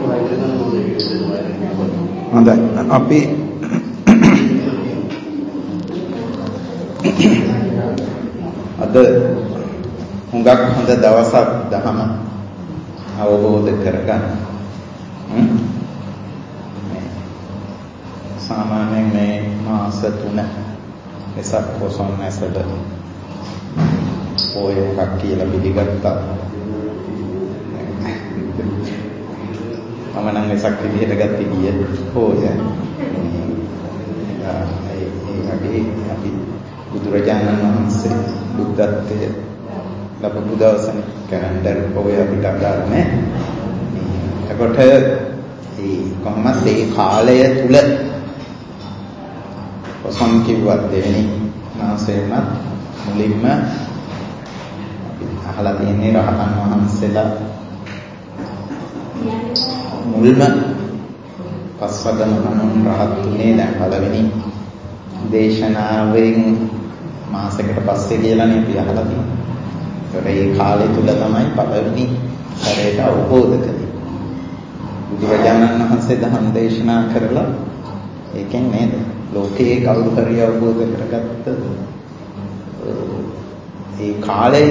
හොඳයි අපි අද හුඟක් හොඳ දවසක් දහම අවබෝධ කරගන්න. සාමාන්‍යයෙන් මේ මාස 3 එසක් පොසොන් නැසල ඔය එකක් කියලා පිළිගත්තා. මම නම් එසක් විදිහට ගත්තේ ගිය ඕය. අපි බුදුරජාණන් වහන්සේ බුද්ධත්වයේ ලැබපු දවසනේ කැලෙන්ඩර් ඔය අපිට අදාළ නැහැ. එතකොට කොහොමද මේ කාලය තුල පොසොන් කිව්වත් දෙවෙනි මාසෙ වුණත් මුලින්ම අහලා තියෙන්නේ රහතන් වහන්සේලා මුල්ම පස්වග මහණුන් රහත්ුනේ දැන් පළවෙනි දේශනාවෙන් මාසයකට පස්සේ කියලානේ අපි අහලා තියෙන්නේ. ඒ කාලය තුල තමයි පළවෙනි සැරේට අවබෝධ කරගන්නේ. බුදුරජාණන් වහන්සේ ධම්ම දේශනා කරලා ඒකෙන් නේද ලෝකයේ කවුරු හරි අවබෝධ කරගත්ත ඒ කාලේ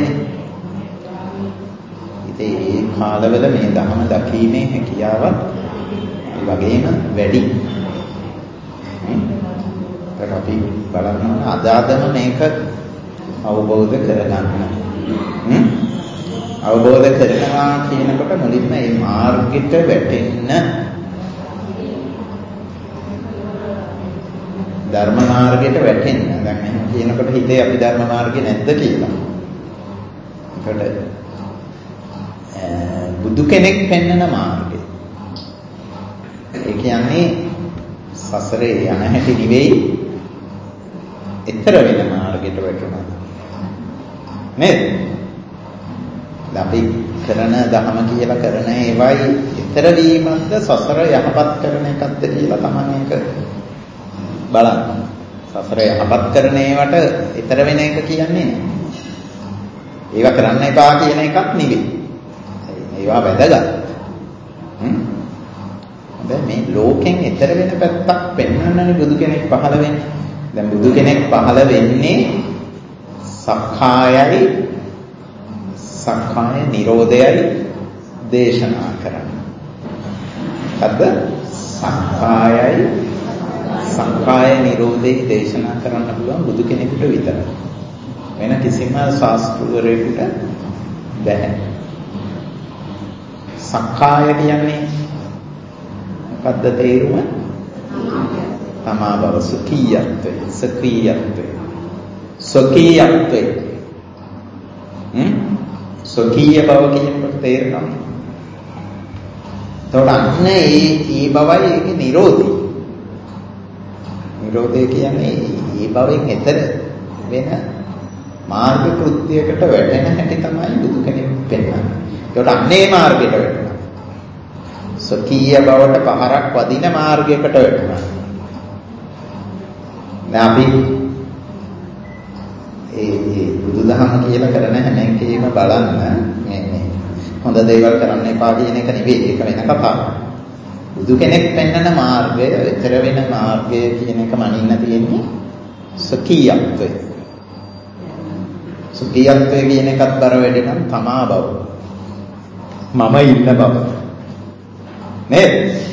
ඉතින් ඒ කාලවල මේ ධර්ම දකීමේ හැකියාවත් ඒ වගේම වැඩි. ඒක අපි බලන්න අදාදම මේක අවබෝධ කරගන්න. අවබෝධ කරනවා කියනකොට මුලින්ම මේ මාර්ගෙට වැටෙන්න ධර්ම මාර්ගයට වැටෙන්න. දැන් මෙහෙම කියනකොට හිතේ අපි ධර්ම මාර්ගේ නැද්ද කියලා. ඒකට බුදු කෙනෙක් පෙන්වන මාර්ගය. ඒ කියන්නේ සසරේ යන හැටි නෙවෙයි, ඊතර වෙන මාර්ගයට වැටුණා. නේද? අපි කරන ධර්ම කියලා කරන ඒවයි ඊතර වීමක්ද සසර යහපත් කරන එකක්ද කියලා තමයි ඒක බලන්න. සසර යහපත් කරන ඒවට ඊතර වෙන එක කියන්නේ නෑ. ඒවා කරන්න එපා කියන එකක් නෙවෙයි. ඒවා වැදගත්. දැන් මේ ලෝකෙන් ඈතර වෙන පැත්තක් පෙන්වන්නනේ බුදු කෙනෙක් පහළ වෙන්නේ. දැන් බුදු කෙනෙක් පහළ වෙන්නේ සක්කාය නිරෝධයයි දේශනා කරන්න. අද සක්කාය නිරෝධේ දේශනා කරන්න පුළුවන් බුදු කෙනෙකුට විතරයි. වෙන කිසිම ශාස්ත්‍රවරයෙකුට බැහැ. සක්කාය කියන්නේ මොකද්ද තේරුම? තමා බව සුඛීයත්වය, සක්‍රීයත්වය, සොකීයත්වය. සොකීය බව කියනකොට තේරෙනවා. එතකොට අන්න ඒ බවයි ඒකේ නිරෝධය. නිරෝධය කියන්නේ ඒ බවෙන් ඈතර වෙන මාර්ග කෘත්‍යයකට වැටෙන හැටි තමයි බුදු කෙනෙක් පෙන්වන්නේ. ඒකට අන්නේ මාර්ගයට වැටෙනවා. සොකීය බවට පහරක් වදින මාර්ගයකට වැටෙනවා. දැන් අපි ඒ බුදුදහම කියලා කරන හැම එකේම බලන්න මේ හොඳ දේවල් කරන්න එපා කියන එක නෙවෙයි, ඒක වෙන කතාවක්. බුදු කෙනෙක් පෙන්වන මාර්ගය, ඊතර වෙන මාර්ගය කියන එක මනින්න තියෙන්නේ සොකීයත්වය. සොකීයත්වය කියන එකත් බර වැඩි නම් තමා බව. මම ඉන්න බව. නේද?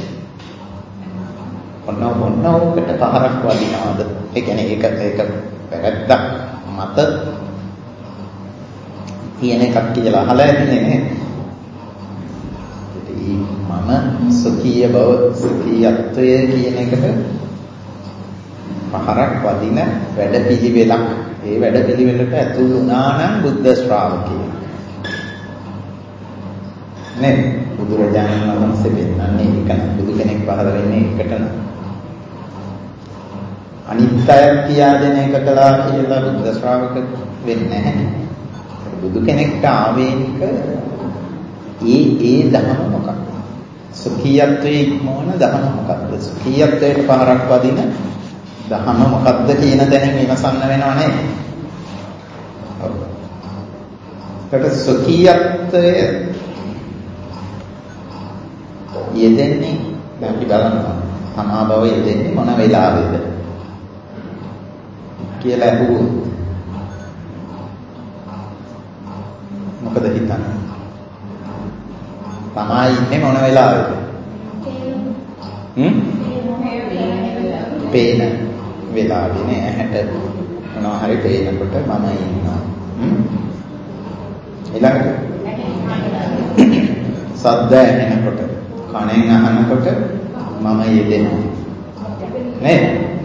ඔන්න ඔකට පහරක් වදිනවද? ඒ කියන්නේ ඒක වැරද්දක් මත තියෙන එකක් කියලා අහලා ඉන්නේ නේද? මම සුඛීය බව, සුඛීයත්වය කියන එකට පහරක් වදින වැඩපිළිවෙලක්. ඒ වැඩපිළිවෙලට ඇතුළු වුණා නම් බුද්ධ ශ්‍රාවකයෙක්. නේ බුදුරජාණන් වහන්සේ පෙන්නන්නේ ඒක න බුදු කෙනෙක් පහළ වෙන්නේ ඒකට න අනිත් අය කියා දෙන එක කළා කියලා බුද්ධ ශ්‍රාවක වෙන්නේ නැහැ. බුදු කෙනෙක්ට ආවේනික ඒ ධර්ම මොකක්ද? සුඛීයත්වයේ ඉක්මවන ධර්ම මොකක්ද? සුඛීයත්වයට පහරක් වදින ධර්ම මොකක්ද කියන දැනෙන් විමසන්න වෙනව නේද? ඔව්. ඒකට සුඛීයත්වය යෙදෙන්නේ දැන් අපි බලනවා. තමා භව යෙදෙන්නේ මොන වෙලාවෙද කියලා අහුවොත් මොකද හිතන්නේ? තමා ඉන්නේ මොන වෙලාවෙද? පේන වෙලාවේනේ. ඇහැට මොනවා හරි පේනකොට මම ඉන්නවා. ඊළඟට සද්ද ඇහෙනකොට කණෙන් අහනකොට මම යෙදෙනවා නේද?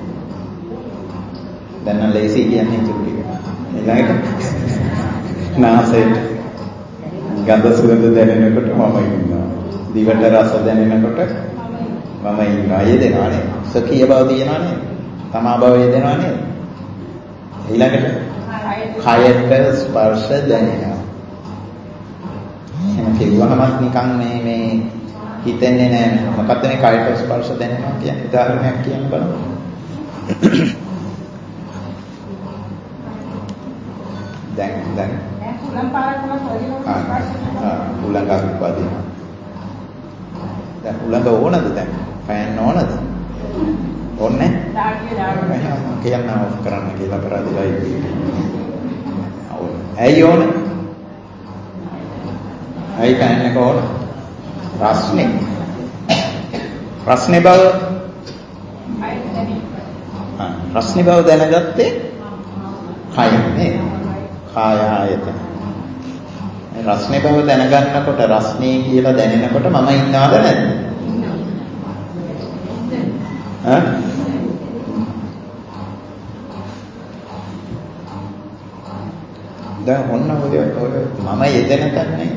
දැන් නම් ලේසි කියන්නේ චුට්ටි. ඊළඟට නාසයට ගඳ සුවඳ දැනෙනකොට මම ඉන්නවා. දිවට රස දැනෙනකොට මම ඉන්නවා. යෙදෙනවා නේද? සකීය බව තියනවා නේද? තමා බව යෙදෙනවා නේද? ඊළඟට කයට ස්පර්ශ දැනෙනවා. එහෙනම් කිව්වහමත් නිකන් මේ හිතෙන්නේ නැහැ. මොකක්ද මේ කයට ස්පර්ශ දැනෙනවා කියන්නේ? උදාහරණයක් කියන්න බලමු. දැන් උලන් පාරකම වදිනවා. උලන් ගාක් වදිනවා. දැන් උලඟ ඕනද දැන්? ෆෑන් ඕනද? ඕනේ? දාඩිය කියන්න ඔෆ් කරන්න කියලා කරලා ඇයි ඕනේ? ඇයි ෆෑන් එක ඕන? රස්නේ බව රස්නේ බව දැනගත්තේ කයනේ. කාය ආයතන. රස්නේ බව දැනගන්නකොට රස්නේ කියලා දැනෙනකොට මම ඉන්නවද නැද්ද? දැන් ඔන්න ඔය මම යෙදෙන තැනනේ.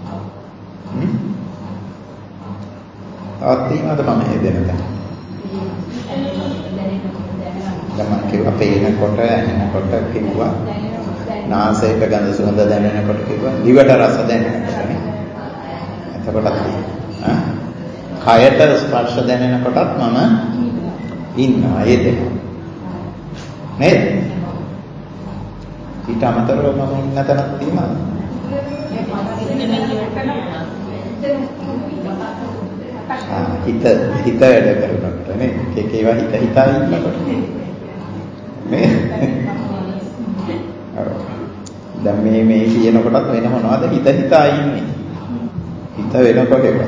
තවත් තියෙනවද මම යෙදෙන තැන? දැන් මම කිව්වා පේනකොට ඇහෙනකොට කිව්වා නාසයට ගඳ සුවඳ දැනෙනකොට කිව්වා දිවට රස දැනෙනකොට නේ. එතකොටත් කයට ස්පර්ශ දැනෙනකොටත් මම ඉන්නවා යෙදෙනවා නේද? ඊට අමතරව මම ඉන්න තැනක් තියෙනවා. හිත වැඩ කරනකොට නේ. ඒකේවා හිතා ඉන්නකොට නේ. දැන් මේ කියනකොටත් වෙන මොනවද හිතා ඉන්නේ? හිත වෙනකොට ඒක.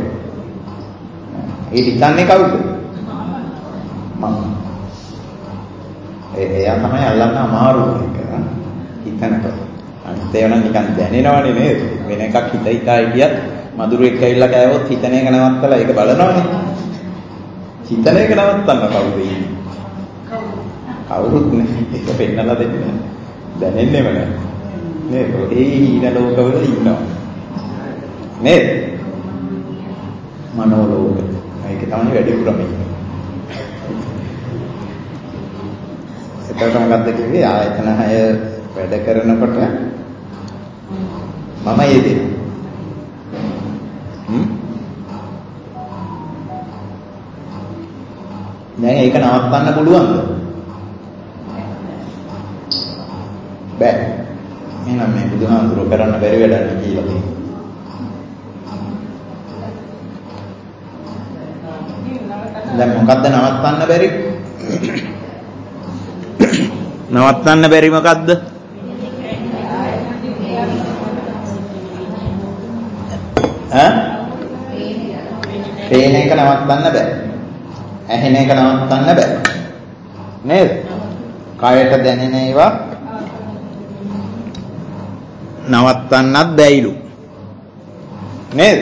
ඒ හිතන්නේ කවුද? මම. එයා තමයි අල්ලන්න අමාරු එක. හිතනකොට. අනිත් ඒවා නම් නිකන් දැනෙනවනේ නේද? වෙන එකක් හිතා හිටියත් මధుරෙක් ඇවිල්ලා කෑවොත් හිතන එක නවත්තලා ඒක බලනවනේ. හිතන එක නවත්තන්න කවුද ඉන්නේ? කවුරුත් නෙමෙයි. ඒක පෙන්නලා දෙන්නේ. දැනෙන්නේම නැහැ. නේද? ඒ හීන ලෝකවල ඉන්නවා. නේද? මනෝ ලෝක. ඒක තමයි වැඩිපුරම ඉන්නේ. එතකොට මොකද්ද කිව්වේ? ආයතන 6 වැඩ කරනකොට මම යෙදෙනවා. දැන් ඒක නවත්තන්න පුළුවන්ද? බෑ. එහෙනම් මේ බුදුහාමුදුරුවෝ කරන්න බැරි වැඩක් කියලා තියෙනවා. දැන් මොකද්ද නවත්තන්න බැරි? නවත්තන්න බැරි මොකද්ද? පේන එක නවත්තන්න බෑ. ඇහෙන එක නවත්තන්න බෑ. නේද? කයට දැනෙන ඒවා නවත්තන්නත් බැයිලු. නේද?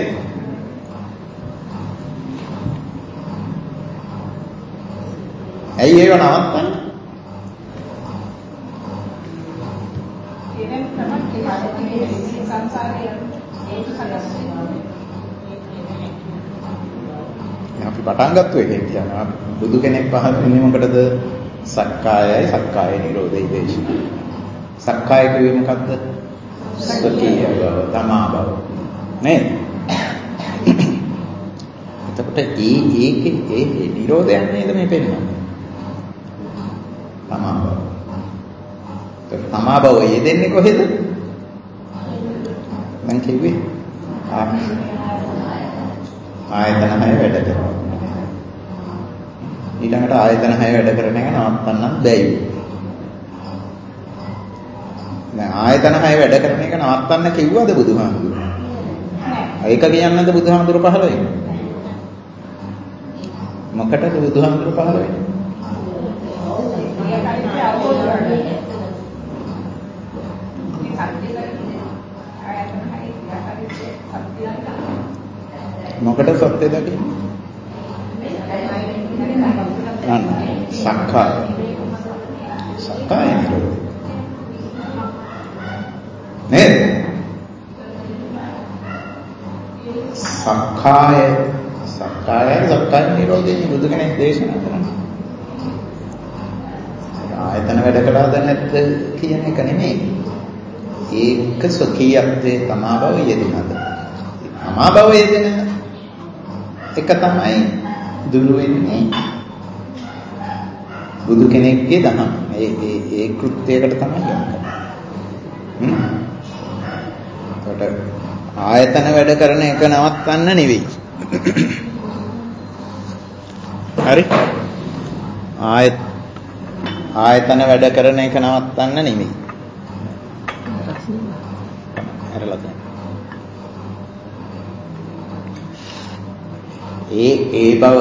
ඇයි ඒව නවත්තන්නේ? අපි පටන් ගත්ත එකෙන් කියනවා බුදු කෙනෙක් පහළ වෙන්නේ මොකටද? සක්කායයි සක්කාය නිරෝධයි දේශනා. සක්කාය කියන්නේ මොකද්ද? සකීය බව, තමා බව. නේද? එතකොට ඒකේ නිරෝධයක් නේද මේ පෙන්නන්නේ? තමා බව. තමා බව යෙදෙන්නේ කොහෙද? මං කිව්වේ ආයතන 6 වැඩ කරනවා. ඊළඟට ආයතන 6 වැඩ කරන එක නවත්තන්නත් බැයි. දැන් ආයතන 6 වැඩ කරන එක නවත්තන්න කිව්වද බුදුහාමුදුරුවෝ? ඒක කියන්නද බුදුහාමුදුරුවෝ පහළ වෙන්නේ? මොකටද බුදුහාමුදුරුවෝ පහළ වෙන්නේ? මොකට සත්‍ය දකින්නේ? සක්කාය. සක්කාය නිරෝධය. නේද? සක්කාය නිරෝධයෙන් බුදු කෙනෙක් දේශනා කරනවා. ආයතන වැඩ කළාද නැද්ද කියන එක නෙමෙයි. ඒක සොකීයත්වයේ තමා බව යෙදුනද? තමා බව යෙදෙන එක තමයි දුරු වෙන්නේ බුදු කෙනෙක්ගේ දහම. ඒ කෘත්‍යයකට තමයි යන්නේ. ආයතන වැඩ කරන එක නවත්තන්න නෙවෙයි. හරි? ආයතන වැඩ කරන එක නවත්තන්න නෙවෙයි. හරිලා තියෙනවා. ඒ බව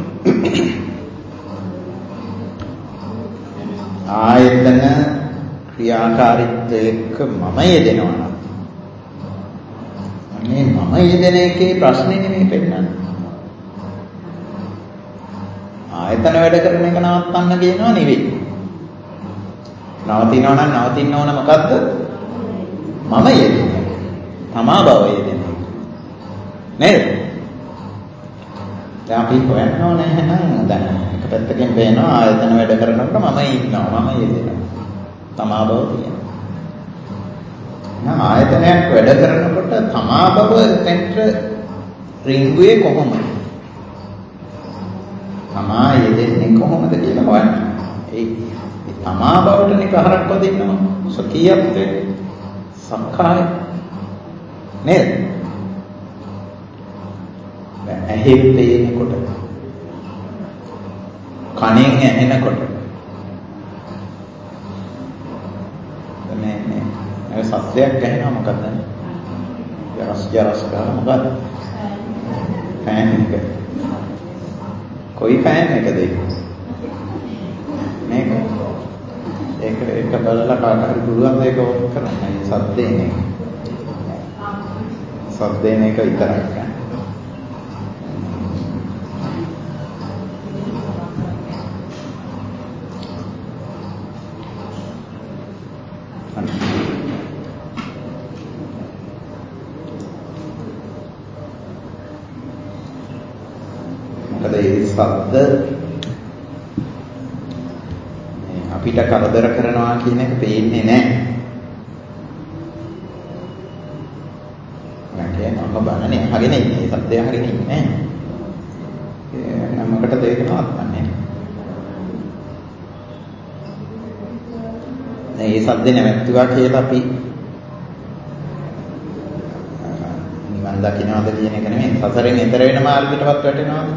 ආයතන ක්‍රියාකාරීත්වයක මම යෙදෙනවා නම් මේ මම යෙදෙන එකේ ප්‍රශ්නේ නෙමෙයි පෙන්නන්නේ. ආයතන වැඩ කරන එක නවත්තන්න කියනවා නෙවෙයි. නවතිනවා නම් නවතින්න ඕන මොකද්ද? මම යෙදෙන එක. තමා බව යෙදෙන එක. නේද? දැන් අපි හොයන්න ඕනේ එහෙනම් දැන් එක පැත්තකින් පේනවා ආයතන වැඩ කරනකොට මම ඉන්නවා මම යෙදෙනවා. තමා බව තියෙනවා. ආයතනයක් වැඩ කරනකොට තමා බව දෙන්න රිංගුවේ කොහොමද? තමා යෙදෙන්නේ කොහොමද කියලා හොයන්න. ඒ තමා බවටනේ පහරක් වදින්නවා. සකීයත්වයේ සක්කාය නේද? ඇහෙන් පේනකොට කනෙන් ඇහෙනකොට මේ සත්‍යයක් ඇහෙනවා මොකක්ද? යරස් ගන්න මොකක්ද? ෆෑන් එක. කොයි ෆෑන් එකද ඒක? මේක. ඒක බලලා කාටහරි පුළුවන් මේක ඕන් කරන්න. මේ සද්දේනේ. සද්දේනේ එක විතරයි. සද්ද අපිට කරදර කරනවා කියන එක පේන්නේ නැහැ. මම බලන්නේ අහගෙන ඉන්නේ සද්දය අහගෙන ඉන්නේ නැහැ. මොකටද ඒක නවත්තන්නේ? මේ සද්ද නැවතුවා කියලා අපි නිවන් දකින්නවද කියන එක නෙමෙයි. සසරෙන් එතර වෙන මාර්ගයටවත් වැටෙනවද?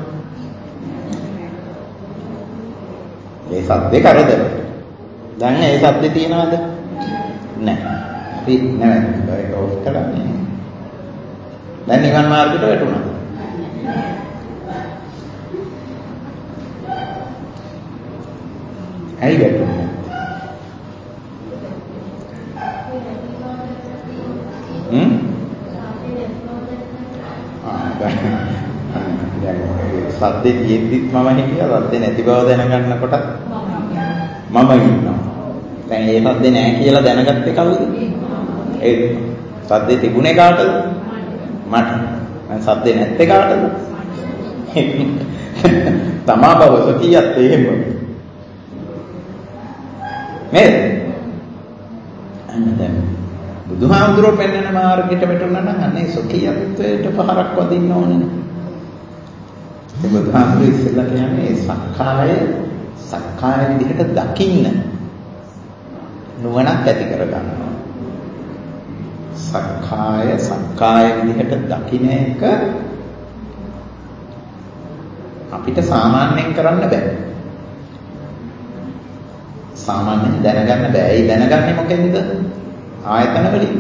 ඒ සද්දේ කරදර. දැන් ඒ සද්දේ තියනවද? නැහැ. අපි නැවතුවා ඒක ඔෆ් කරන්නේ. දැන් නිවන් මාර්ගයට වැටුණා. ඇයි වැටුනේ? සද්දේ තියෙද්දිත් මම හිටියා. සද්දේ නැති බව දැනගන්නකොට මම ඉන්නවා. දැන් ඒ සද්දේ නැහැ කියලා දැනගත්තේ කවුද? ඒ සද්දේ තිබුණේ කාටද? මට. මම සද්දේ නැත්තේ කාටද? තමා බව සතියත් එහෙම. නේද? අන්න දැන් බුදුහාමුදුරුවෝ පෙන්වන මාර්ගයට වැටුණා නම් අන්නේ සතියත්වයට පහරක් වදින්න ඕනේ. ඒ බුදුහාමුදුරුවෝ ඉස්සෙල්ලා කියන්නේ සක්කාය විදිහට දකින්න නුවණක් ඇති කරගන්නවා. සක්කාය විදිහට දකින්න එක අපිට සාමාන්‍යයෙන් කරන්න බෑ. සාමාන්‍යයෙන් දැනගන්න බෑ. ඒ දැනගන්නේ මොකෙන්ද? ආයතන වලින්.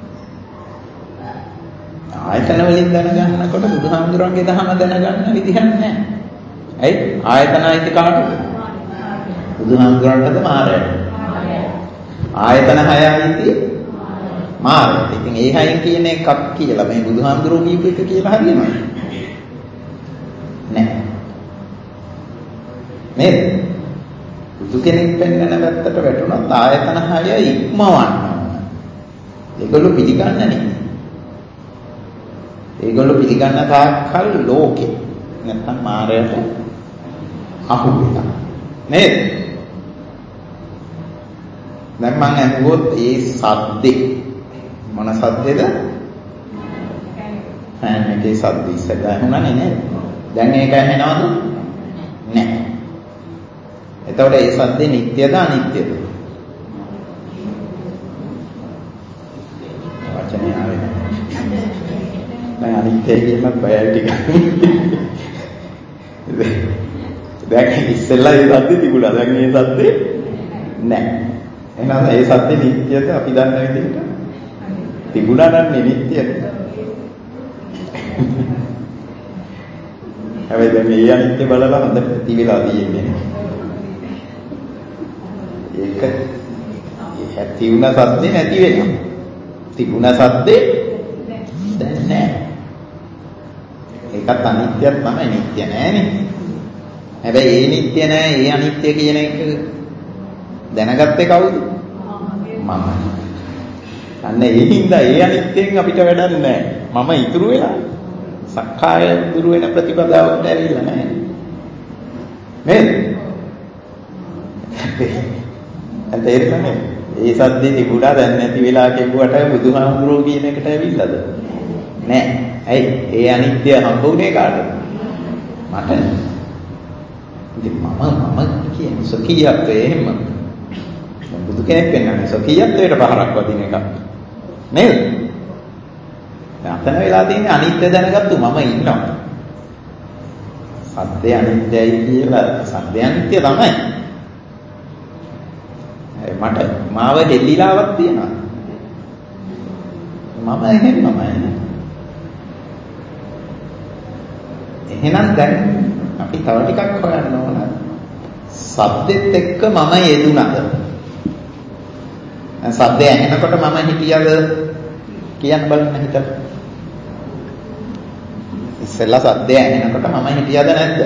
ආයතන වලින් දැනගන්නකොට බුදුහාමුදුරන්ගේ දහම දැනගන්න විදිහක් නැහැ. ඇයි? ආයතන අයිති කාටද? බුදුහාමුදුරන්ටද මාරයට? ආයතන 6 අයිති මාරයට. ඉතින් ඒ 6න් කියන එකක් කියලා මේ බුදුහාමුදුරුවෝ කියපු එක කියලා හරියනවද? නැහැ. නේද? බුදු කෙනෙක් පෙන්වන පැත්තට වැටුණත් ආයතන 6 ඉක්මවන්න. ඒගොල්ලෝ පිළිගන්නේ නැහැ. ඒගොල්ලෝ පිළිගන්න තාක්කල් ලෝකේ නැත්තම් මායයට අහු වෙනවා. නේද? දැන් මම අහුවොත් ඒ සද්දේ මොන සද්දේද? ෆෑන් එකේ සද්ද ඉස්සෙල්ලා ඇහුණානේ නේද? දැන් ඒක ඇහෙනවද? නැහැ. එතකොට ඒ සද්දේ නිට්ටයද අනිත්‍යද? වචනේ ආවේ. දැන් අනිත්‍ය කියනත් බයයි ටිකක්. දැන් ඉස්සෙල්ලා ඒ සද්දේ තිබුණා. දැන් ඒ සද්දේ නැහැ. එහෙනම් ඒ සද්දේ නිට්ටයද අපි දන්න විදිහට? තිබුණා නම් නිට්ටයද? හැබැයි දැන් මේ අනිත්‍ය බලලා හොඳට තිබිලා තියෙන්නේ. ඒක තිබුණ සද්දේ නැති වෙනවා. තිබුණ සද්දේ දැන් නැහැ. ඒකත් අනිත්‍යයක් තමයි. නිට්ටය නෑනේ. හැබැයි ඒ නිට්ටය නෑ, ඒ අනිත්‍ය කියන එක දැනගත්තේ කවුද? මම. අන්න ඒ හින්දා ඒ අනිත්‍යයෙන් අපිට වැඩක් නෑ. මම ඉතුරු වෙලා සක්කාය දුරු වෙන ප්‍රතිපදාවට ඇවිල්ලා නෑ. නේද? තේරෙන්නේ? ඒ සද්දේ තිබුණා දැන් නැති වෙලා කෙවුවට බුදුහාමුදුරුවෝ කියන එකට ඇවිල්ලාද? නෑ. ඇයි? ඒ අනිත්‍ය හම්බුනේ කාටද? මට. ඉතින් මම කියන සොකියත්වයේ එහෙම බුදු කෙනෙක් වෙනන්නේ සොකියත්වයට පහරක් වදින එකක්. නේද? අතන වෙලා තියෙන්නේ අනිත්‍ය දැනගත්තු මම ඉන්නවා. සත්‍ය අනිත්‍යයි කියලා සත්‍ය අනිත්‍ය තමයි. මට මාව දෙල්ලිලාවක් තියෙනවා. මම එහෙමමයි. එහෙනම් දැන් අපි තව ටිකක් හොයන්න ඕන. සද්දෙත් එක්ක මම යෙදුණාද? සද්දය ඇහෙනකොට මම හිටියද? කියන්න බලන්න හිතට. ඉස්සෙල්ලා සද්දය ඇහෙනකොට මම හිටියද නැද්ද?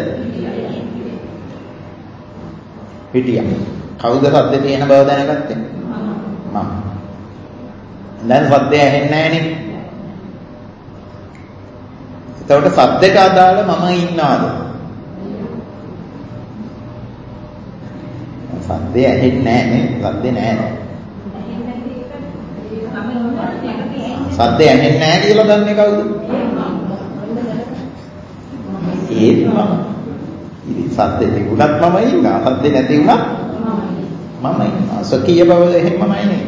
හිටියා. කවුද සද්දේ තියෙන බව දැනගත්තේ? මම. දැන් සද්දය ඇහෙන්නේ නැහනේ. එතකොට සද්දයට අදාළ මම ඉන්නවද? සද්දය ඇහෙන්නේ නැහනේ. සද්දේ නැහැ. සද්දය ඇහෙන්නේ නැහැ කියලා දන්නේ කවුද? ඒත් මම. ඉතින් සද්දේ තිබුණත් මම ඉන්නවා. සද්දේ නැති වුණත් මම ඉන්නවා. සකිය බව එහෙමමයි නේ.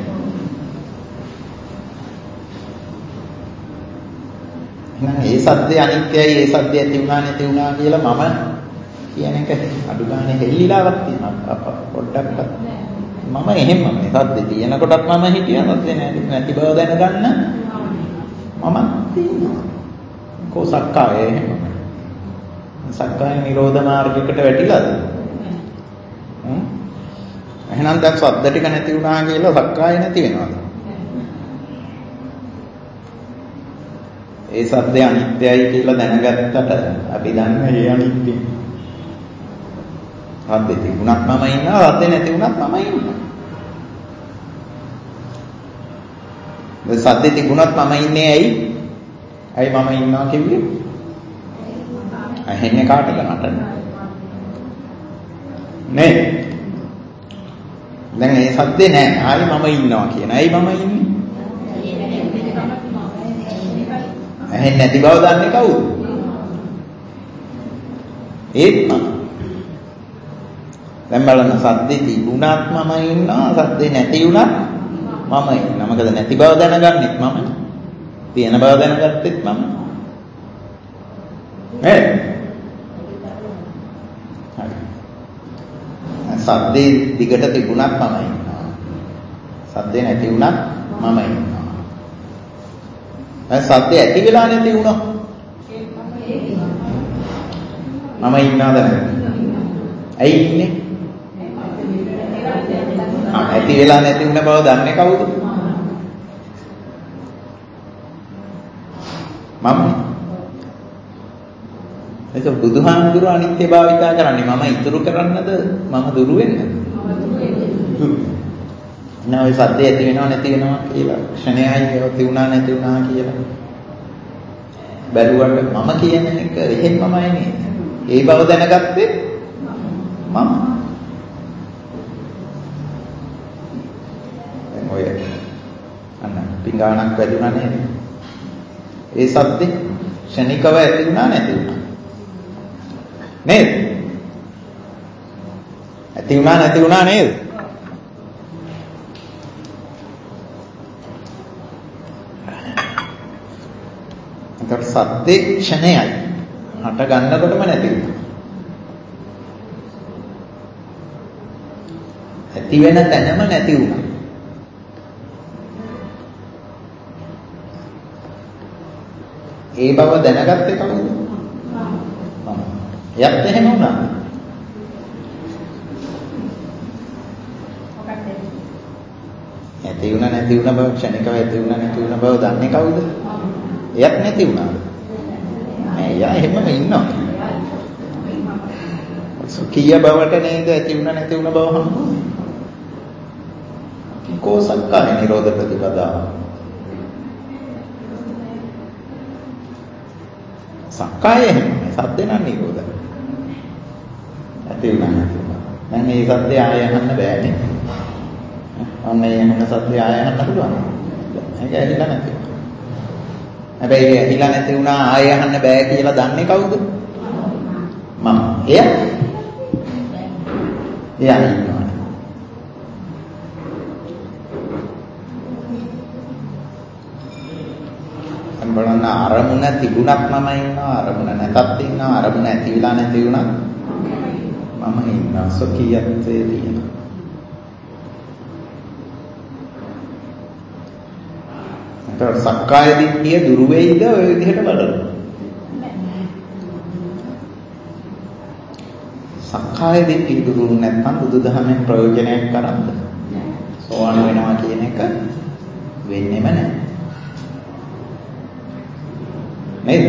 එහෙනම් ඒ සද්දේ අනිත්‍යයි, ඒ සද්දේ ඇති වුණා නැති වුණා කියලා මම කියන එක අඩු ගානේ හෙල්ලිලාවක් තියෙනවා. පොඩ්ඩක් මම එහෙමම මේ සද්දේ තියෙනකොටත් මම හිටියා. සද්දේ නැති බව දැනගන්න මම තියෙනවා. කොසක්කාය එහෙම. සක්කාය නිරෝධ මාර්ගයකට වැටිලාද? එහෙනම් දැන් සද්ද ටික නැති වුණා කියලා සක්කාය නැති වෙනවද? ඒ සද්දේ අනිත්‍යයි කියලා දැනගත්තට අපි දන්නේ ඒ අනිත්‍යයි. සද්දේ තිබුණත් මම ඉන්නවා, සද්දේ නැති වුණත් මම ඉන්නවා. දැන් සද්දේ තිබුණත් මම ඉන්නේ ඇයි? ඇයි මම ඉන්නවා කිව්වේ? ඇහෙන්නේ කාටද? මට. නේ? දැන් ඒ සද්දේ නැහැ. ආයි මම ඉන්නවා කියන. ඇයි මම ඉන්නේ? ඇහෙන්නේ නැති බව දන්නේ කවුද? ඒත් මම. දැන් බලන්න සද්දේ තිබුණත් මම ඉන්නවා, සද්දේ නැති වුණත් මම ඉන්නවා. මොකද නැති බව දැනගන්නෙත් මම. තියෙන බව දැනගත්තෙත් මම. සද්දේ දිගට තිබුණත් මම ඉන්නවා. සද්දේ නැති වුණත් මම ඉන්නවා. සද්දේ ඇති වෙලා නැති වුණා. මම ඉන්නවද නැද්ද? ඇයි ඉන්නේ? ඇති වෙලා නැති වුණ බව දන්නේ කවුද? මම. ඒක බුදුහාමුදුරුවෝ අනිත්‍ය භාවිතා කරන්නේ මම ඉතුරු කරන්නද මම දුරු වෙන්නද? නෑ ඔය සද්දේ ඇති වෙනව නැති වෙනවා කියලා ක්ෂණයයි ඇති වුණා නැති වුණා කියලා බැලුවට මම කියන එක එහෙමමයි නේද? ඒ බව දැනගත්තේ මම. දැන් ඔය අන්න පිංගානක් වැදුනා නේද? ඒ සද්දේ ක්ෂණිකව ඇති වුණා නැති වුණා නේද? ඇති වුණා නැති වුණා නේද? එතකොට සද්දේ ක්ෂණයයි හට ගන්නකොටම නැති වෙනවා. ඇති වෙන තැනම නැති වුණා. ඒ බව දැනගත්තේ කවුද? මම. එයත් එහෙම වුණා. ඇති වුණා නැති වුණා බව ක්ෂණිකව ඇති වුණා නැති වුණා බව දන්නේ කවුද? එයත් නැති වුණාද? නෑ එයා එහෙමම ඉන්නවා. සුඛීය බවට නේද ඇති වුණා නැති වුණා බව හම්බුනේ. කෝසක්කාය නිරෝධ ප්‍රතිපදාව. සක්කාය එහෙමයි සද්දේ නම් නිරෝධයි. ඇති වුණා නැති වුණා. දැන් මේ සද්දේ ආය අහන්න බෑනේ. අන්න ඒ මොන සද්දේ ආය අහන්න පුළුවන්. ඒක ඇහිලා නැති. හැබැයි ඇහිලා නැති වුණා ආය අහන්න බෑ කියලා දන්නේ කවුද? මම. එයා ඉන්නවා. බලන්න අරමුණ තිබුණත් මම ඉන්නවා අරමුණ නැතත් ඉන්නවා අරමුණ ඇති වෙලා නැති වුණත් මම ඉන්නවා සොකියත්තේ තියෙනවා. ඒතර සක්කාය දිට්ඨිය දුරු වෙයිද ඔය විදිහට බලන්න. සක්කාය දිට්ඨිය දුරු නැත්නම් බුදුදහමෙන් ප්‍රයෝජනයක් කරන්ද? සෝවාන් වෙනවා කියන එක වෙන්නේම නැහැ. නේද?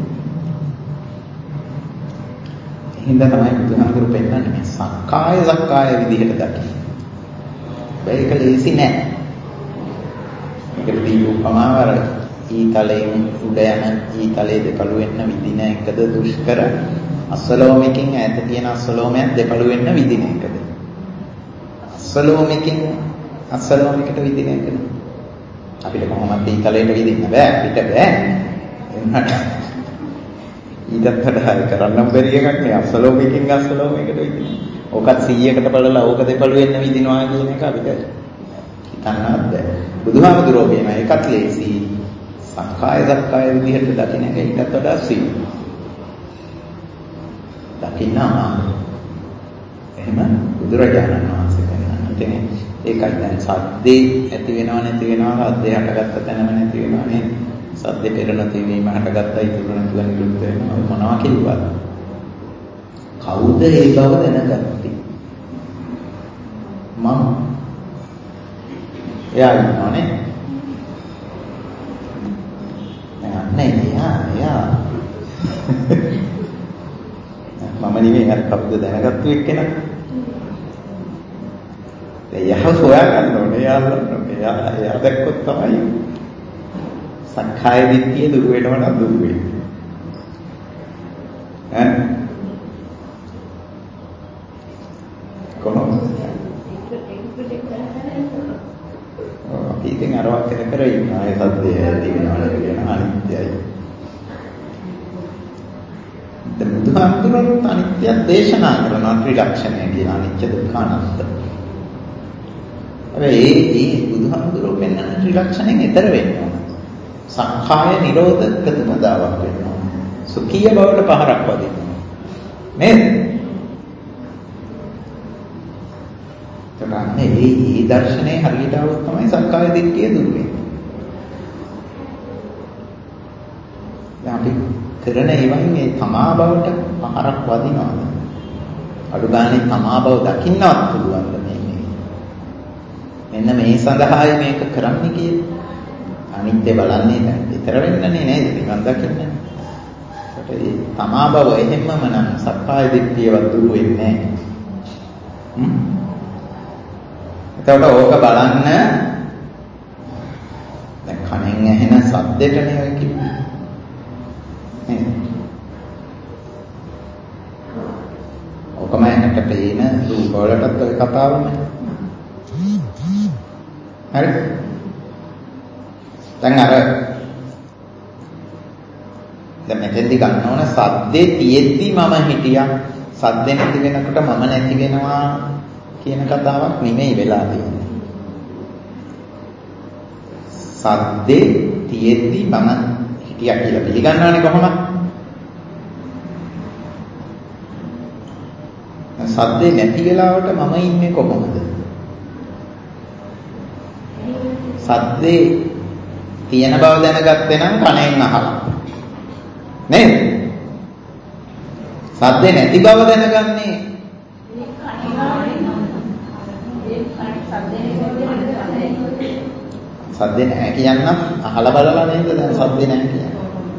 හින්දා තමයි බුදුහාමුදුරු පෙන්නන්නේ සක්කාය විදිහට දකින්න. ඒක ලේසි නෑ. මේකට දී උපමාව අර ඊතලයෙන් උඩ යන ඊතලයේ දෙපළු වෙන්න විදින එකද දුෂ්කර අස්වලෝමකින් ඈත තියෙන අස්වලෝමයක් දෙපළු වෙන්න විදින එකද? අස්වලෝමකින් අස්වලෝමයකට විදින එකද? අපිට කොහොමද ඊතලයට විදින්න බෑ අපිට බෑ. ඊටත් වඩා කරන්න බැරි එකක් නේ අස්වලෝමයකින් අස්වලෝමයකට විදින. ඕකත් 100කට බලලා ඕක දෙපළු වෙන්න විදිනවා කියන එක අපිට හිතන්නවත් බෑ. බුදුහාමුදුරුවෝ කියන එකත් ලේසි. සක්කාය විදිහට දකින්න එක ඊටත් වඩා සියුම්. දකින්න අමාරුයි. එහෙම බුදුරජාණන් වහන්සේ කියනවා. ඉතින් ඒකයි දැන් සද්දේ ඇති වෙනව නැති වෙනවා සද්දේ හටගත්ත තැනම නැති වෙනවා නේද? සද්දේ පෙරණ තීවීම හටගත්තා ඉතුරු නැතුව නිරුද්ධ වෙනවා මොනවා කිව්වද? කවුද ඒ බව දැනගත්තේ? මම. එයා ඉන්නවනේ. එයා. මම නෙමෙයි අර කවුද දැනගත්තු එක්කෙනා. එයා හොයාගන්න ඕනේ. එයා දැක්කොත් තමයි සක්කාය දිට්ඨිය දුරු වෙනව නම් දුරු වෙන්නේ. කොහොමද? අපි ඉතින් අරවක් කර ඉන්නවා. ඒ සද්දේ ඇති වෙනවා කියන අනිත්‍යයි. දැන් බුදුහාමුදුරුවෝ අනිත්‍ය දේශනා කරනවා ත්‍රිලක්ෂණය කියලා අනිත්‍ය දුක්ඛ අනාත්ම. හැබැයි ඒ බුදුහාමුදුරුවෝ පෙන්වන ත්‍රිලක්ෂණයෙන් ඈතර වෙන්න ඕන. සක්කාය නිරෝධ ප්‍රතිපදාවක් වෙනවා. සුඛීය බවට පහරක් වදිනවා. නේද? ඒ දර්ශනේ හරියට આવොත් තමයි සක්කාය දිට්ඨිය දුරු වෙන්නේ. දැන් අපි කරන ඒවායින් මේ තමා බවට පහරක් වදිනවද? අඩු ගානේ තමා බව දකින්නවත් පුළුවන්ද මේ? මෙන්න මේ සඳහායි මේක කරන්නේ කියලා. අනිත්‍ය බලන්නේ දැන් විතර වෙන්නනේ නේද? නිවන් දකින්නේ. ඒකට ඒ තමා බව එහෙමම නම් සක්කාය දිට්ඨියවත් දුරු වෙන්නේ නැහැ. එතකොට ඕක බලන්න දැන් කණෙන් ඇහෙන සද්දෙටනේ ඔය කිව්වේ. ඔකම ඇහැට පේන රූප වලටත් ඔය කතාවමයි. හරි. දැන් මෙතෙන්දි ගන්න ඕන සද්දේ තියෙද්දි මම හිටියා. සද්දේ නැති වෙනකොට මම නැති වෙනවා කියන කතාවක් නෙමෙයි වෙලා තියෙන්නේ. සද්දේ තියෙද්දි මම හිටියා කියලා පිළිගන්නවනේ කොහොමද? සද්දේ නැති වෙලාවට මම ඉන්නේ කොහොමද? සද්දේ තියෙන බව දැනගත්තේ නම් කණෙන් අහලා. නේද? සද්දේ නැති බව දැනගන්නේ සද්දේ නැහැ කියන්න අහලා බලලා නේද දැන් සද්දේ නැහැ කියන්නේ.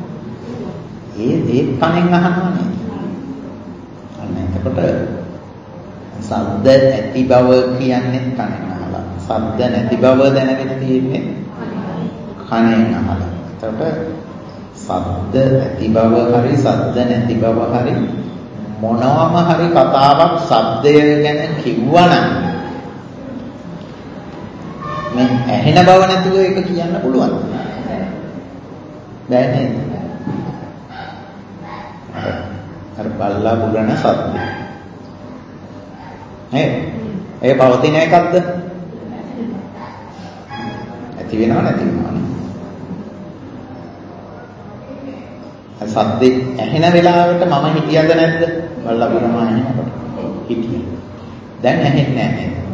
ඒ කණෙන් අහනවා නේද? අන්න එතකොට සද්ද ඇති බව කියන්නේ කණෙන් අහලා. සද්ද නැති බව දැනගෙන තියෙන්නේ කණෙන් අහලා. එතකොට සද්ද ඇති බව හරි සද්ද නැති බව හරි මොනවාම හරි කතාවක් සද්දය ගැන කිව්වනම් මේ ඇහෙන බව නැතුව ඒක කියන්න පුළුවන්. බෑ නේද? අර බල්ලා බුරන සද්දය. ඒ පවතින එකක්ද? ඇති වෙනව නැති වෙනවනේ. සද්දේ ඇහෙන වෙලාවට මම හිටියද නැද්ද? බල්ලා බුරනවා ඇහෙනකොට හිටියේ. දැන් ඇහෙන්නේ නැහැ නේද?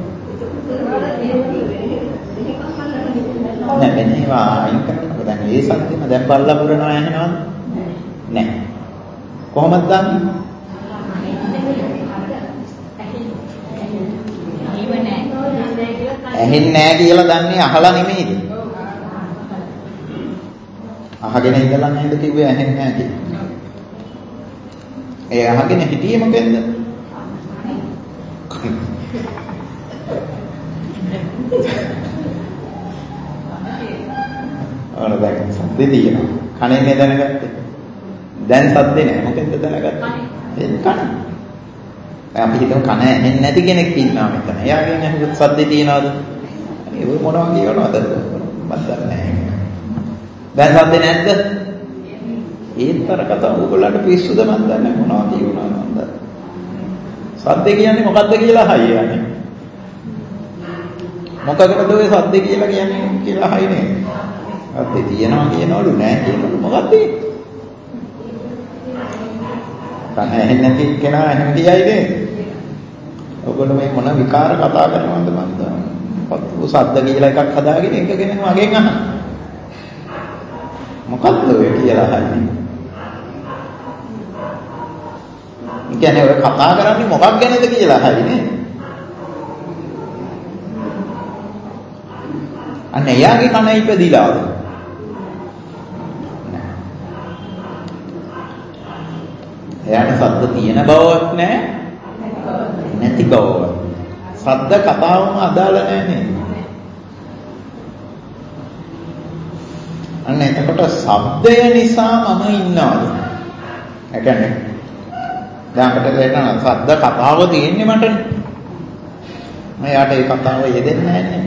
නෑ මේවා අයින් කරනකොට දැන් ඒ සද්දෙම දැන් බල්ලා බුරනවා ඇහෙනවද? නැහැ. කොහොමද දන්නේ? ඇහෙන්නේ නැහැ කියලා දන්නේ අහලා නෙමෙයිද? අහගෙන ඉඳලා නේද කිව්වේ ඇහෙන්නේ නැහැ කියලා. ඒ අහගෙන හිටියේ මොකෙන්ද? අර දැන් සද්දේ තියෙනවා. කණෙන් දැනගත්තේ. දැන් සද්දේ නැහැ. මොකෙන්ද දැනගත්තේ? කන. අපි හිතමු කන ඇහෙන්නේ නැති කෙනෙක් ඉන්නවා මෙතන. එයාගෙන් අහුවත් සද්දේ තියනවද? අනේ ඔය මොනවා කියනවද? මම දන්නේ නැහැ. දැන් සද්දේ නැද්ද? ඒතර කතාව ඕගොල්ලන්ට පිස්සුද මන් දන්නේ මොනවා කියනවා මන් දන්නේ. සද්දේ කියන්නේ මොකද්ද කියලා හයියන්නේ. මොකකටද ඔය සද්දේ කියලා කියන්නේ කියලා හයිනේ. සද්දේ තියනවා කියනවලු නැහැ කියනවලු මොකද්ද? කන ඇහෙන්නේ නැති කෙනා එහෙම කියයි නේද? ඔයගොල්ලෝ මේ මොන විකාර කතා කරනවද මන් දන්නේ. පොත් සද්ද කියලා එකක් හදාගෙන එක කෙනෙක් මගෙන් අහන. මොකද්ද ඔය කියලා අහන්නේ? කියන්නේ ඔය කතා කරන්නේ මොකක් ගැනද කියලා අහන්නේ. අන්න එයාගේ කන ඉපදිලාද? එයාට සද්ද තියෙන බවක් නැහැ. නැති බවක්. සද්ද කතාවම අදාළ නැහැ නේද? අන්න එතකොට ශබ්දය නිසා මම ඉන්නවද? ඒ කියන්නේ දැන් අපිට තේරෙනවා ශබ්ද කතාව තියෙන්නේ මටනේ. මම යාට ඒ කතාව යෙදෙන්නේ නැහැ නේ.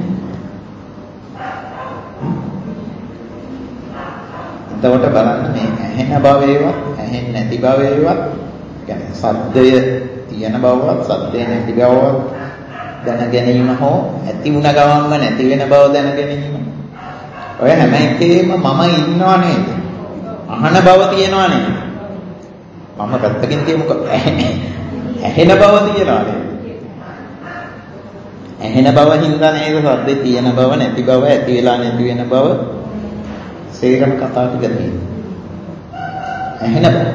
එතකොට බලන්න මේ ඇහෙන භවයේවත් ඇහෙන්නේ නැති භවයේවත් කියන්නේ ශබ්දය තියෙන බවවත් ශබ්දය නැති බවවත් දැන ගැනීම හෝ ඇති වුණ ගමන්ම නැති වෙන බව දැන ගැනීම ඔය හැම එකේම මම ඉන්නව නේද? අහන බව තියනව නේද? මම පැත්තකින් තියමුකෝ ඇහෙන බව තියනව නේද? ඇහෙන බව හින්දා නේද සද්දේ තියෙන බව නැති බව ඇති වෙලා නැති වෙන බව සේරම කතා ටික තියෙනවා. ඇහෙන බව.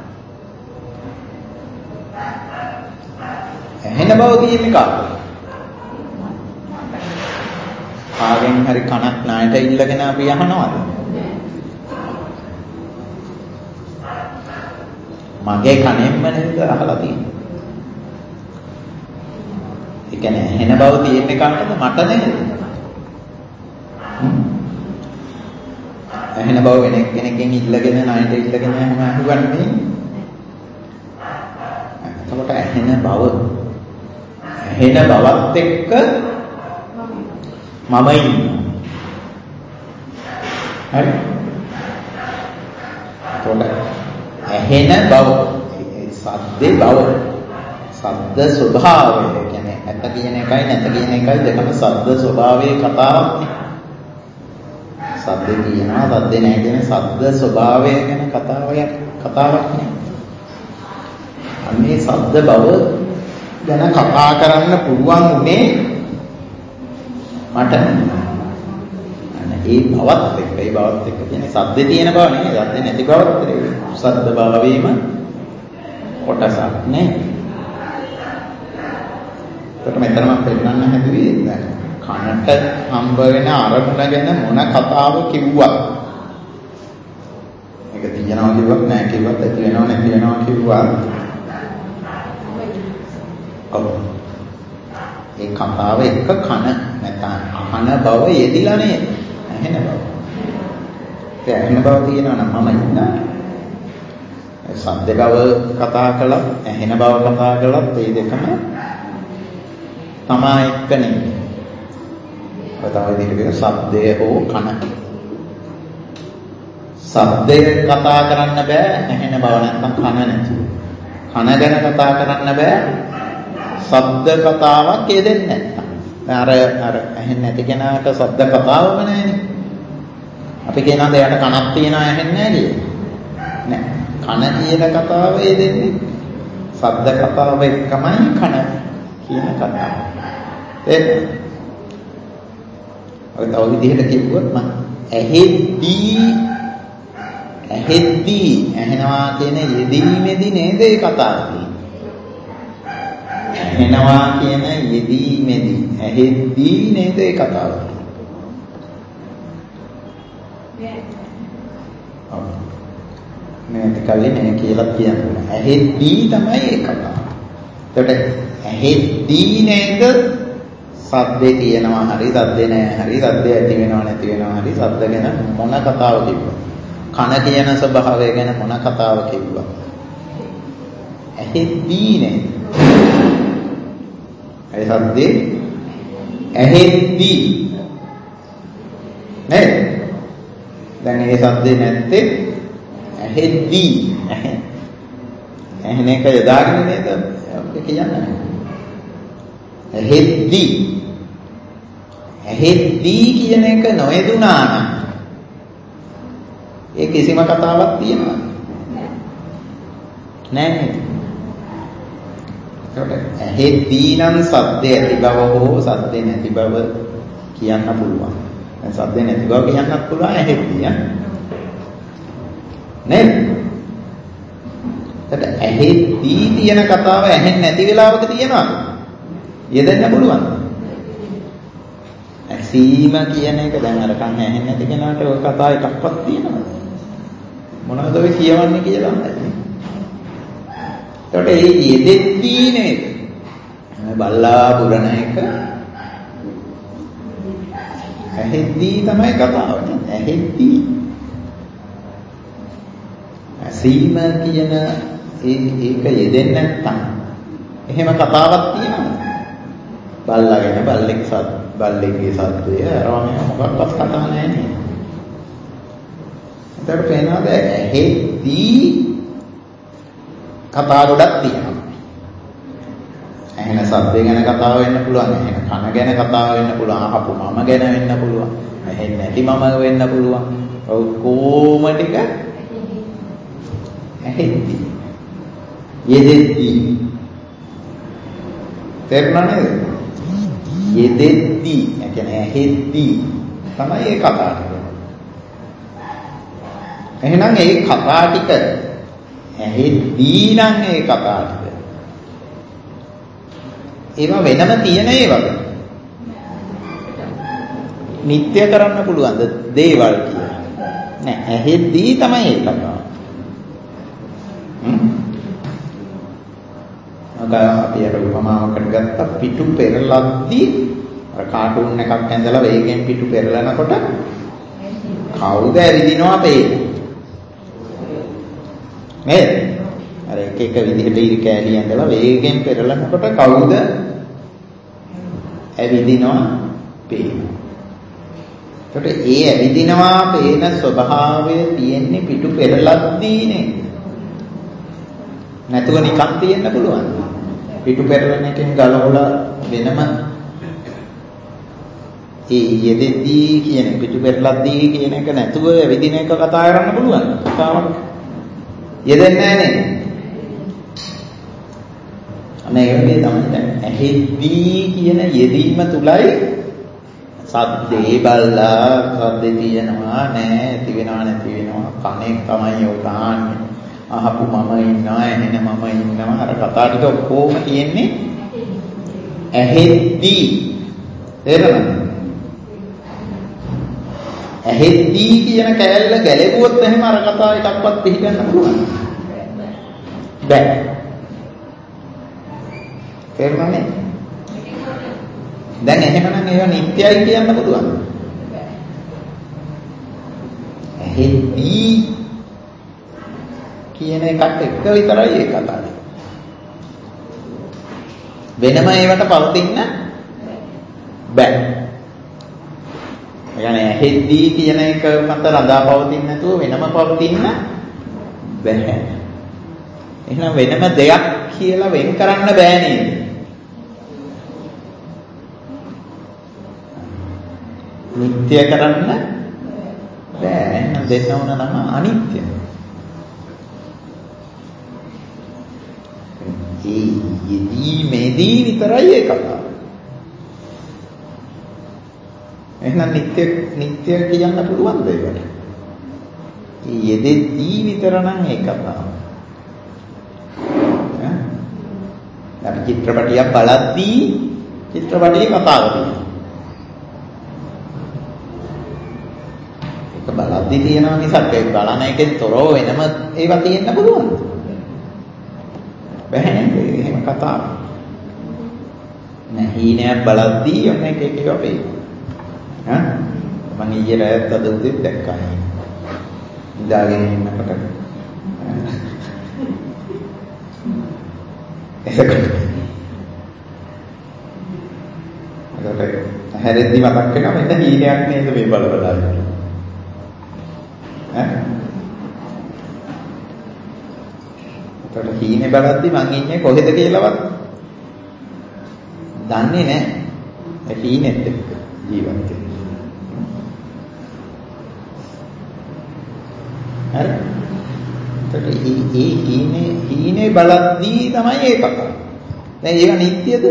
ඇහෙන බව තියෙන්නේ කාටද? කාගෙන් හරි කනක් ණයට ඉල්ලගෙන අපි අහනවද? මගේ කනෙන්ම නේද අහලා තියෙන්නේ. ඒ කියන්නේ ඇහෙන බව තියෙන්නේ කාටද? මට නේද? ඇහෙන බව වෙන කෙනෙක්ගෙන් ඉල්ලගෙන ණයට ඉල්ලගෙන එහෙම අහුවන්නේ. එතකොට ඇහෙන බව බවත් එක්ක මම ඉන්නවා. හරි? එතකොට ඇහෙන බව, සද්දේ බව, සද්ද ස්වභාවය කියන්නේ ඇත්ත කියන එකයි නැත කියන එකයි දෙකම සද්ද ස්වභාවයේ කතාවක් නේ. සද්දේ කියනවා සද්දේ නැහැ කියන සද්ද ස්වභාවය ගැන කතාවක් නේ. අන්නේ සද්ද බව ගැන කතා කරන්න පුළුවන් උනේ මට. ඒ බවත් එක්ක කියන්නේ සද්දේ තියෙන බව නෙමෙයි, සද්දේ නැති බවත් සද්ද භාවයේම කොටසක් නේ. ඒකට මෙතන මම පෙන්නන්න හැදුවේ දැන් කනට හම්බ වෙන අරමුණ ගැන මොන කතාව කිව්වත් මේක තියනවා කිව්වත් නැහැ කිව්වත් ඇති වෙනව නැති වෙනවා කිව්වත් ඒ කතාව එක කන නැත්නම් අහන බව යෙදිලා නේද? ඇහෙන බව. ඒ ඇහෙන බව තියෙනවා නම් මම ඉන්නා. සද්ද බව කතා කළා, ඇහෙන බව කතා කළා, මේ දෙකම තමා එක්ක නෙමෙයි. ඔය තමයි විදිහට සද්දය හෝ කන. සද්දය කතා කරන්න බෑ ඇහෙන බව නැත්නම් කන නැති. කන ගැන කතා කරන්න බෑ සද්ද කතාවක් යෙදෙන්නේ නැත්තම්. දැන් අර ඇහෙන්නේ නැති කෙනාට සද්ද කතාවම නැහැනේ. අපි කියනවා එයාට කනක් තියෙනවා ඇහෙන්නේ නැහැ කියලා. නෑ. කන කියන කතාව යෙදෙන්නේ සද්ද කතාව එක්කමයි කන කියන කතාව. ඒක ඔය තව විදිහට කිව්වොත් මම ඇහෙද්දී ඇහෙනවා කියන යෙදීමේදී නේද ඒ කතාව තියෙන්නේ. ඇහෙනවා කියන යෙදීමේදී ඇහෙද්දී නේද ඒ කතාව තියෙන්නේ. මේක කලින් මේ කියලා කියනවා. ඇහෙද්දී තමයි ඒ කතාව. ඒකට ඇහෙද්දී නේද සද්දේ තියෙනවා හරි සද්දේ නැහැ හරි සද්දේ ඇති වෙනවා නැති වෙනවා හරි සද්ද ගැන මොන කතාව කිව්වද? කන කියන ස්වභාවය ගැන මොන කතාව කිව්වද? ඇහෙද්දී නේද? ඒ සද්දේ ඇහෙද්දී නේද? දැන් ඒ සද්දේ නැත්තේ ඇහෙද්දී ඇහෙන එක යදාගෙන නේද අපි කියන්නේ. ඇහෙද්දී කියන එක නොයදුනා නම් ඒ කිසිම කතාවක් තියෙනවද? නෑ නේද? ඒකට ඇහෙද්දී නම් සද්දේ ඇති බව හෝ සද්දේ නැති බව කියන්න පුළුවන්. දැන් සද්දේ නැති බව කියන්නත් පුළුවන් ඇහෙද්දී නේද? ඒකට ඇහෙද්දී තියෙන කතාව ඇහෙන්නේ නැති වෙලාවක තියෙනවද? යෙදෙන්න පුළුවන්. ඇසීම කියන එක දැන් අර කන් ඇහෙන්නේ නැති කෙනාට ඔය කතා එකක්වත් තියෙනවද? මොනවද ඔය කියවන්නේ කියලා නැහැ. ඒකට ඒ යෙදෙද්දී නේද? බල්ලා පුරණ එක ඇහෙද්දී තමයි කතාව නේ. ඇහෙද්දී ඇසීම කියන ඒක යෙදෙන්නේ නැත්තම් එහෙම කතාවක් තියෙනවද? බල්ලාගෙන බල්ලෙක්ගේ සත්වය අරම මොකක්වත් කතා නැහැ නේ. එතකොට පේනවාද ඇහෙද්දී කතා ගොඩක් තියෙනවා. ඇහෙන ශබ්දය ගැන කතාව වෙන්න පුළුවන්, ඇහෙන කන ගැන කතාව වෙන්න පුළුවන්, අහපු මම ගැන වෙන්න පුළුවන්, ඇහෙන්නේ නැති මම වෙන්න පුළුවන්. ඔය කොහොම ටික ඇහෙද්දී යෙදෙද්දී තේරුණා නේද? යෙදෙද්දී, ඒ කියන්නේ ඇහෙද්දී තමයි ඒ කතා ටික. එහෙනම් ඒ කතා ටික ඇහෙද්දී නම් ඒ කතා ටික ඒවා වෙනම තියෙන ඒවාද? නිත්‍ය කරන්න පුළුවන්ද දේවල් කියලා? නෑ, ඇහෙද්දී තමයි ඒ කතාව. අපි අර උපමාවකට ගත්ත පිටු පෙරලද්දී අර කාටුන් එකක් ඇඳලා වේගෙන් පිටු පෙරලනකොට කවුද ඇවිදිනවා පේන්නේ නේද? අර එක විදිහට ඉරි කෑලි ඇඳලා වේගෙන් පෙරලනකොට කවුද ඇවිදිනවා පේනවා. ඒකට ඒ ඇවිදිනවා පේන ස්වභාවය තියෙන්නේ පිටු පෙරලද්දීනේ. නැතුව නිකන් තියෙන්න පුළුවන්. පිටු පෙරලන එකෙන් ගලවලා වෙනම ඒ යෙදෙද්දී කියන පිටු පෙරලද්දී කියන එක නැතුව ඇවිදින එක කතා කරන්න පුළුවන්. කතාවක් යෙදෙන්නේ නැහැ නේද? අනේ ඒ වගේ තමයි දැන් ඇහෙද්දී කියන යෙදීම තුලයි සද්දේ බල්ලා සද්දේ තියෙනවා නෑ, ඇති වෙනවා නැති වෙනවා, කණෙන් තමයි ඔය ගාන්නේ. අහපු මම ඉන්නවා, එන්නේ මම ඉන්නවා. අර කතා ටික ඔක්කොම තියෙන්නේ ඇහෙද්දී. තේරෙනවද? ඇහෙද්දී කියන කෑල්ල ගැලෙවුවොත් එහෙම අර කතාව එකක්වත් පිළිගන්න පුළුවන්. බෑ. තේරුණානේ? දැන් එහෙමනම් ඒවා නිත්‍යයි කියන්න පුළුවන්. ඇහෙද්දී කියන එකත් එක්ක විතරයි ඒ කතාවේ. වෙනම ඒවට පවතින්න බෑ. ඒ කියන්නේ ඇහෙද්දී කියන එක මත රඳා පවතින්නේ නැතුව වෙනම පවතින්න බෑ. එහෙනම් වෙනම දෙයක් කියලා වෙන් කරන්න බෑ නේද? නිත්‍ය කරන්න බෑ. එහෙනම් දෙන්න ඕන නම අනිත්‍ය. යෙදීමේදී විතරයි ඒ කතාව. එහෙනම් නිත්‍ය කියන්න පුළුවන්ද ඒකට? යෙදෙද්දී විතර නම් ඒ කතාව. අපි චිත්‍රපටියක් බලද්දී චිත්‍රපටියේ කතාව තියෙනවා. ඒක බලද්දී තියෙනවා මිසක් ඒ බලන එකෙන් තොරව වෙනම ඒවා තියෙන්න පුළුවන්ද? බැහැ නේද? එහෙම කතාවක්. නෑ, හීනයක් බලද්දී ඔන්න එක ඒවා පේනවා. මම ඊයේ රාත් අද උදේ දැක්කා. ඉඳාගෙන ඉන්නකොට ඒකට හැරෙද්දි මතක් වෙනවා මෙන්න හීනයක් නේද මේ බලබලා ඉන්නේ. ඒකට හීනේ බලද්දි මං ඉන්නේ කොහෙද කියලාවත් දන්නේ නැහැ. ඒ හීනෙත් එක්ක ජීවත් වෙන්නේ. හරි. ඒකට ඒ හීනේ බලද්දී තමයි ඒ කතාව. දැන් ඒක නිට්ටියද?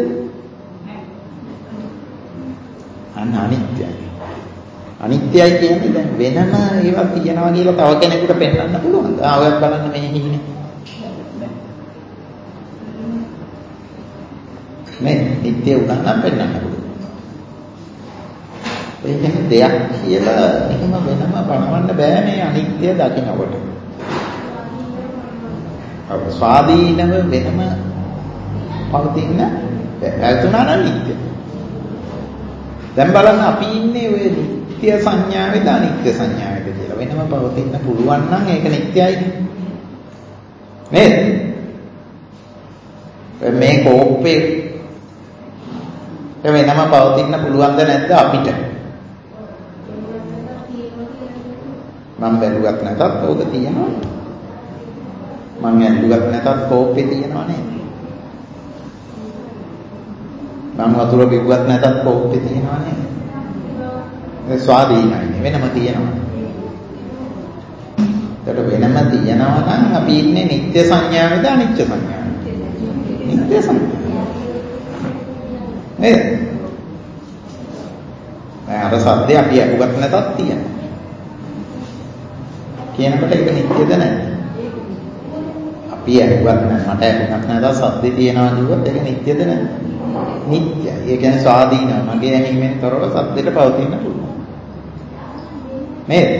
අනිත්‍යයි. අනිත්‍යයි කියන්නේ දැන් වෙනම ඒවා තියනවා කියලා තව කෙනෙකුට පෙන්වන්න පුළුවන්ද? ඔයත් බලන්න මේ හීනේ. මේ නිට්ටිය උනනම් පෙන්වන්න පුළුවන්. ඒක දෙයක් කියලා එහෙම වෙනම බලවන්න බෑ මේ අනිත්‍ය දකින්නකොට. ස්වාධීනව වෙනම පවතින ඇතුණා නම් නිත්‍ය. දැන් බලන්න අපි ඉන්නේ ඔය නිත්‍ය සංඥාවේද අනිත්‍ය සංඥාවේද කියලා. වෙනම පවතින්න පුළුවන් නම් ඒක නිත්‍යයි නේද? මේ කෝපේ වෙනම පවතින්න පුළුවන්ද නැද්ද අපිට? මම බැලුවත් නැතත් ඕක තියෙනවා. මම ඇල්ලුවත් නැතත් කෝපේ තියෙනවා නේද? මම වතුර බිව්වත් නැතත් කෝපේ තියෙනවා නේද? ඒ ස්වාධීනයි වෙනම තියෙනවා. ඒකට වෙනම තියෙනවා නම් අපි ඉන්නේ නිත්‍ය සංඥාවේද අනිත්‍ය සංඥාවේද? නිත්‍ය සංඥාව. නේද? සද්දේ අපි අහුවත් නැතත් තියෙනවා. කියනකොට ඒක නිත්‍යද නැද්ද? අපි අහුවත් නැහැ. මට අහුවත් නැතත් සද්දේ තියනවා කිව්වොත් ඒක නිත්‍යද නැද්ද? නිත්‍යයි. ඒ කියන්නේ ස්වාධීනව මගේ ඇහිීමෙන් තොරව සද්දෙට පවතින්න පුළුවන්. නේද?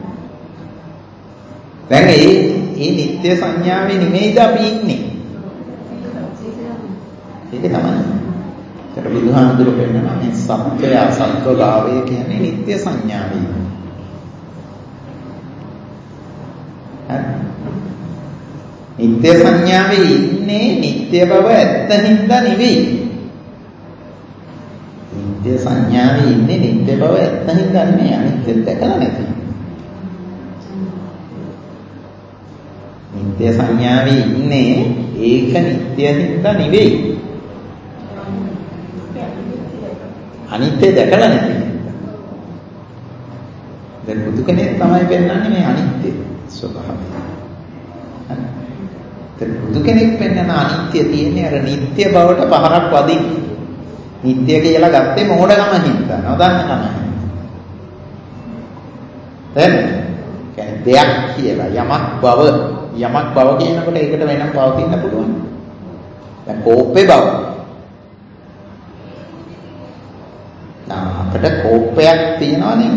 දැන් මේ නිත්‍ය සංඥාවේ නෙමෙයිද අපි ඉන්නේ? ඒක තමයි. ඒක බුදුහාමුදුරු කියනවා මේ සත්‍යය සත්වභාවය කියන්නේ නිත්‍ය සංඥාවයි. නිත්‍ය සංඥාවේ ඉන්නේ නිත්‍ය බව ඇත්ත හින්දා නෙවෙයි. නිත්‍ය සංඥාවේ ඉන්නේ නිත්‍ය බව ඇත්ත හින්දා නෙවෙයි. අනිත්‍ය දැකලා නැති. නිත්‍ය සංඥාවේ ඉන්නේ ඒක නිත්‍ය හින්දා නෙවෙයි. අනිත්‍ය දැකලා නැති. දැන් බුදු කෙනෙක් තමයි පෙන්වන්නේ මේ අනිත්‍ය ස්වභාවය. දැන් බුදු කෙනෙක් පෙන්වන අනිත්‍ය තියෙන්නේ අර නිත්‍ය බවට පහරක් වදින්න. නිත්‍ය කියලා ගත්තේ මොහොඩකම හින්දා, නොදන්නකම හින්දා. දැන් කියන්නේ දෙයක් කියලා යමක් බව කියනකොට ඒකට වෙනම පවතින්න පුළුවන්. දැන් කෝපේ බව. අපිට කෝපයක් තියෙනවනේ.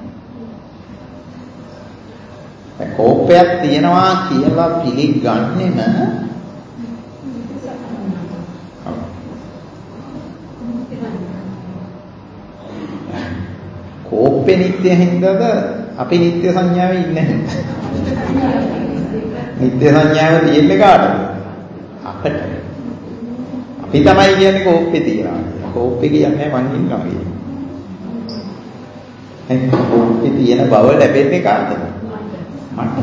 දැන් කෝපයක් තියෙනවා කියලා පිළිගන්නෙම කෝපේ නිත්‍ය හින්දාද අපි නිත්‍ය සංඥාවේ ඉන්නේ නැහැ. නිත්‍ය සංඥාව තියෙන්නේ කාටද? අපිට. අපි තමයි කියන්නේ කෝපේ තියනවා. කෝපේ කියන්නේ මං ඉන්නවා කියන්නේ. කෝපේ තියෙන බව ලැබෙන්නේ කාටද? මට.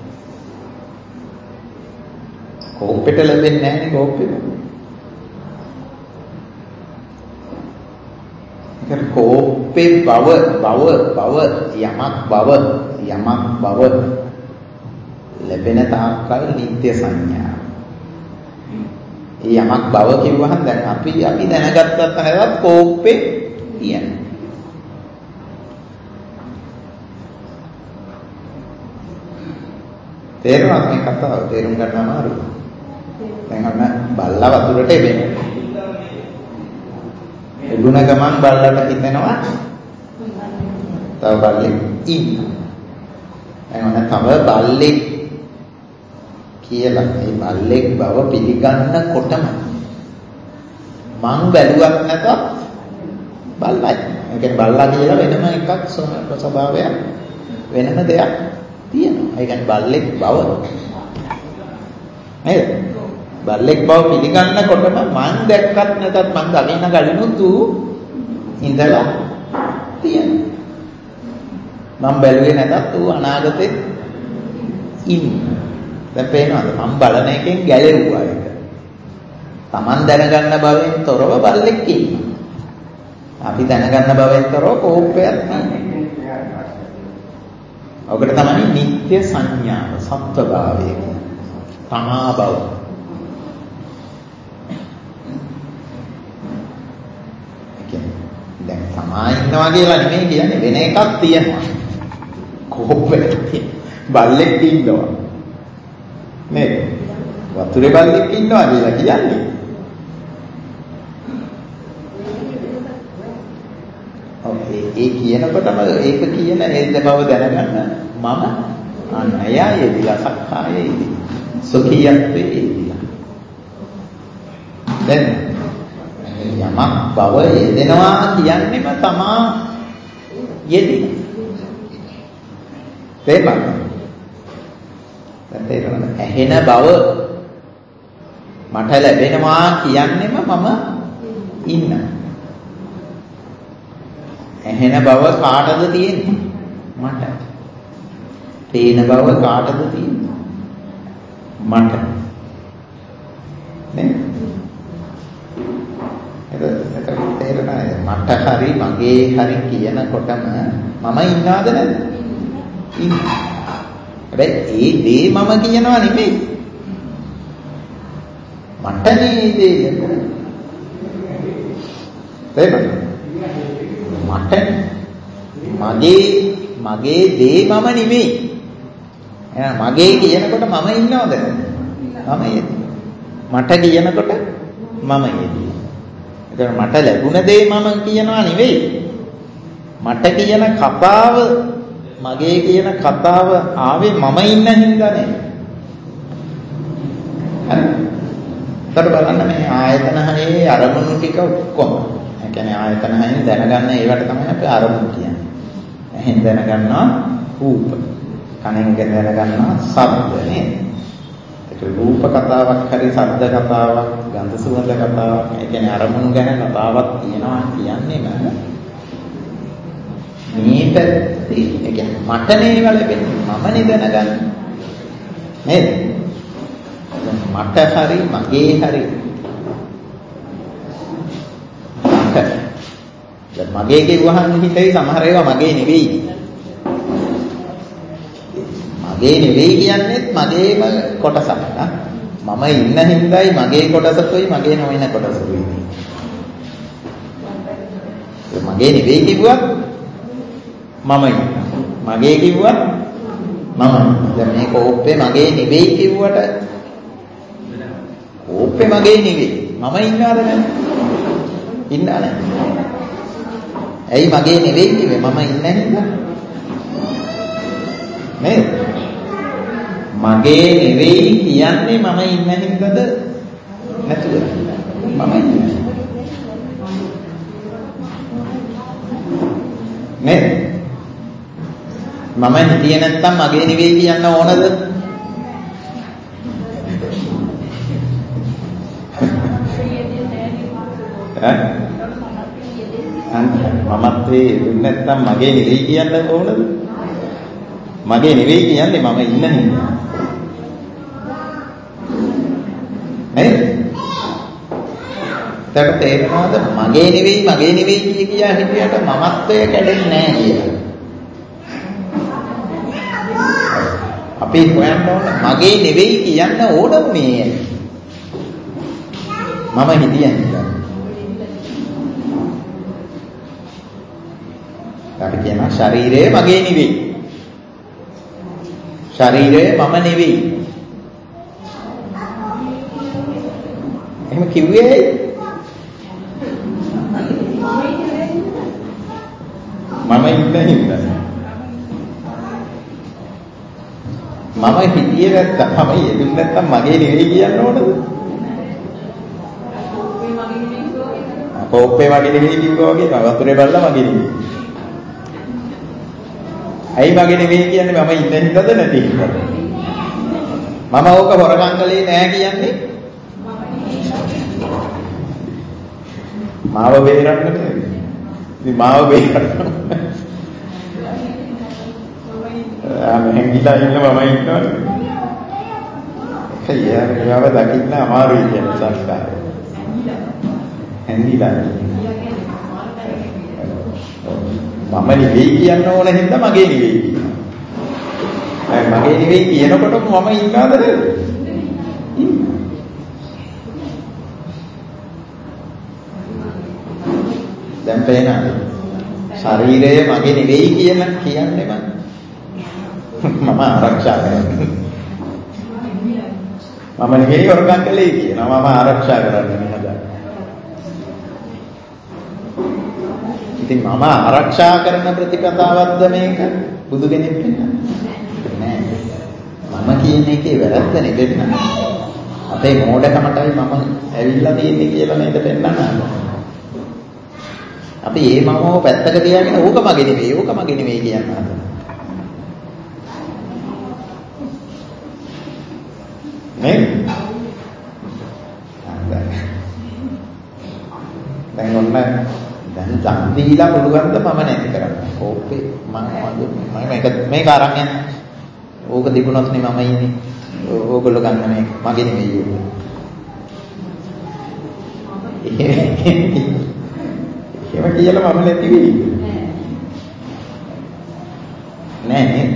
කෝපෙට ලැබෙන්නේ නැහැනේ කෝපෙට. ඒක කෝපේ බව යමක් බව ලැබෙන තාක්කල් නිත්‍ය සංඥා. ඒ යමක් බව කිව්වහම දැන් අපි දැනගත්තත් නැතත් කෝපේ තියෙනවා. තේරුණාද මේ කතාව? තේරුම් ගන්න අමාරුයි. දැන් අන්න බල්ලා වතුරට එබෙනවා. එළුණ ගමන් බල්ලට හිතෙනවා තව බල්ලෙක් ඉන්නවා. දැන් අන්න තව බල්ලෙක් කියලා මේ බල්ලෙක් බව පිළිගන්නකොටම මං බැලුවක් නැතත් බල්ලයි. ඒ කියන්නේ බල්ලා කියලා වෙනම එකක් ස්වභාවයක් වෙනම දෙයක් තියෙනවා. ඒ කියන්නේ බල්ලෙක් බව. නේද? බල්ලෙක් බව පිළිගන්නකොටම මං දැක්කත් නැතත් මං දකින්න කලිනුත් ඉඳලා තියෙනවා. මං බැලුවේ නැතත් ඌ අනාගතේ ඉන්නවා. දැන් පේනවද? මම බලන එකෙන් ගැලෙව්වා ඒක. Taman දැනගන්න බවෙන් තොරව බල්ලෙක් ඉන්නවා. අපි දැනගන්න බවෙන් තොරව කෝපයක් තියෙනවා. ඔකට තමයි නිත්‍ය සංඥාව, සත්වභාවය කියන්නේ. තමා බව. දැන් තමා ඉන්නවා කියලා නෙමෙයි කියන්නේ වෙන එකක් තියෙනවා. කෝපයක් තියෙනවා. බල්ලෙක් ඉන්නවා. නේද? වතුරේ බල්ලෙක් ඉන්නවා කියලා කියන්නේ. ඒ කියනකොටම ඒක කියන හේද බව දැනගන්න මම අනයයේදීලා සක්කායේදී සුඛියත්වයේදීලා. දැන් යමක් බව යෙදෙනවා කියන්නේම තමා යෙදෙන. තේරුණාද? ඇහෙන බව මට ලැබෙනවා කියන්නේම මම ඉන්නවා. ඇහෙන බව කාටද තියෙන්නේ? මට. පේන බව කාටද තියෙන්නේ? මට. නේ? ඒක තේරෙනවද? මට හරි මගේ හරි කියනකොටම මම ඉන්නවද නැද්ද? ඉන්නවා. හැබැයි ඒ දේ මම කියනවා නෙමෙයි. මට මේ දේ තේරෙනවද? මට මගේ දේ මම නෙමෙයි. එහෙනම් මගේ කියනකොට මම ඉන්නවද? මම යෙදී. මට කියනකොට මම යෙදී. ඒතර මට ලැබුණ දේ මම කියනවා නෙවෙයි. මට කියන කතාව මගේ කියන කතාව ආවේ මම ඉන්න හින්දා නේ. හරි. ඒතර බලන්න මේ ආයතන හයේ අරමුණු ටික ඔක්කොම. ඒ කියන්නේ ආයතන හයෙන් දැනගන්න ඒවට තමයි අපි අරමුණු කියන්නේ. එහෙන් දැනගන්නවා රූප. කනෙන් දැනගන්නවා ශබ්ද නේද? ඒක රූප කතාවක් හරි ශබ්ද කතාවක් ගන්ධ සුවඳ කතාවක්. ඒ කියන්නේ අරමුණු ගැන කතාවක් කියනවා කියන්නේ මේ පැත්තේ ඒ කියන්නේ මට නේව ලැබෙන්නේ මමනේ දැනගන්නේ නේද? මට හරි මගේ හරි මගේ කිව්වහම හිතේ සමහර ඒවා මගේ නෙවෙයි. මගේ නෙවෙයි කියන්නේත් මගේම කොටසක් නා. මම ඉන්න හින්දායි මගේ කොටසකුයි මගේ නොවන කොටසකුයි. මගේ නෙවෙයි කිව්වත් මම ඉන්නවා. මගේ කිව්වත් මම. දැන් මේ කෝප්පේ මගේ නෙවෙයි කිව්වට කෝප්පේ මගේ නෙවෙයි. මම ඉන්නවද නැද්ද? ඉන්නා නෑ. ඇයි මගේ නෙවෙයි කිව්වේ? මම ඉන්න හින්දා. නේද? මගේ නෙවෙයි කියන්නේ මම ඉන්න හින්දාද නැතුව? මම ඉන්නේ. නේද? මම හිතියේ නැත්තම් මගේ නෙවෙයි කියන්න ඕනද? මමත්වේ දුන්න නැත්තම් මගේ නෙවෙයි කියන්න ඕනද? මගේ නෙවෙයි කියන්නේ මම ඉන්න හින්දා. නේද? ඒකට තේරෙනවද මගේ නෙවෙයි කියා හිතියට මමත්වය කැඩෙන්නේ නැහැ කියලා. අපි හොයන්න ඕන මගේ නෙවෙයි කියන්න ඕන මේ මම හිතියන්නේ. අපි කියනවා ශරීරය මගේ නෙවෙයි. ශරීරය මම නෙවෙයි. එහෙම කිව්වේ මම ඉන්න හින්දා. මම හිතියේ නැත්තම් මම යෙදුනේ නැත්තම් මගේ නෙවෙයි කියන්න ඕනද? කෝප්පේ මගේ නෙවෙයි කිව්වා වගේ වතුරේ බලලා මගේ නෙවෙයි. ඇයි මගේ නෙවෙයි කියන්නේ මම ඉන්න හින්දාද නැති හින්දාද? මම ඕක හොරකම් කළේ නෑ කියන්නේ මාව බේරන්න නේද? ඉතින් මාව බේරන්න හැංගිලා ඉන්න මම ඉන්නවනේ. ඒකව දකින්න අමාරුයි කියන සංස්කාරය. හැංගිලා මම නෙවෙයි කියන්න ඕන හින්දා මගේ නෙවෙයි කියනවා. මගේ නෙවෙයි කියනකොට මම ඉන්නවද නේද? දැන් පේනද? ශරීරය මගේ නෙවෙයි කියන්නේම මම ආරක්ෂා කරනවා. මම නෙවෙයි වරකම් කළේ කියනවා. මම ආරක්ෂා කරන්නේ හදා. ඉතින් මම ආරක්ෂා කරන ප්‍රතිපදාවක්ද මේක? බුදු කෙනෙක් නෑ. මම කියන එකේ වැරද්ද නෙවෙන්න. අපේ මෝඩකමටයි මම ඇවිල්ලා තියෙන්නේ කියලා නේද පෙන්නන්න. අපි මේ මමව පැත්තක තියාගෙන ඕක මගේ නෙවෙයි කියන්න හදනවා. නේද? දැන් ඔන්න දැන් දන් දීලා පුළුවන්ද මම නැති කරන්න. කෝපේ මම මේක අරන් යන්න. ඕක තිබුණොත් නේ මම ඉන්නේ. ඕගොල්ලෝ ගන්න මේක මගේ නෙවෙයි ඒක. එහෙම කියලා මම නැති වෙයි. නෑ නේද?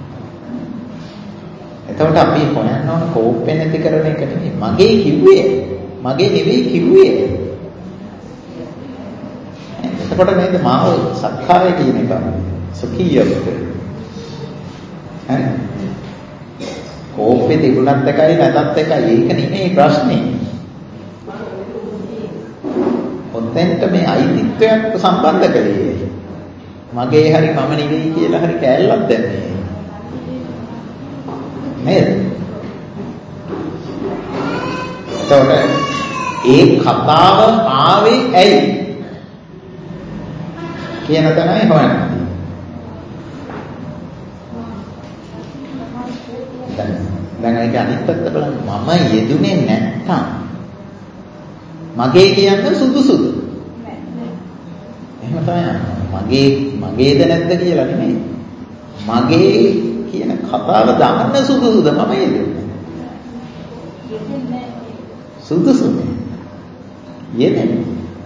එතකොට අපි හොයන්න ඕන කෝපේ නැති කරන එක නෙමෙයි. මගේ කිව්වේ මගේ නෙවෙයි කිව්වේ. එතකොට නේද මාව සක්කාය කියන එක සුඛියොත්. හරි. කෝපේ තිබුණත් එකයි නැතත් එකයි. ඒක නෙමෙයි ප්‍රශ්නේ. ඔතෙන්ට මේ අයිතිත්වයක් සම්බන්ධ කළේ. මගේ හරි මම නෙවෙයි කියලා හරි කෑල්ලක් දැම්මේ. නේද? එතකොට ඒ කතාව ආවේ ඇයි කියන තැනයි හොයන්නේ. දැන් ඒක අනිත් පැත්ත බලන්න. මම යෙදුනේ නැත්තම් මගේ කියන්න සුදුසුද? එහෙම තමයි. මගේද නැද්ද කියලා නෙමෙයි. මගේ කියන කතාව දාන්න සුදුසුද මම යෙදුනේ? සුදුසුනේ. යෙදෙන්නේ.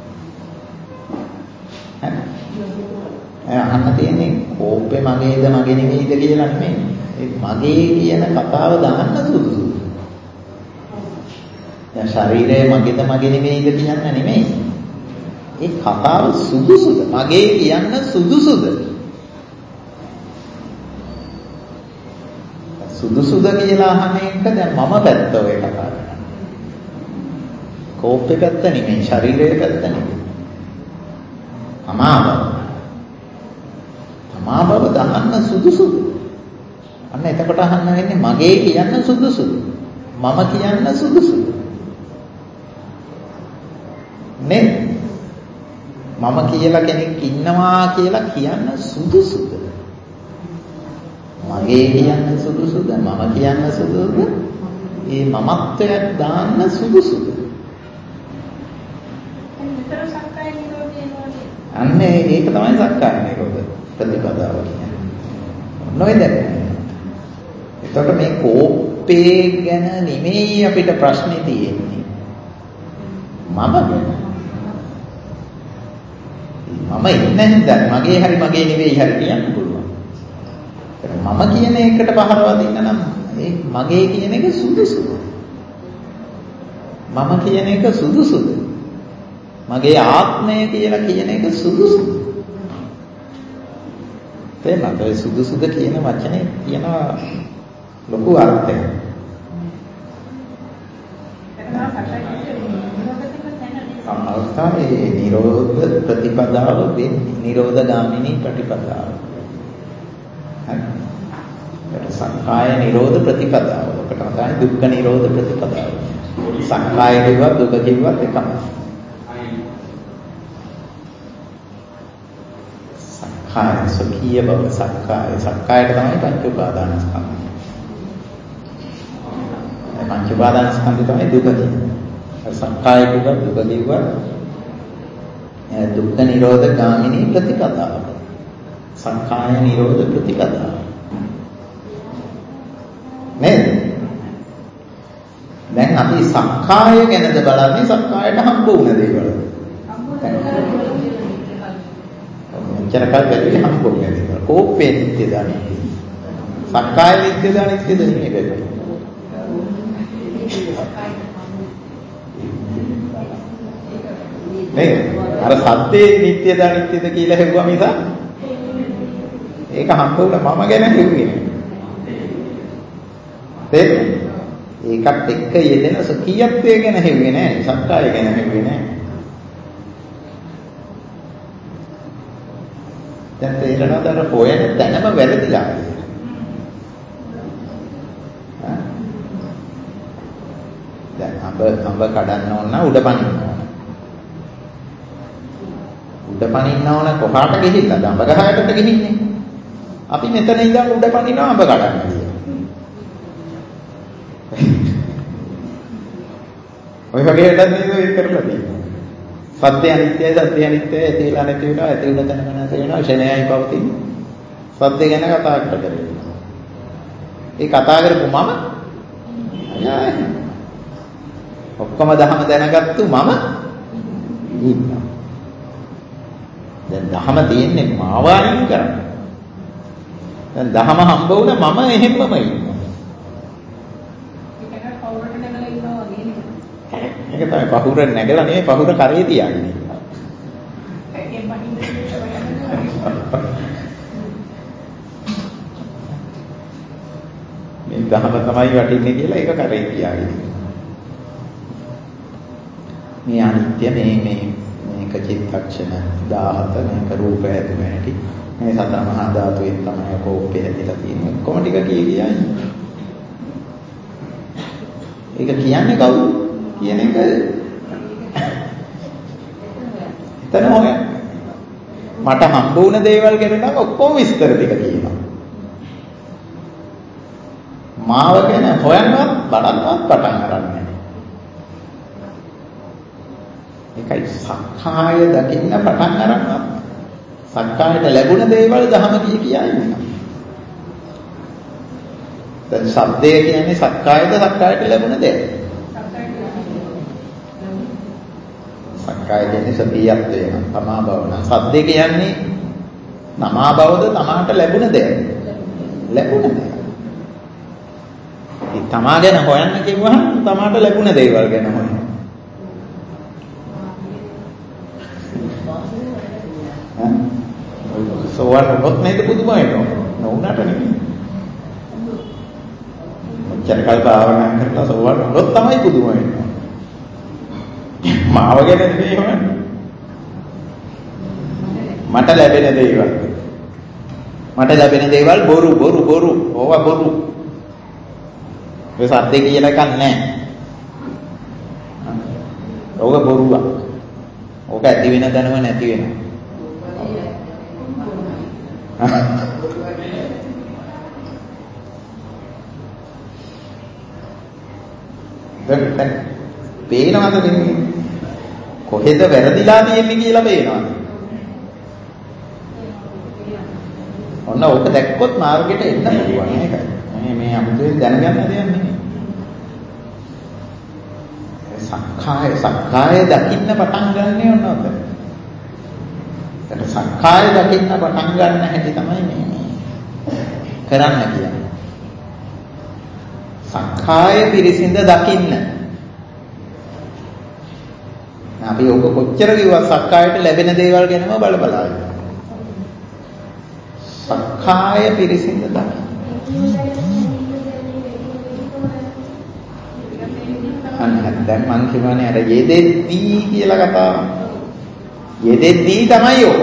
අහන්න තියෙන්නේ කෝපේ මගේද මගේ නෙමෙයිද කියලා නෙමෙයි. ඒ මගේ කියන කතාව දාන්න සුදුසුද? දැන් ශරීරය මගේද මගේ නෙමෙයිද කියන්න නෙමෙයි. ඒ කතාව සුදුසුද? මගේ කියන්න සුදුසුද? සුදුසුද කියලා අහන එක දැන් මම පැත්ත ඔය කතා කරන්නේ. කෝපේ පැත්ත නෙමෙයි, ශරීරයේ පැත්ත නෙමෙයි. තමාබව දාන්න සුදුසුද? අන්න එතකොට අහන්න වෙන්නේ මගේ කියන්න සුදුසුද? මම කියන්න සුදුසුද? නේ? මම කියලා කෙනෙක් ඉන්නවා කියලා කියන්න සුදුසුද? මගේ කියන්න සුදුසුද? මම කියන්න සුදුසුද? ඒ මමත්වයක් දාන්න සුදුසුද? අන්න ඒක තමයි සක්කාය නිරෝධ ප්‍රතිපදාව කියන්නේ. නොවේද? එතකොට මේ කෝපේ ගැන නෙමෙයි අපිට ප්‍රශ්නේ තියෙන්නේ. මම ගැන. මම ඉන්නේ නැද්ද? මගේ හරි මගේ නෙවෙයි හරි කියන්න පුළුවන්. මම කියන එකට පහර වදින්න නම් ඒ මගේ කියන එක සුදුසුද? මම කියන එක සුදුසුද? මගේ ආත්මය කියලා කියන එක සුදුසුද? තේමද? ඒ සුදුසුද කියන වචනේ තියෙන ලොකු අර්ථයක්. අවස්ථාවේ නිරෝධ ප්‍රතිපදාව වෙන්නේ නිරෝධ ගාමිනී ප්‍රතිපදාව. හරි. සංඛාය නිරෝධ ප්‍රතිපදාව. ඔකට තමයි දුක්ඛ නිරෝධ ප්‍රතිපදාව. සංඛාය කිව්වත් දුක කිව්වත් එකම. සංඛාය සුඛීය බව සංඛායට තමයි පංච උපාදානස්කන්ධය. පංච උපාදානස්කන්ධය තමයි දුක කියන්නේ. සංඛාය කිව්වත් දුක කිව්වත් දුක්ඛ නිරෝධ ගාමිනී ප්‍රතිපදාව. සංඛාය නිරෝධ ප්‍රතිපදාව. නේද? දැන් අපි සංඛාය ගැනද බලන්නේ සංඛායට හම්බ වුණ දේවල්. මෙච්චර කල් බැලුවේ හම්බ වුණ දේවල්. කෝපේ නිත්‍යද අනිත්‍යද? සංඛාය නිත්‍යද අනිත්‍යද නෙමෙයි බැලුවේ. නේද? අර සත්‍යයේ නිත්‍යද අනිත්‍යද කියලා හෙව්වා මිස ඒක හම්බ වුණා මම ගැන හෙව්වේ නෑ. තේරෙනවද? ඒකත් එක්ක යෙදෙන සුඛියත්වය ගැන හෙව්වේ නෑ. සත්‍යය ගැන හෙව්වේ නෑ. දැන් තේරෙනවද අර හොයන තැනම වැරදිලා. දැන් අඹ කඩන්න ඕන නම් උඩ පනින්න ඕන. උඩ පනින්න ඕන කොහාට ගිහිල්ලාද? අඹ ගහයටද ගිහින්නේ. අපි මෙතන ඉඳන් උඩ පනිනවා අඹ කඩන්න කියලා. ඔය වගේ වැඩක් නේද ඒක කරලා තියෙන්නේ. සත්‍ය අනිත්‍යයි සත්‍ය අනිත්‍යයි ඇතිලා නැති වෙනවා ඇති වෙන තැනම නැති වෙනවා ෂණයයි පවතින. සත්‍ය ගැන කතා කරලා. ඒ කතා කරපු මම ඔක්කොම දහම දැනගත්තු මම ඉන්නවා. දැන් දහම තියෙන්නේ මාව අයින් කරන්න. දැන් දහම හම්බ වුණා මම එහෙම්මම ඉන්නවා. ඒක තමයි පහුර නැගලා නෙවෙයි පහුර කරේ තියන්නේ. තමයි වටින්නේ කියලා ඒක කරේ තියාගෙන. මේ අනිත්‍ය මේක චිත්තක්ෂණ 17 මේක රූප හැදුන හැටි මේ සතර මහා ධාතුවෙන් තමයි කෝපය ඇදලා තියෙන්නේ. කොහොම ටික කියන්නේ? ඒක කියන්නේ කවුද? කියන එක එතන හොයන්න. මට හම්බ වුණ දේවල් ගැන නම් ඔක්කොම විස්තර ටික කියනවා. මාව ගැන හොයන්නවත් බලන්නවත් පටන් ගන්නෑ. ඒකයි සක්කාය දකින්න පටන් ගන්නවා. සක්කායට ලැබුණ දේවල් දහම කියන්නේ. දැන් ශබ්දය කියන්නේ සක්කායද සක්කායට ලැබුණ දෙයක්. සක්කාය කියන්නේ සතියත්වය නම් තමා බව නම් ශබ්දය කියන්නේ තමා බවද තමාට ලැබුණ දෙයක්. ලැබුණ දෙයක්. ඒ තමා ගැන හොයන්න කිව්වහම තමාට ලැබුණ දේවල් ගැන හොයන්න. සෝවන් වුණොත් නේද පුදුම වෙනවා. නොවුනට නෙමෙයි. චරකල් භාවනා කරලා සෝවන් වුණොත් තමයි පුදුම වෙන්නේ. මාව ගැන නෙමෙයි හොයන්නේ. මට ලැබෙන දේවල්. මට ලැබෙන දේවල් බොරු. ඕවා බොරු. ඒ සත්‍ය කියලා එකක් නැහැ. ඕක බොරුවක්. ඕක ඇති වෙන තැනම නැති වෙනවා. දැන් පේනවද වෙන්නේ? කොහෙද වැරදිලා තියෙන්නේ කියලා පේනවද? ඔන්න ඕක දැක්කොත් මාර්ගයට එන්න පුළුවන් ඒකයි. මේ අමුතුවෙන් දැනගන්න දෙයක් නෙමෙයි. සක්කාය දකින්න පටන් ගන්නේ ඔන්න ඔතන. ඒක සක්කාය දකින්න පටන් ගන්න හැටි තමයි මේ කරන්න කියන්නේ. සක්කාය පිරිසිඳ දකින්න. අපි ඔක කොච්චර කිව්වත් සක්කායට ලැබෙන දේවල් ගැනම බලබලා ඉන්නවා. සක්කාය පිරිසිඳ දකින්න. දැන් මං කියවනේ අර යෙදෙද්දී කියලා කතාව. යෙදෙද්දී තමයි ඔක.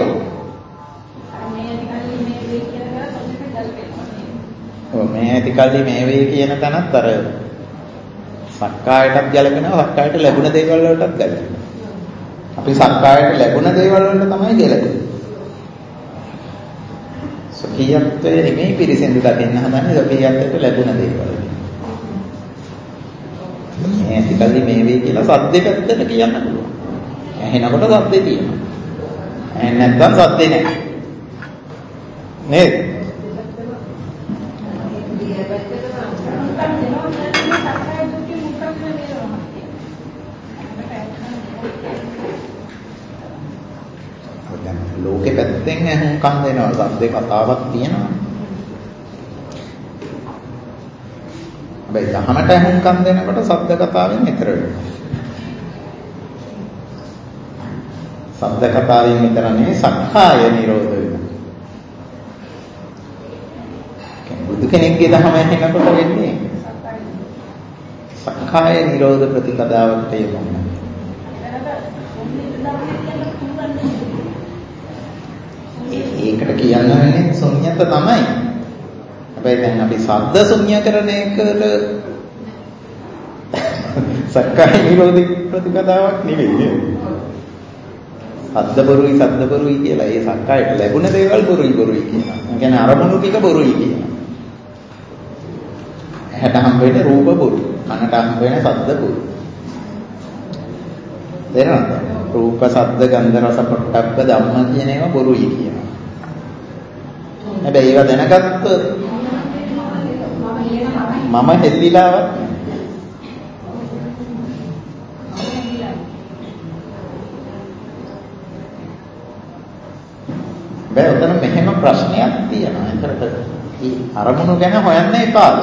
මේ ඇති කල්ලි මේ වේ කියන තැනත් අර සක්කායටත් ගැලපෙනවා සක්කායට ලැබුණ දේවල් වලටත් ගැලපෙනවා. අපි සක්කායට ලැබුණ දේවල් වලට තමයි ගැලපෙන්නේ. සොකියත්වයේ නෙමෙයි පිරිසිදු දකින්න හදන්නේ සොකියත්වයට ලැබුණ දේවල්. මේ ඇති කල්ලි මේ වේ කියලා සද්දේ පැත්තට කියන්න පුළුවන්. ඇහෙනකොට සද්දේ තියෙනවා. ඇහෙන්නේ නැත්නම් සද්දේ නැහැ. නේද? ලෝකෙ පැත්තෙන් හුඟකම් දෙනවා සද්දේ කතාවක් තියෙනවා. හැබැයි දහමට හුඟකම් දෙනකොට සද්ද කතාවෙන් ඈතර වෙනවා. සද්ද කතාවෙන් විතර නෙවෙයි සක්කාය නිරෝධ වෙනවා. බුදු කෙනෙක්ගේ දහම ඇහෙනකොට වෙන්නේ සක්කාය නිරෝධ ප්‍රතිපදාවකට යොමු වෙනවා. ඒකට කියන්න වෙන්නේ ශුන්‍යත තමයි. හැබැයි දැන් අපි සද්ද ශුන්‍ය කරන එකට සක්කාය නිරෝධ ප්‍රතිපදාවක් නෙවෙයි. සද්ද බොරුයි කියලා ඒ සක්කායට ලැබුණ දේවල් බොරුයි කියනවා. ඒ කියන්නේ අරමුණු ටික බොරුයි කියනවා. ඇහැට හම්බ වෙන රූප බොරු, කනට හම්බ වෙන ශබ්ද බොරු. තේරෙනවද? රූප, ශබ්ද, ගන්ධ, රස, පොට්ටබ්බ ධම්ම කියන ඒවා බොරුයි කියනවා. හැබැයි ඒවා දැනගත්ත මම හෙල්ලිලාවත් බෑ. උතන මෙහෙම ප්‍රශ්නයක් තියෙනවා. ඒකට අරමුණු ගැන හොයන්න එපාද?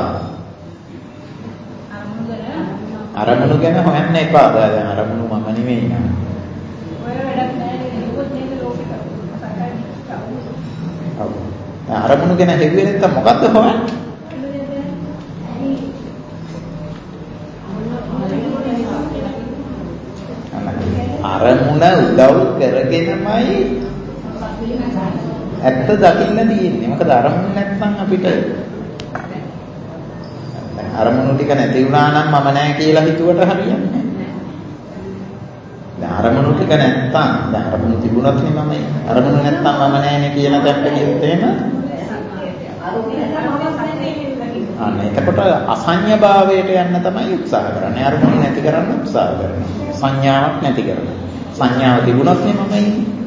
අරමුණු ගැන හොයන්න එපාද? දැන් අරමුණු මම නෙවෙයි නා. ඔය වැඩක් නෑ නේද? ඔක නේද ලෝකෙට. අරමුණු ගැන හෙව්වේ නැත්තම් මොකද්ද හොයන්නේ? අරමුණ උදව් කරගෙනමයි ඇත්ත දකින්න තියෙන්නේ. මොකද අරමුණ නැත්නම් අපිට අරමුණු ටික නැති වුණා නම් මම නැහැ කියලා හිතුවට හරියන්නේ නැහැ. දැන් අරමුණු ටික නැත්නම් දැන් අරමුණු තිබුණත් නෙමෙයි අරමුණු නැත්නම් මම නැහැනේ කියලා දැක්ක කියොත් එහෙම අන්න එතකොට අසඤ්ඤ භාවයට යන්න තමයි උත්සාහ කරන්නේ. අරමුණු නැති කරන්න උත්සාහ කරනවා. සංඥාවක් නැති කරනවා. සංඥාව තිබුණත් නෙමෙයි.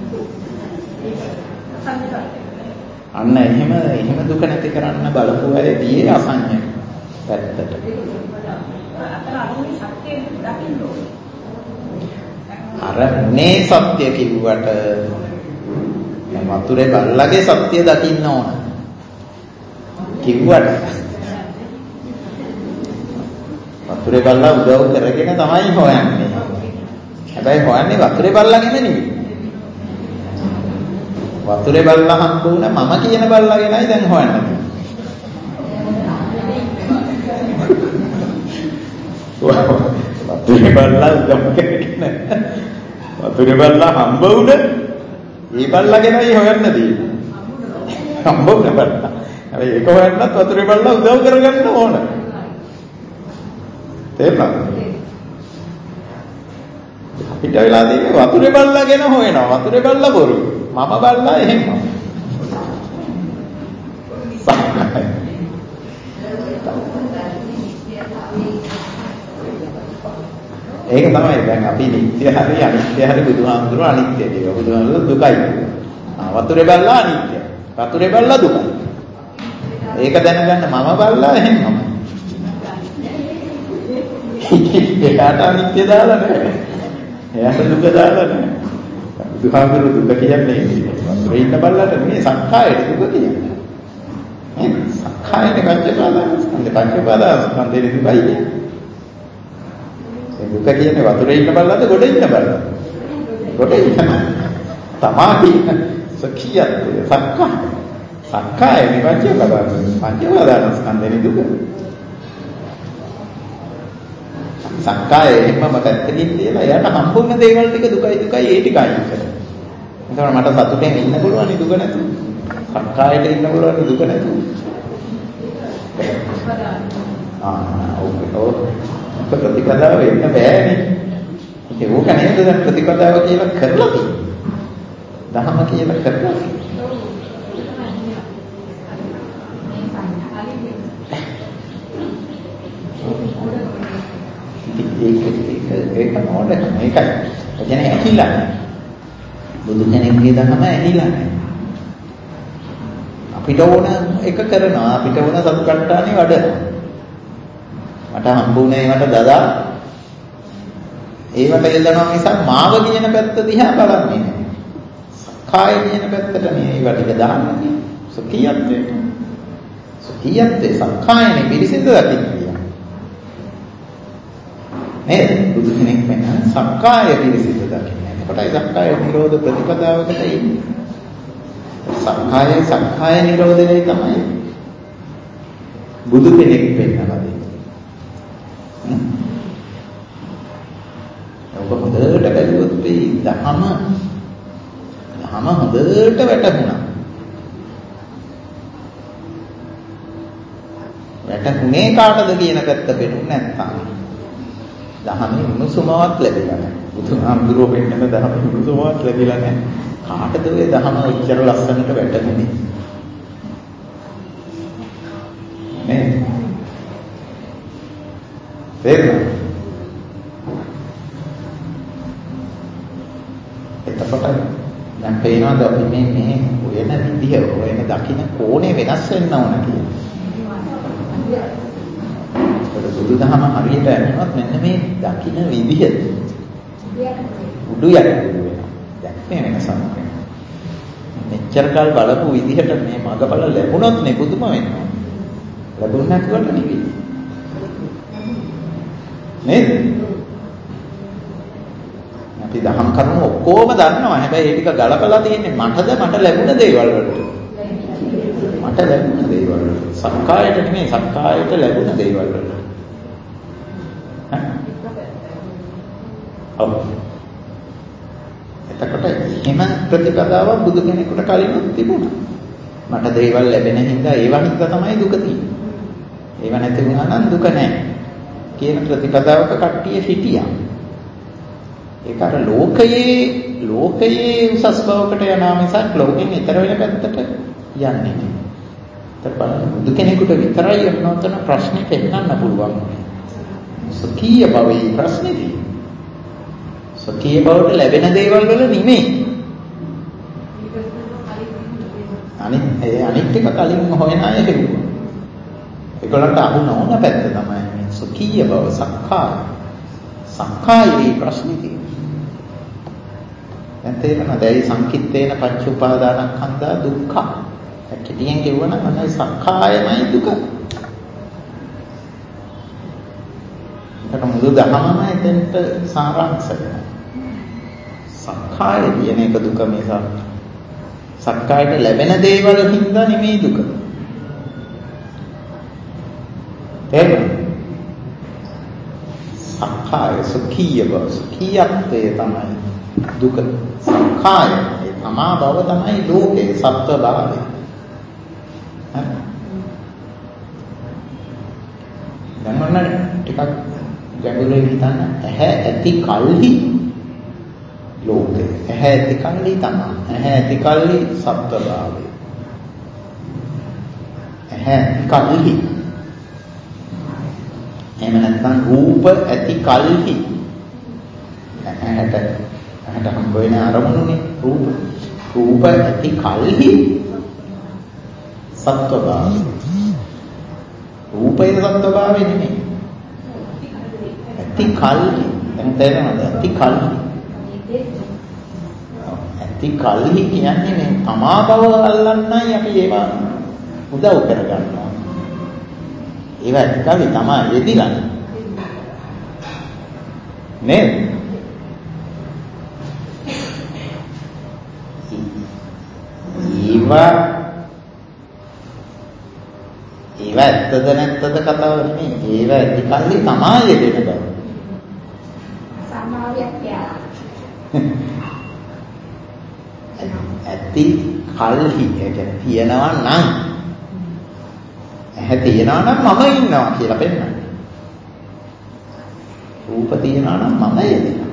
අන්න එහෙම දුක නැති කරන්න බලපු අය ගියේ අසඤ්ඤ පැත්තට. අරමුණේ සත්‍ය කිව්වට වතුරේ බල්ලගේ සත්‍ය දකින්න ඕන කිව්වට වතුරේ බල්ලා උදව් කරගෙන තමයි හොයන්නේ. හැබැයි හොයන්නේ වතුරේ බල්ලාගෙන නෙවෙයි. වතුරේ බල්ලා හම්බුන මම කියන බල්ලාගෙනයි දැන් හොයන්නේ. වතුරේ බල්ලා උදව් කරගෙන වතුරේ බල්ලා හම්බ වුණ ඒ බල්ලාගෙනයි හොයන්න තියෙන්නේ. හම්බ වුණ බල්ලා. හැබැයි ඒක හොයන්නත් වතුරේ බල්ලා උදව් කරගන්න ඕන. තේරුණාද? අපිට වෙලා තියෙන්නේ වතුරේ බල්ලා ගැන හොයනවා. වතුරේ බල්ලා බොරු. මම බල්ලා එහෙම. ඒක තමයි දැන් අපි නිත්‍ය හරි අනිත්‍ය හරි බුදුහාමුදුරුවෝ අනිත්‍ය කියනවා. බුදුහාමුදුරුවෝ දුකයි. වතුරේ බල්ලා අනිත්‍ය. වතුරේ බල්ලා දුකයි. ඒක දැනගන්න මම බල්ලා එහෙම. එයාට අනිත්‍ය දාලා නැහැ. එයාට දුක දාලා නැහැ. බුදුහාමුදුරුවෝ දුක කියන්නේ වතුරේ ඉන්න බල්ලට නෙමෙයි සංඛාරයට දුක කියන්නේ. සංඛාරයේ පංචපාදාස්කන්ධේ දුකයි කියන්නේ. ඒ දුක කියන්නේ වතුරේ ඉන්න බල්ලද ගොඩ ඉන්න බල්ලද? ගොඩ ඉන්න. තමයි සකියත් සංඛාරයේ පංචපාදාස්කන්ධේ දුක. සංකාය එහෙමම පැත්තකින් තියලා එයාට හම්බුන දේවල් ටික දුකයි ඒ ටික අයින් කරනවා. එතකොට මට සතුටෙන් ඉන්න පුළුවන් නේ දුක නැතුව. සංකායට ඉන්න පුළුවන් දුක නැතුව. ඔව්. ප්‍රතිපදාව වෙන්න බෑනේ. ඒක ඕක නේද දැන් ප්‍රතිපදාව කියලා කරලා තියෙන්නේ. දහම කියලා කරලා තියෙන්නේ. ඒක නෝඩ මේකයි. ඒ කියන්නේ ඇහිලා නැහැ. බුදු කෙනෙක්ගේ ධර්ම ඇහිලා නැහැ. අපිට ඕන එක කරනවා. අපිට ඕන සත්කට්ටානේ වඩනවා. මට හම්බුනේ මට දදා ඒවට එල්ලනවා නිසා මාව කියන පැත්ත දිහා බලන්නේ නැහැ. සක්කාය කියන පැත්තට මේ ඒවා ටික දාන්නේ. සුඛියත්වේ සක්කායනේ පිළිසිඳ දකින්න. නේද? බුදු කෙනෙක් වෙන සක්කාය පිළිසිඳ දකින්න. එතකොටයි සක්කාය නිරෝධ ප්‍රතිපදාවකට එන්නේ. සක්කාය නිරෝධයයි තමයි බුදු කෙනෙක් වෙන්නවා. ඔබ හොඳට බැලුවොත් මේ ධහම හොඳට වැටහුණා. වැටුනේ කාටද කියන පැත්ත පෙනුනේ නැත්නම් දහමේ උණුසුමවත් ලැබිලා නැහැ. බුදුහාමුදුරුවෝ පෙන්නන දහමේ උණුසුමවත් ලැබිලා නැහැ. කාටද ඒ දහම ඉච්චර ලස්සනට වැටුනේ? නේ? තේරුණාද? එතකොට දැන් පේනවාද අපි මේ වෙන විදිය වෙන දකින්න කෝණේ වෙනස් වෙන්න ඕන කියලා. බුදුදහම හරියට ඇහුනොත් මෙන්න මේ දකින්න විදිය උඩු යට වෙනවා. දැන් මේ වෙනසක්. මෙච්චර කල් බලපු විදිහට මේ මගපල ලැබුණොත් නේ පුදුම වෙනවා. ලැබුණ නැතුවට නෙවෙයි. නේද? අපි දහම් කරුණු ඔක්කොම දන්නවා. හැබැයි ඒ ටික ගලපලා තියෙන්නේ මට ලැබුණ දේවල් වලට. මට ලැබුණ දේවල් වලට. සක්කායට නෙමෙයි සක්කායට ලැබුණ දේවල් වලට. ඔව්. එතකොට එහෙම ප්‍රතිපදාවක් බුදු කෙනෙකුට කලින් තිබුණා. මට දේවල් ලැබෙන හින්දා ඒවා හින්දා තමයි දුක තියෙන්නේ. ඒව නැති වුණා නම් දුක නැහැ කියන ප්‍රතිපදාවක කට්ටිය හිටියා. ඒක අර ලෝකයේ උසස් බවකට යනවා මිසක් ලෝකෙන් ඈතර වෙන පැත්තට යන්නේ නැහැ. ඒත් බලන්න බුදු කෙනෙකුට විතරයි යන්නතන ප්‍රශ්නේ පෙන්නන්න පුළුවන්. සකීය භවයේ ප්‍රශ්නේ තියෙන්නේ. සකීය භවට ලැබෙන දේවල් වල නෙමෙයි. අනිත් එක කලින් හොයන අය හෙව්වා. ඒගොල්ලන්ට අහු නොවන පැත්ත තමයි මේ සකීය භව සක්කායේ ප්‍රශ්නේ තියෙන්නේ. දැන් තේරෙනවද? ඒ සංකිට්ඨේන පංච උපාදානස්කන්ධා දුක්ඛ. ඇත්තටියෙන් කියවනම් අනේ සක්කායමයි දුක. ඒක මුළු දහමම එතෙන්ට සාරාංශය. සක්කාය කියන එක දුක මිසක් සක්කායට ලැබෙන දේවල් හින්දා නෙමෙයි දුක. එහෙනම් සක්කාය සුඛීය බව සුඛීයත්වය තමයි දුක. සක්කාය ඒ තමා බව තමයි ලෝකේ සත්ව භාවය. දැන් ඔන්න ටිකක් ගැඹුරින් හිතන්න. ඇහැ ඇති කල්හි ලෝකේ. ඇහැ ඇති කල්හි තමයි. ඇහැ ඇති කල්හි සත්ව භාවය. ඇහැ ඇති කල්හි. එහෙම නැත්නම් රූප ඇති කල්හි. ඇහැට හම්බ වෙන අරමුණුනේ රූප ඇති කල්හි සත්ව භාවය. රූපේ සත්ව භාවය නෙමෙයි. ඇති කල්හි. දැන් තේරෙනවද? ඇති කල්හි. ඇති කල්හි කියන්නේ මේ තමා බව අල්ලන්නයි අපි ඒවා උදව් කරගන්නවා. ඒවා ඇති කල්හි තමයි යෙදිලා. නේද? ඒවා ඇත්තද නැත්තද කතාව නෙමෙයි. ඒවා ඇති කල්හි තමා යෙදෙන බව. ඇති කල්හි ඒක තියනවා නම් ඇහැ තියනවා නම් මම ඉන්නවා කියලා පෙන්නනවා. රූප තියනවා නම් මම යෙදෙනවා.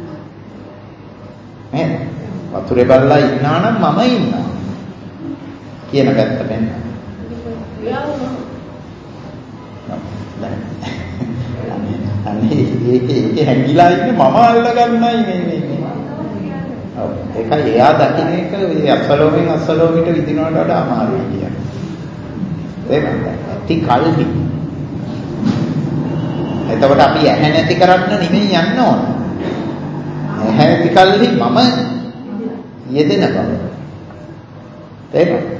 නේද? වතුරේ බලලා ඉන්නවා නම් මම ඉන්නවා කියන පැත්ත පෙන්නනවා. අනේ ඒකේ හැංගිලා ඉන්නේ මම අල්ලගන්නයි මේ. ඔව් ඒකයි එයා දකින්න එක ඒ අස්සලෝමිට විදිනවට වඩා අමාරුයි කියන්නේ. තේරෙනවද? ඇති කල්හි. එතකොට අපි ඇහැ නැති කරන්න නෙමෙයි යන්න ඕන. ඇහැ නැති කල්හි මම යෙදෙන බව. තේරෙනවද?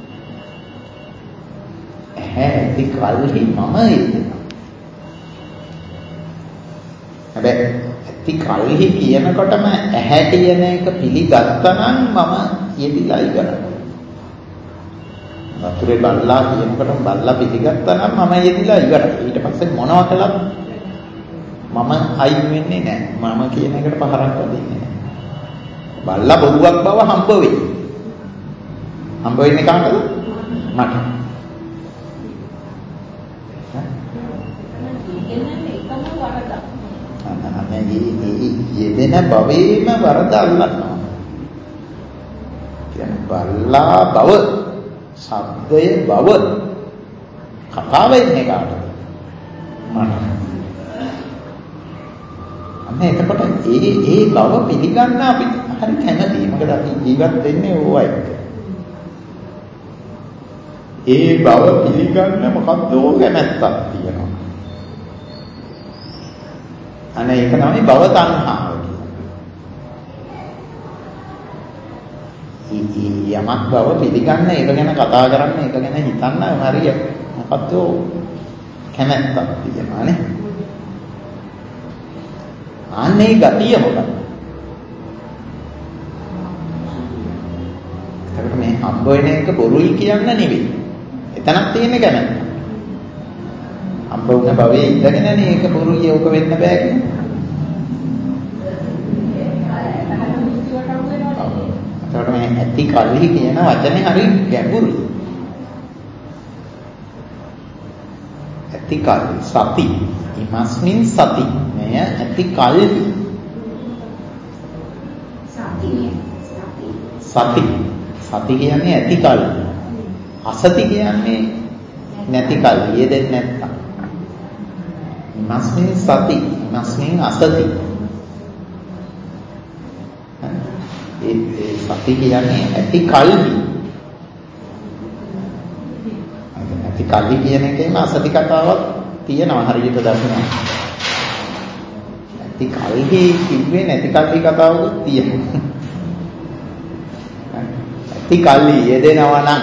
ඇහැ නැති කල්හි මම යෙදෙනවා. හැබැයි ඇති කල්හි කියනකොටම ඇහැ කියන එක පිළිගත්තා නම් මම යෙදිලා ඉවරයි. වතුරේ බල්ලා කියනකොටම බල්ලා පිළිගත්තා නම් මම යෙදිලා ඉවරයි. ඊට පස්සේ මොනවා කළත් මම අයින් වෙන්නේ නැහැ. මම කියන එකට පහරක් වදින්නේ නැහැ. බල්ලා බොරුවක් බව හම්බ වෙයි. හම්බ වෙන්නේ කාටද? මට. යෙදෙන භවයේම වරද අල්ලනවා. කියන්නේ බල්ලා බව, ශබ්දය බව කතා වෙන්නේ කාටද? මට. අනේ එතකොට ඒ බව පිළිගන්න අපි හරි කැමතියි. මොකද අපි ජීවත් වෙන්නේ ඕවයි. ඒ බව පිළිගන්න මොකක්ද ඕ කැමැත්තක් තියෙනවා. අනේ ඒක තමයි භව තණ්හාව කියන්නේ. යමක් බව පිළිගන්න, ඒක ගැන කතා කරන්න, ඒක ගැන හිතන්න හරිය මොකක්ද කැමැත්තක් තියෙනවා නේ. අනේ ගතිය මොකක්ද? ඒකට මේ හම්බ වෙන එක බොරුයි කියන්න නෙවෙයි. එතනක් තියෙන්නේ කැමැත්ත. හම්බ වුණ භවයේ ඉඳගෙනනේ ඒක බොරුයි ඕක වෙන්න බෑ කියන්නේ. ඇති කල්හි කියන වචනේ හරි ගැඹුරුයි. ඇති කල්හි සති. ඉමස්මින් සති. මෙය ඇති කල්හි. සති. සති කියන්නේ ඇති කල්හි. අසති කියන්නේ නැති කල්හි. යෙදෙන්නේ නැත්තම්. ඉමස්මින් සති. ඉමස්මින් අසති. ඒ සති කියන්නේ ඇති කල්හි. ඇති කල්හි කියන එකේම අසති කතාවක් තියෙනවා හරියට දකිනවා. ඇති කල්හි කිව්වේ නැති කල්හි කතාවකුත් තියෙනවා. ඇති කල්හි යෙදෙනවා නම්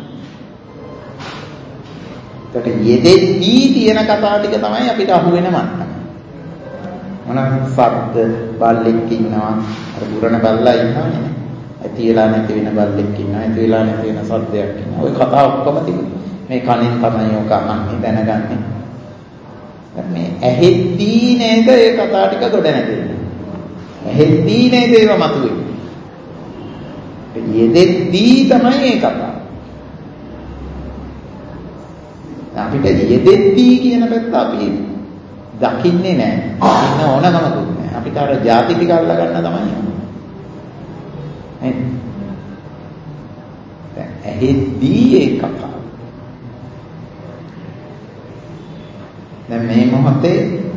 ඒකට යෙදෙද්දී තියෙන කතා ටික තමයි අපිට අහුවෙන මට්ටම. මොනවා සද්ද බල්ලෙක් ඉන්නවා අර පුරණ බල්ලා ඉන්නවනේ. ඇති වෙලා නැති වෙන බල්ලෙක් ඉන්නවා. ඇති වෙලා නැති වෙන සද්දයක් ඉන්නවා. ওই කතා ඔක්කොම තිබුණා. මේ කණෙන් තමයි ඔක අහන්නේ දැනගන්නේ. මේ ඇහෙද්දී නේද ඒ කතා ටික ගොඩ නැගෙන්නේ. ඇහෙද්දී නේද ඒව මතුවෙන්නේ. යෙදෙද්දී තමයි ඒ කතාව. අපිට යෙදෙද්දී කියන පැත්ත අපි දකින්නේ නැහැ. දකින්න ඕනකමකුත් නැහැ. අපිට අර ಜಾති ටික අල්ල ගන්න තමයි. නේද? දැන් ඇහෙද්දී ඒ කතාව. දැන් මේ මොහොතේ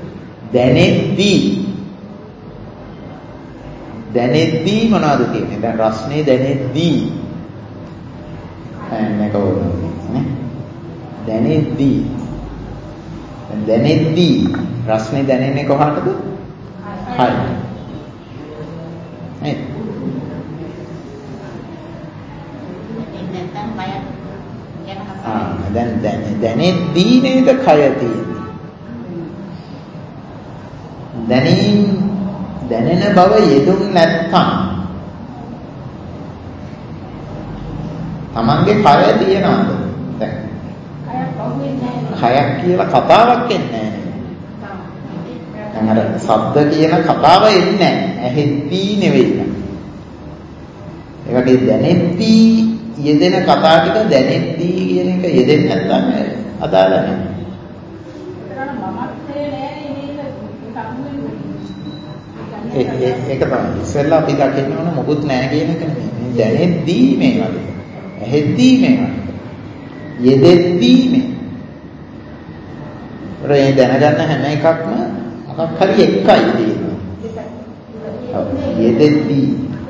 දැනෙද්දී මොනවද කියන්නේ? දැන් රස්නේ දැනෙද්දී මේක ඕනේ. දැනෙද්දී රස්නේ දැනෙන්නේ කොහාටද? හරි. නේද? දැන් දැනෙද්දී නේද කය තියෙන්නේ. දැනෙන බව යෙදුම් නැත්තම් තමන්ගේ කය තියනවාද? දැන් කයක් කියලා කතාවක් එන්නේ නැහැ. දැන් අර ශබ්ද කියන කතාව එන්නේ නැහැ. ඇහෙද්දී නෙවෙයි. ඒ වගේ දැනෙද්දී යෙදෙන කතා ටික දැනෙද්දී කියන එක යෙදෙන්නේ නැත්නම් අදාළ නැහැ. ඒක තමයි ඉස්සෙල්ලා අපි දකින්න ඕන මොකුත් නැහැ කියන එක නෙමෙයි. මේ දැනෙද්දී මේ වගේ. ඇහෙද්දී මේ වගේ. යෙදෙද්දී මේ. ඒ දැනගන්න හැම එකක්ම මොකක් හරි එකයි තියෙනවා. යෙදෙද්දී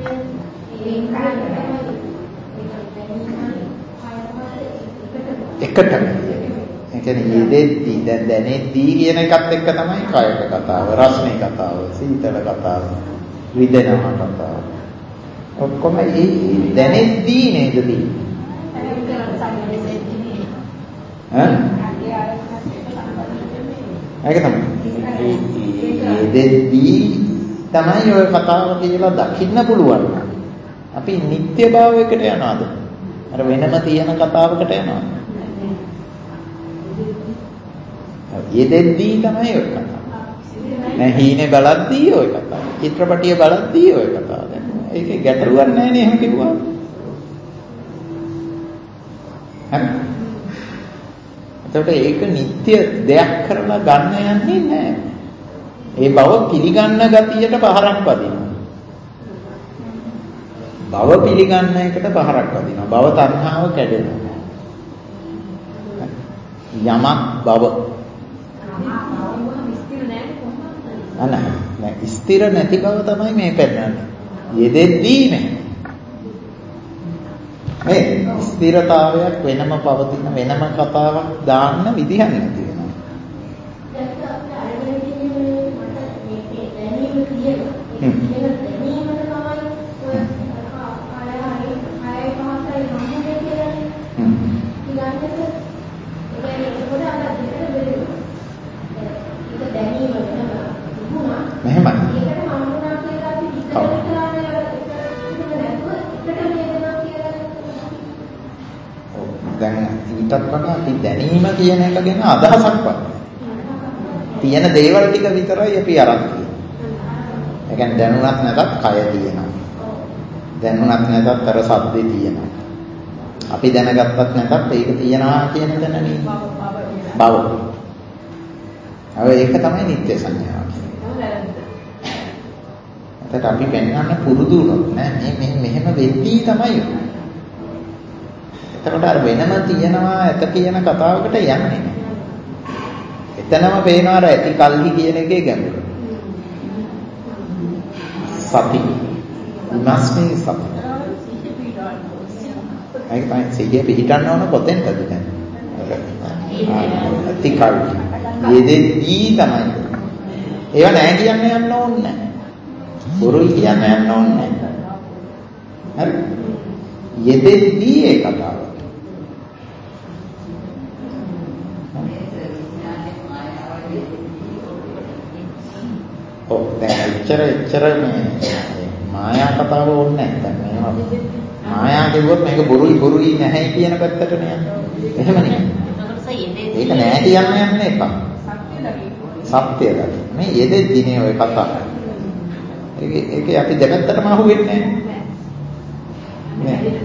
එකට. ඒ කියන්නේ යෙදෙද්දී දැනෙද්දී කියන එකත් එක්ක තමයි කායක කතාව, රස්නේ කතාව, සීතල කතාව, විදෙනවා කතාව. ඔක්කොම ඒ දැනෙද්දී නේද තියෙන්නේ. ඒක තමයි. යෙදෙද්දී තමයි ඔය කතාව කියලා දකින්න පුළුවන්. අපි නිත්‍ය භාවයකට යනවාද? අර වෙනම තියෙන කතාවකට යනවාද? යෙදෙද්දී තමයි ඔය කතාව. නෑ හීනේ බලද්දී ඔය කතාව. චිත්‍රපටිය බලද්දී ඔය කතාව. ඒකේ ගැටලුවක් නැහැ නේ එහෙම කිව්වා. හරි. එතකොට ඒක නිත්‍ය දෙයක් කරලා ගන්න යන්නේ නැහැ. ඒ බව පිළිගන්න ගතියට පහරක් වදිනවා. බව පිළිගන්න එකට පහරක් වදිනවා. බව තණ්හාව කැඩෙනවා. යමක් බව නෑ ස්ථිර නැති බව තමයි මේ පෙන්නන්නේ. යෙදෙද්දී නේ. මේ ස්ථිරතාවයක් වෙනම පවතින වෙනම කතාවක් දාන්න විදිහක් නැති වෙනවා. දැන් ඊටත් වඩා අපි දැනීම කියන එක ගැන අදහසක් වගේ. තියෙන දේවල් ටික විතරයි අපි අරන් තියෙන්නේ. ඒ කියන්නේ දැනුණත් නැතත් කය තියෙනවා. දැනුණත් නැතත් අර සද්දේ තියෙනවා. අපි දැනගත්තත් නැතත් ඒක තියෙනවා කියන තැන නේ. බව. ඒක තමයි නිත්‍ය සංඥාව කියන්නේ. එතකොට අපි පෙන්වන්න පුරුදු වුණොත් නෑ මෙහෙම වෙද්දී තමයි. එතකොට අර වෙනම තියනවා ඇත කියන කතාවකට යන්නේ නෑ. එතනම පේනවා අර ඇති කල්හි කියන එකේ ගැඹුර. සති. ඉමස්මේ සති. ඒක තමයි සිහිය පිහිටන්න ඕන කොතෙන්ද දැන්? ඇති කල්හි. යෙදෙද්දී තමයි. ඒව නෑ කියන්න යන්න ඕනේ නෑ. බොරුයි කියන්න යන්න ඕනේ නෑ. හරි? යෙදෙද්දී ඒ කතාව. දැන් එච්චර මේ මායා කතාව ඕනේ නැහැ. දැන් මේවා මායා කිව්වොත් මේක බොරුයි නැහැ කියන පැත්තට නෑ. එහෙම නේ. ඒක නෑ කියන්න යන්න එපා. සත්‍ය දකින්න. මේ යෙදෙද්දී නේ ඔය කතාව. ඒක අපි දෙපැත්තටම අහු වෙන්නේ නැහැ.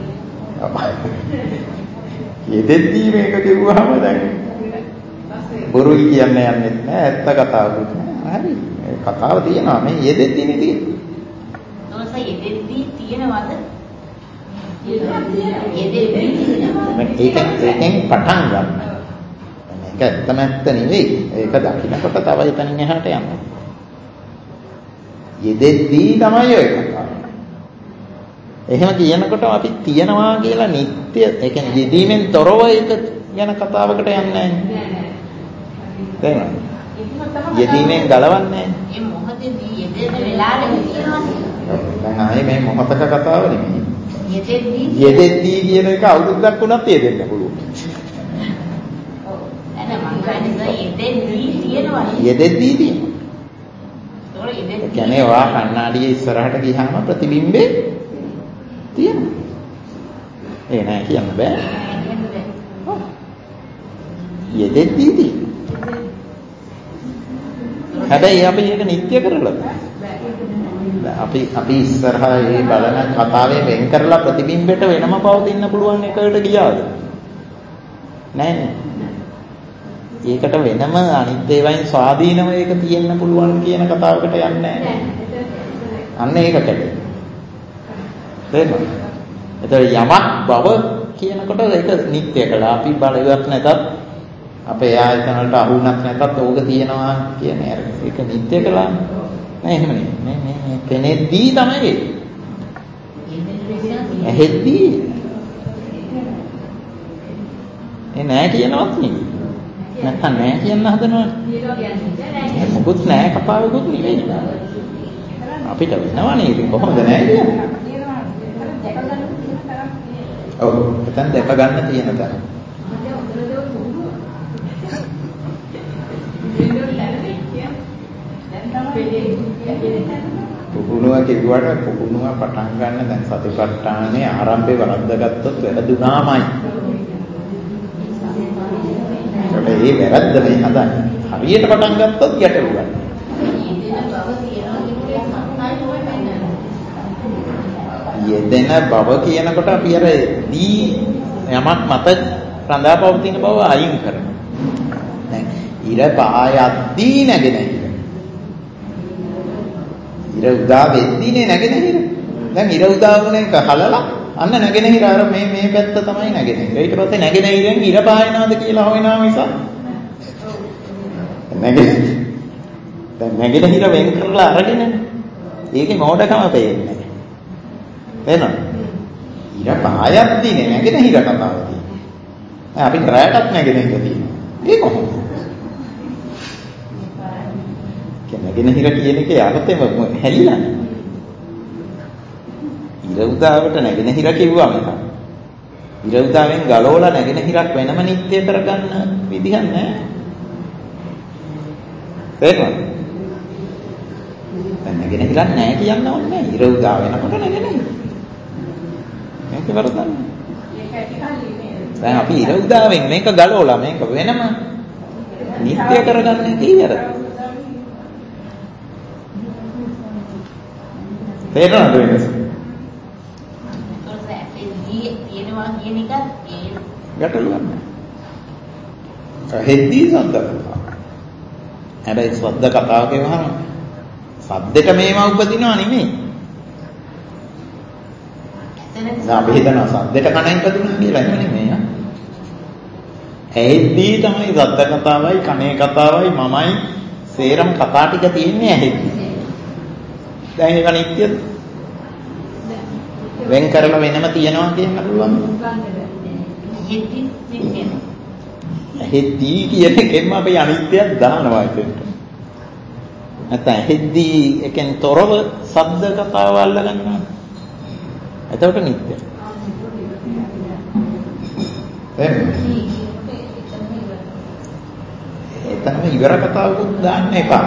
යෙදෙද්දී මේක කිව්වහම දැන් බොරුයි කියන්න යන්නෙත් නෑ. ඇත්ත කතාවකුත් නෑ. හරි. කතාව තියෙනවා මේ යෙදෙද්දී නේ තියෙන්නේ. මොනස යෙදෙද්දී තියෙනවද? යෙදෙද්දී තියෙනවා. ඒකෙන් පටන් ගන්න. මේක ඇත්තම ඇත්ත නෙවෙයි. ඒක දකින්නකොට තව එතනින් එහාට යනවා. යෙදෙද්දී තමයි ඔය කතාව. එහෙම කියනකොට අපි තියනවා කියලා නිත්‍ය ඒ කියන්නේ යෙදීමෙන් තොරව ඒක යන කතාවකට යන්නේ නැහැ. තේරුණාද? යෙදීමෙන් ගලවන්නේ නැහැ. මේ මොහොතේදී යෙදෙන වෙලාවෙදී තියෙනවනේ. දැන් ආයේ මේ මොහොතක කතාව නෙමෙයි. යෙදෙද්දී කියන එක අවුරුද්දක් වුණත් යෙදෙන්න පුළුවන්. ඔව්. එන මං කියන්නේ යෙදෙද්දී තියෙනවනේ. යෙදෙද්දී තියෙනවා. ඒ කියන්නේ ඔයා කණ්ණාඩියේ ඉස්සරහට ගියාම ප්‍රතිබිම්බේ තියෙනවා. ඒ නෑ කියන්න බෑ. යෙදෙද්දී තියෙනවා. හැබැයි අපි ඒක නිත්‍ය කරලා අපි ඉස්සරහා මේ බලන කතාවේ වෙන් කරලා ප්‍රතිබිම්බෙට වෙනම පවතින්න පුළුවන් එකකට ගියාද? නෑනේ. ඒකට වෙනම අනිත් ඒවායින් ස්වාධීනව ඒක තියෙන්න පුළුවන් කියන කතාවකට යන්නේ නෑ. අන්න ඒක කැඩේ. තේරුණාද? එතකොට යමක් බව කියනකොට ඒක නිත්‍ය කළා. අපි බලවත් නැතත් අපේ ආයතන වලට අහු වුණත් නැතත් ඕක තියෙනවා කියන්නේ අර ඒක නිත්‍ය කළා. නෑ එහෙම නෙමෙයි. මේ පෙනෙද්දී තමයි ඇහෙද්දී නෑ කියනවත් නෙමෙයි. නැත්නම් නෑ කියන්න හදනවනේ. මොකුත් නෑ කතාවකුත් නෙමෙයි. අපිට වෙනවනේ ඉතින් කොහොමද නෑ කියන්නේ? ඔව් එතන දැක ගන්න තියෙන තැන. පුහුණුව කිව්වට පුහුණුව පටන් ගන්න දැන් සතිපට්ඨානේ ආරම්භේ වරද්දාගත්තොත් වැරදුනාමයි. ඒ වැරද්ද මේ හදන්නේ. හරියට පටන් ගත්තොත් ගැටලුවක්. යෙදෙන බව කියනකොට අපි අර දී යමක් මත රඳාපවතින බව අයින් කරනවා. දැන් ඉර පායද්දී නැගෙන ඉර උදා වෙද්දීනේ නැගෙනහිර. දැන් ඉර උදා වුණ එක හලලා අන්න නැගෙනහිර අර මේ පැත්ත තමයි නැගෙනහිර. ඊට පස්සේ නැගෙනහිරෙන් ඉර පායනවාද කියලා හොයනවා මිසක් දැන් නැගෙනහිර වෙන් කරලා අරගෙනනේ. ඒකේ මෝඩකම පේන්නේ. තේරෙනවද? ඉර පායද්දීනේ නැගෙනහිර කතාව තියෙන්නේ. අපි රැයටත් නැගෙනහිර තියෙනවා. ඒ කොහොමද? නැගෙනහිර කියන එකේ අර්ථෙම හැලිලා. ඉර උදාවට නැගෙනහිර කිව්වම එක. ඉර උදාවෙන් ගලවලා නැගෙනහිරක් වෙනම නිත්‍ය කරගන්න විදිහක් නැහැ. තේරුණාද? දැන් නැගෙනහිරක් නැහැ කියන්න ඕනේ නැහැ. ඉර උදා වෙනකොට නැගෙනහිර. මේක වරදන්නේ. දැන් අපි ඉර උදාවෙන් මේක ගලවලා මේක වෙනම නිත්‍ය කරගන්න කීයද? තේරෙනවද වෙනස? කියන එකත් ඒ ගැටලුවක් නෑ. ඇහෙද්දී සද්ද කතාව. හැබැයි සද්ද කතාව කියවහම සද්දෙට මේවා උපදිනව නෙමෙයි. අපි හිතනවා සද්දෙට කණෙන් උපදිනවා කියලා එහෙම නෙමෙයි. ඇහෙද්දී තමයි සද්ද කතාවයි කණේ කතාවයි මමයි සේරම කතා ටික තියෙන්නේ ඇහෙද්දී. දැන් ඒක නිත්‍යද? වෙන් කරලා වෙනම තියනවා කියන්න පුළුවන්. ඇහෙද්දී කියන එකෙන්ම අපි අනිත්‍යයක් දානවා ඒකට. නැත්නම් ඇහෙද්දී එකෙන් තොරව ශබ්ද කතාව අල්ලගන්නවා. එතකොට නිත්‍යයි. එතනම ඉවර කතාවකුත් දාන්න එපා.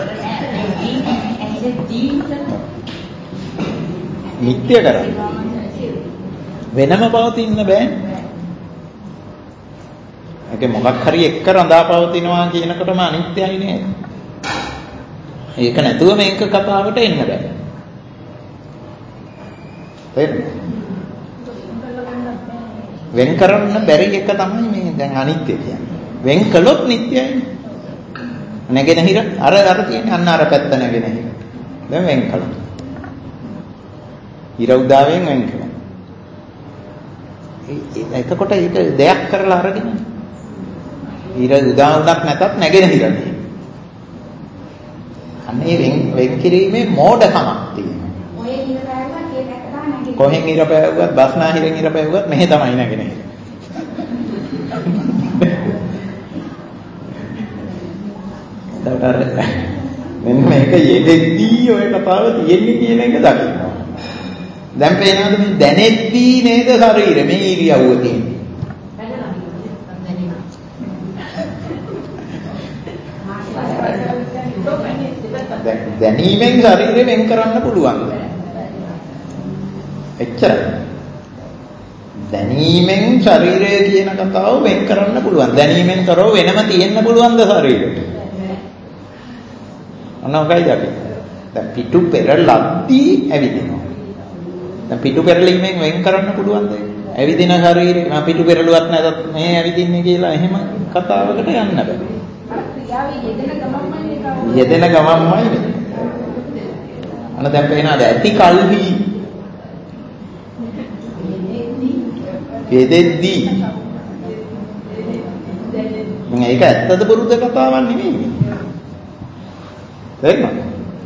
නිත්‍ය කරා. වෙනම පවතින්න බෑ. ඒක මොකක් හරි එක්ක රඳා පවතිනවා කියනකොටම අනිත්‍යයි නේද? ඒක නැතුව මේක කතාවට එන්න බෑ. වෙන් කරන්න බැරි එක තමයි මේ දැන් අනිත්‍ය කියන්නේ. වෙන් කළොත් නිට්ටයයි. නැගෙනහිර අර තියෙන්නේ අන්න අර පැත්ත නැගෙනහිර. දැන් වෙන් කළා. ඉර උදාවෙන් වෙන් කළා. එතකොට ඒක දෙයක් කරලා අරගෙන ඉර උදාවුණක් නැතත් නැගෙනහිරනේ. අන්නේ වෙන් කිරීමේ මෝඩකමක් තියෙනවා. කොහෙන් ඉර පෑවුවත් බස්නාහිරෙන් ඉර පෑවුවත් මෙහෙ තමයි නැගෙනහිර. මෙන්න මේක යෙදෙද්දී ඔය කතාව තියෙන්නේ කියන එක දකින්න. දැන් පේනවද මේ දැනෙද්දී නේද ශරීරෙ මේ ඉරියව්ව තියෙන්නේ. දැනීමෙන් ශරීරය වෙන් කරන්න පුළුවන්. එච්චරයි. දැනීමෙන් ශරීරය කියන කතාව වෙන් කරන්න පුළුවන්. දැනීමෙන් කරව වෙනම තියෙන්න පුළුවන්ද ශරීරෙට? අනෝකයි අපි. දැන් පිටු පෙරලද්දී ඇවිදිනවා. දැන් පිටු පෙරලීමෙන් වෙන් කරන්න පුළුවන්ද? ඇවිදින ශරීරේ මම පිටු පෙරලුවත් නැතත් මේ ඇවිදින්නේ කියලා එහෙම කතාවකට යන්න බෑ. යෙදෙන ගමන්මයි. අන්න දැන් පේනවාද ඇති කල්හි යෙදෙද්දී මම ඒක ඇත්තද බොරුද කතාවක් නෙමෙයි. තේරුණාද?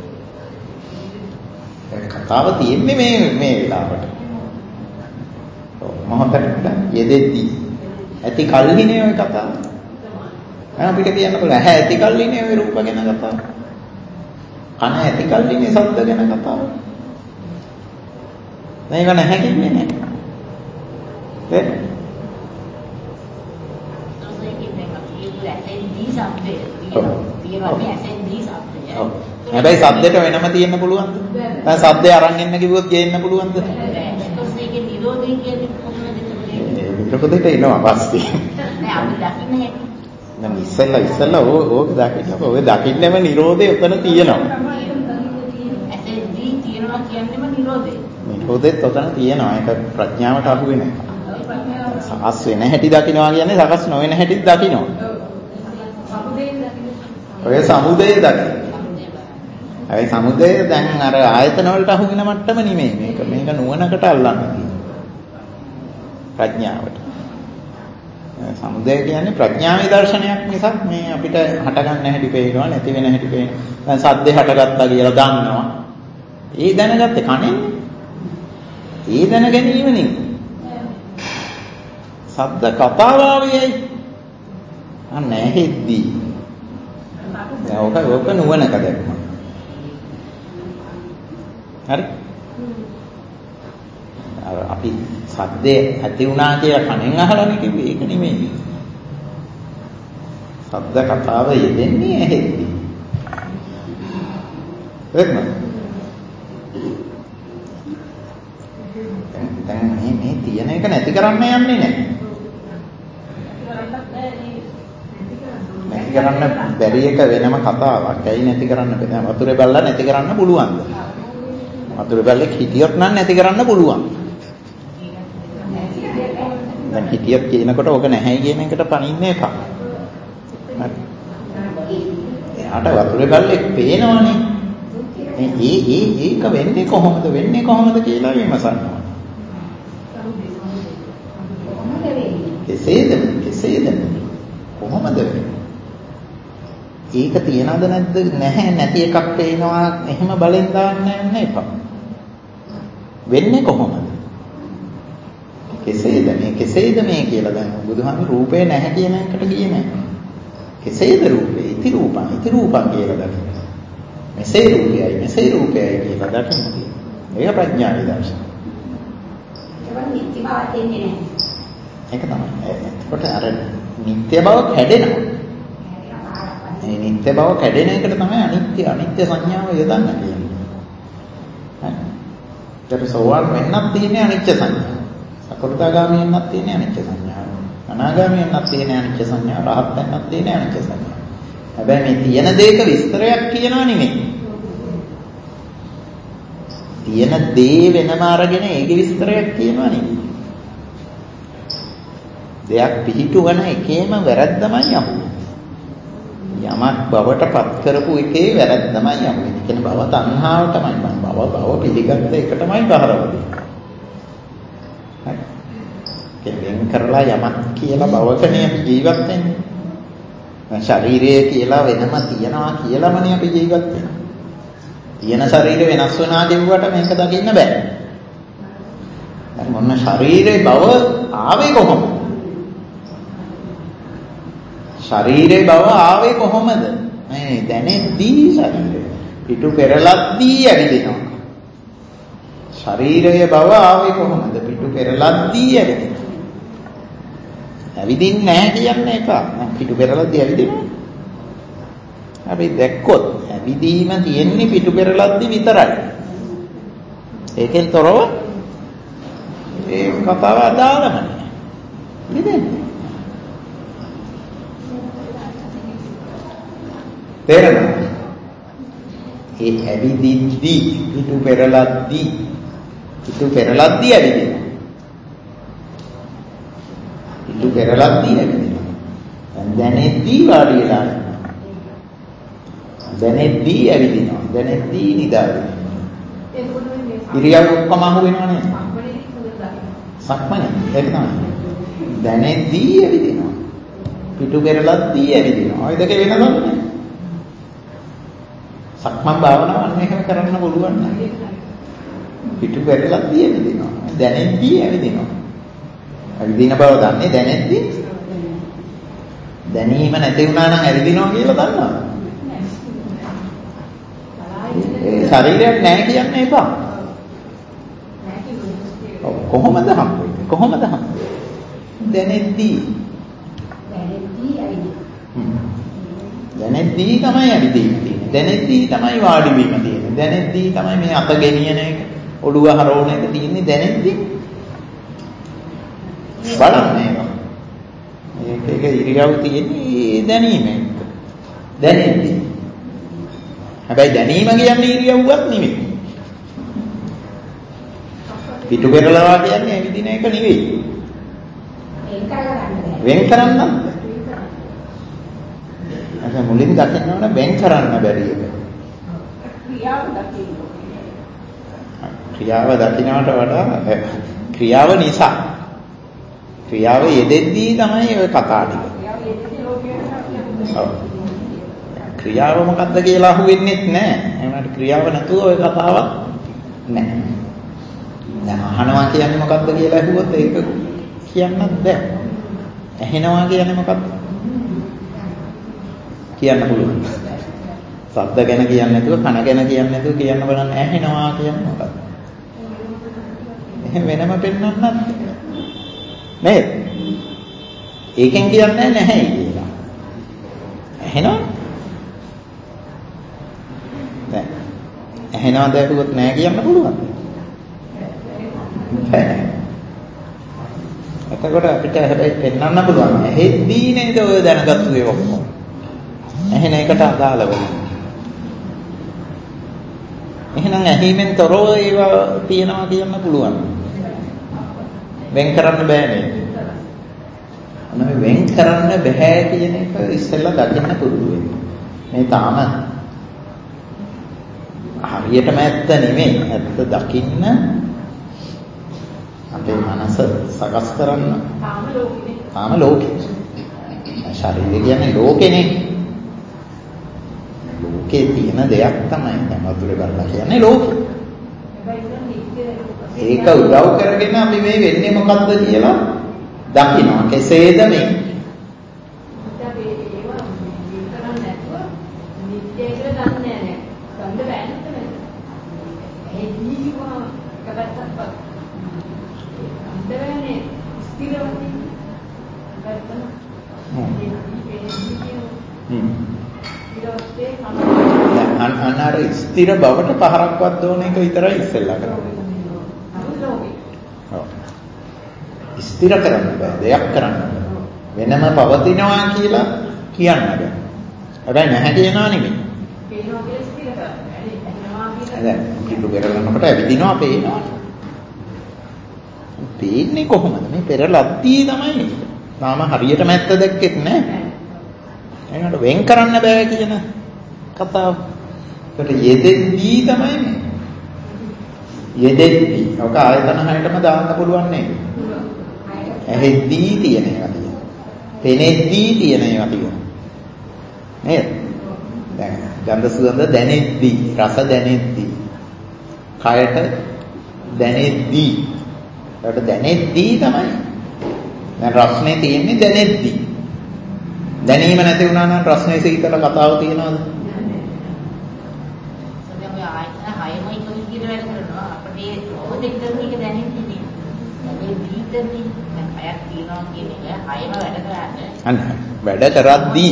කතාව තියෙන්නේ මේ වෙලාවට. මොහොතකට යෙදෙද්දී ඇති කල්හිනේ ඔය කතාව. අපිට කියන්න පුළුවන් ඇහැ ඇති කල්හිනේ ඔය රූප ගැන කතාව. කන ඇති කල්හිනේ ශබ්ද ගැන කතාව. මේක නැහැ කිව්වේ නෑ. හැබැයි සද්දෙට වෙනම තියෙන්න පුළුවන්ද? දැන් සද්දේ අරන් එන්න කිව්වොත් ගේන්න පුළුවන්ද? ඒකේ නිරෝධය කියන්නේ කොහොමද? නිරෝධයට එනවා පස්සේ. නෑ අපි දකින්න හැටි. දැන් ඉස්සෙල්ලා ඕක දකින්නකො ඔය දකින්නම නිරෝධය උතන තියෙනවා. ඇසෙන්දී තියෙනවා කියන්නේම නිරෝධය. නිරෝධෙත් උතන තියෙනවා. ඒක ප්‍රඥාවට අහු වෙන්නේ නැහැ. සකස් වෙන හැටි දකින්නවා කියන්නේ සකස් නොවන හැටිත් දකින්නවා. ඔය සමුදය දකින්න. හැබැයි සමුදය දැන් අර ආයතන වලට අහු වෙන මට්ටම නෙමෙයි. මේක නුවණකට අල්ලන්න තියෙනවා. ප්‍රඥාවට. සමුදය කියන්නේ ප්‍රඥාවේ දර්ශනයක් මිසක් මේ අපිට හට ගන්න හැටි පේනවා නැති වෙන හැටි පේනවා. දැන් සද්දේ හටගත්තා කියලා දන්නවා. ඒ දැනගත්තේ කණෙන්. ඒ දැන ගැනීම නෙමෙයි. සද්ද කතාව ආවේයි. අන්න ඇහෙද්දී. දැන් ඕක නුවණක දැක්ම. හරි? අපි සද්දේ ඇති වුණා කියලා කණෙන් අහලානේ කිව්වේ. ඒක නෙමෙයි. සද්ද කතාව යෙදෙන්නේ ඇහෙද්දී. එක්ම. දැන් මේ තියෙන එක නැති කරන්න යන්නේ නැහැ. නැති කරන්න බැරි එක වෙනම කතාවක්. ඇයි නැති කරන්න බෑ? වතුරේ බැලලා නැති කරන්න පුළුවන්ද? වතුරේ බැලලේ හිටියොත් නම් නැති කරන්න පුළුවන්. දැන් හිතියත් කියනකොට ඕක නැහැ කියන එකට පණින්න එපා. එයාට වතුරේ බල්ලෙක් පේනවනේ. ඒක වෙන්නේ කොහොමද කියලා විමසන්න. කෙසේද කොහොමද වෙන්නේ? ඒක තියනද නැද්ද? නැහැ, නැති එකක් පේනවා. එහෙම බලෙන් දාන්න යන්න එපා. වෙන්නේ කොහොමද? කෙසේද මේ කියලා දැන් බුදුහාමුදුරු රූපේ නැහැ කියන එකට ගියේ නැහැ. කෙසේද රූපේ? ඉති රූපං කියලා දකින්න. මෙසේ රූපයයි කියලා දකින්න. ඒක ප්‍රඥා විදර්ශන. ඒක නිත්‍ය බව තේන්නේ නැහැ. ඒක තමයි. එතකොට අර නිත්‍ය බව කැඩෙනවා. මේ නිත්‍ය බව කැඩෙන එකට තමයි අනිත්‍ය සංඥාව යොදන්න කියන්නේ. හරි. ඒතර සෝවාන් වෙන්නත් තියෙන්නේ අනිත්‍ය සංඥාව. සකෘදාගාමී වෙන්නත් තියෙන්නේ අනිත්‍ය සංඥාව. අනාගාමී වෙන්නත් තියෙන්නේ අනිත්‍ය සංඥාව. රහත් වෙන්නත් තියෙන්නේ අනිත්‍ය සංඥාව. හැබැයි මේ තියෙන දෙයක විස්තරයක් කියනවා නෙමෙයි. තියෙන දේ වෙනම අරගෙන ඒකේ විස්තරයක් කියනවා නෙමෙයි. දෙයක් පිහිටුවන එකේම වැරද්දමයි යහුවේ. යමක් බවට පත් කරපු එකේ වැරද්දමයි යහුවේ. ඒ කියන්නේ භව තණ්හාවටමයි භව පිළිගත්ත එකටමයි බහරවදී. හරි. වෙන් කරලා යමක් කියලා භවකනේ අපි ජීවත් වෙන්නේ. ශරීරය කියලා වෙනම තියනවා කියලාමනේ අපි ජීවත් වෙන්නේ. තියෙන ශරීරය වෙනස් වෙනා කියුවට මේක දකින්න බෑ. හරි මොන ශරීරේ බව ආවේ කොහොමද? ශරීරේ බව ආවේ කොහොමද? මේ දැනෙද්දී ශරීරය පිටු පෙරලද්දී ඇවිදිනවා. ශරීරයේ බව ආවේ කොහොමද? පිටු පෙරලද්දී ඇවිදිනවා. ඇවිදින්නේ නැහැ කියන්න එපා. පිටු පෙරලද්දී ඇවිදිනවා. අපි දැක්කොත් ඇවිදීම තියෙන්නේ පිටු පෙරලද්දී විතරයි. ඒකෙන් තොරව ඒ කතාව අදාළම නෑ. නේද? තේරෙනවද? ඒ ඇවිදිද්දී පිටු පෙරලද්දී ඇවිදිනවා. පිටු පෙරලද්දී ඇවිදිනවා. දැනෙද්දී වාඩි වෙලා ඉන්නවා. දැනෙද්දී ඇවිදිනවා. දැනෙද්දී නිදාගන්නවා. ඉරියව් ඔක්කොම අහු වෙනව නේද? සක්මනේ. ඒක තමයි. දැනෙද්දී ඇවිදිනවා. පිටු පෙරලද්දී ඇවිදිනවා. ඔය දෙක වෙනවද නැහැ? සක්මන් භාවනාව අන්න එහෙම කරන්න පුළුවන් නේද? පිටු පෙරලද්දී ඇවිදිනවා. දැනෙද්දී ඇවිදිනවා. ඇවිදින බව දන්නේ දැනෙද්දී. දැනීම නැති වුණා නම් ඇවිදිනවා කියලා දන්නවා. ඒ ශරීරයක් නැහැ කියන්න එපා. කොහොමද හම්බෙන්නේ? දැනෙද්දී ඇවිදිනවා. දැනෙද්දී තමයි ඇවිදින්නේ. දැනෙද්දී තමයි වාඩි වීම තියෙන්නේ. දැනෙද්දී තමයි මේ අත ගෙනියන එක, ඔළුව හරවන එක තියෙන්නේ දැනෙද්දී. බලන්න ඒක ඉරියව් තියෙන්නේ දැනීමෙන්. දැනෙද්දී. හැබැයි දැනීම කියන්නේ ඉරියව්වක් නෙවෙයි. පිටු පෙරලවා කියන්නේ ඇවිදින එක නෙවෙයි. වෙන් කරන්න. අද මුලින් දකින්න ඕන වෙන් කරන්න බැරි එක. ක්‍රියාව දකින්නට වඩා ක්‍රියාව නිසා. ක්‍රියාව යෙදෙද්දී තමයි ඔය කතා ටික. ක්‍රියාව මොකද්ද කියලා අහුවෙන්නේ නැහැ. ඒකට ක්‍රියාව නැතුව ඔය කතාවක් නැහැ. දැන් අහනවා කියන්නේ මොකද්ද කියලා අහුවොත් ඒක කියන්නත් බෑ. ඇහෙනවා කියන්නේ මොකක්ද? කියන්න පුළුවන්. ශබ්ද ගැන කියන්නේ නැතුව, කන ගැන කියන්නේ නැතුව කියන්න බලන්න ඇහෙනවා කියන්නේ මොකක්ද? එහෙම වෙනම පෙන්වන්නත් නේද? ඒකෙන් කියන්නේ නැහැ කියලා. ඇහෙනවා? දැන් ඇහෙනවා දැකුවොත් නැහැ කියන්න පුළුවන්. එතකොට අපිට හැබැයි පෙන්වන්න පුළුවන්. ඇහෙද්දී නේද ඔය දැනගත්තු ඒ ඔක්කොම. ඇහෙන එකට අදාළ වෙනවා. එහෙනම් ඇහිමෙන් තොරව ඒවා තියනවා කියන්න පුළුවන්. වෙන් කරන්න බෑ නේද? මේ වෙන් කරන්න බෑ කියන එක ඉස්සෙල්ලා දකින්න පුරුදු වෙන්න. මේ තාම හරියටම ඇත්ත නෙමෙයි. ඇත්ත දකින්න අපේ මනස සකස් කරන්න. තාම ලෝකෙ. ශරීරය කියන්නේ ලෝකෙනේ. ලෝකේ තියෙන දෙයක් තමයි. දැන් වතුරේ බලලා කියන්නේ ලෝකෙ. ඒක උදව් කරගෙන අපි මේ වෙන්නේ මොකද්ද කියලා දකිනවා. කෙසේද මේ? අනාර ස්ථිර බවට පහරක්වත් දෝන එක විතරයි ඉස්සෙල්ලා කරන්නේ. ස්ථිර කරන්න බෑ, දෙයක් කරන්න බෑ. වෙනම පවතිනවා කියලා කියන්න බෑ. හැබැයි නැහැ කියනවා නෙමෙයි. පේනවා කියලා ස්ථිර කරන්න බෑ. දැන් පිටු පෙරලනකොට ඇවිදිනවා පේනවා. පේන්නේ කොහොමද? මේ පෙරලද්දී තමයි. තාම හරියටම ඇත්ත දැක්කෙත් නෑ. ඒකට වෙන් කරන්න බෑ කියන කතාව. ඒකට යෙදෙද්දී තමයි මේ. යෙදෙද්දී. ඔක ආයතන හයටම දාන්න පුළුවන් නේද? ඇහෙද්දී තියෙන ඒවා තියෙනවා. පෙනෙද්දී තියෙන ඒවා තියෙනවා. නේද? දැන් ගන්ධ සුවඳ දැනෙද්දී, රස දැනෙද්දී, කයට දැනෙද්දී. ඒකට දැනෙද්දී තමයි. දැන් රස්නේ තියෙන්නේ දැනෙද්දී. දැනීම නැති වුණා නම් රස්නේ සීතල කතාව තියනවද? සත්‍යම ආයතන හයමයි කොහොමද වැඩ කරනවා අපිට ඕකෙත් එක දැනෙන්නේ. ඒ දීතදී හයක් තියනවා කියන එක හයම වැඩ කරන්නේ. අන්න වැඩ කරද්දී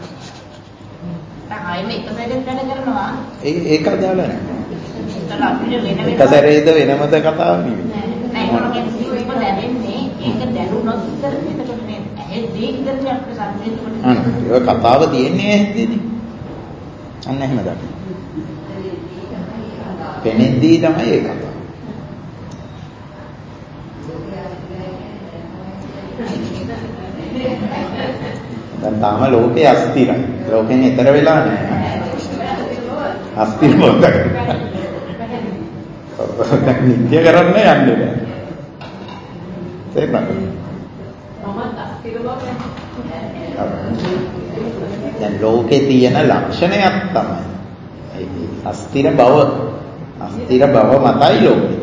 හයම එක සැරේත් වැඩ කරනවා. ඒක අදාළ නැහැ. ඒතර අපිට වෙන එක සැරේද වෙනමද කතාව නෙවෙයි. නෑ ඒක දැනෙන්නේ ඒක දැනුනොත් ඉතර එතකොට මේ ඇහෙද්දී ඉඳන් අපිට සංවේදී කොට. අන්න ඒක කතාව තියෙන්නේ ඇහෙද්දීනේ. අන්න එහෙම දකින්න. පෙනෙද්දී තමයි ඒ කතාව. දැන් තාම ලෝකේ අස්තිරයි. ලෝකෙන් ඈතර වෙලා නැහැ. අස්තිර මොකද? නිත්‍ය කරන්න යන්නේ නැහැ. තේරුණාද? මමත් අස්තිර බව. දැන් ලෝකේ තියෙන ලක්ෂණයක් තමයි. අස්තිර බව. අස්තිර බව මතයි ලෝකේ.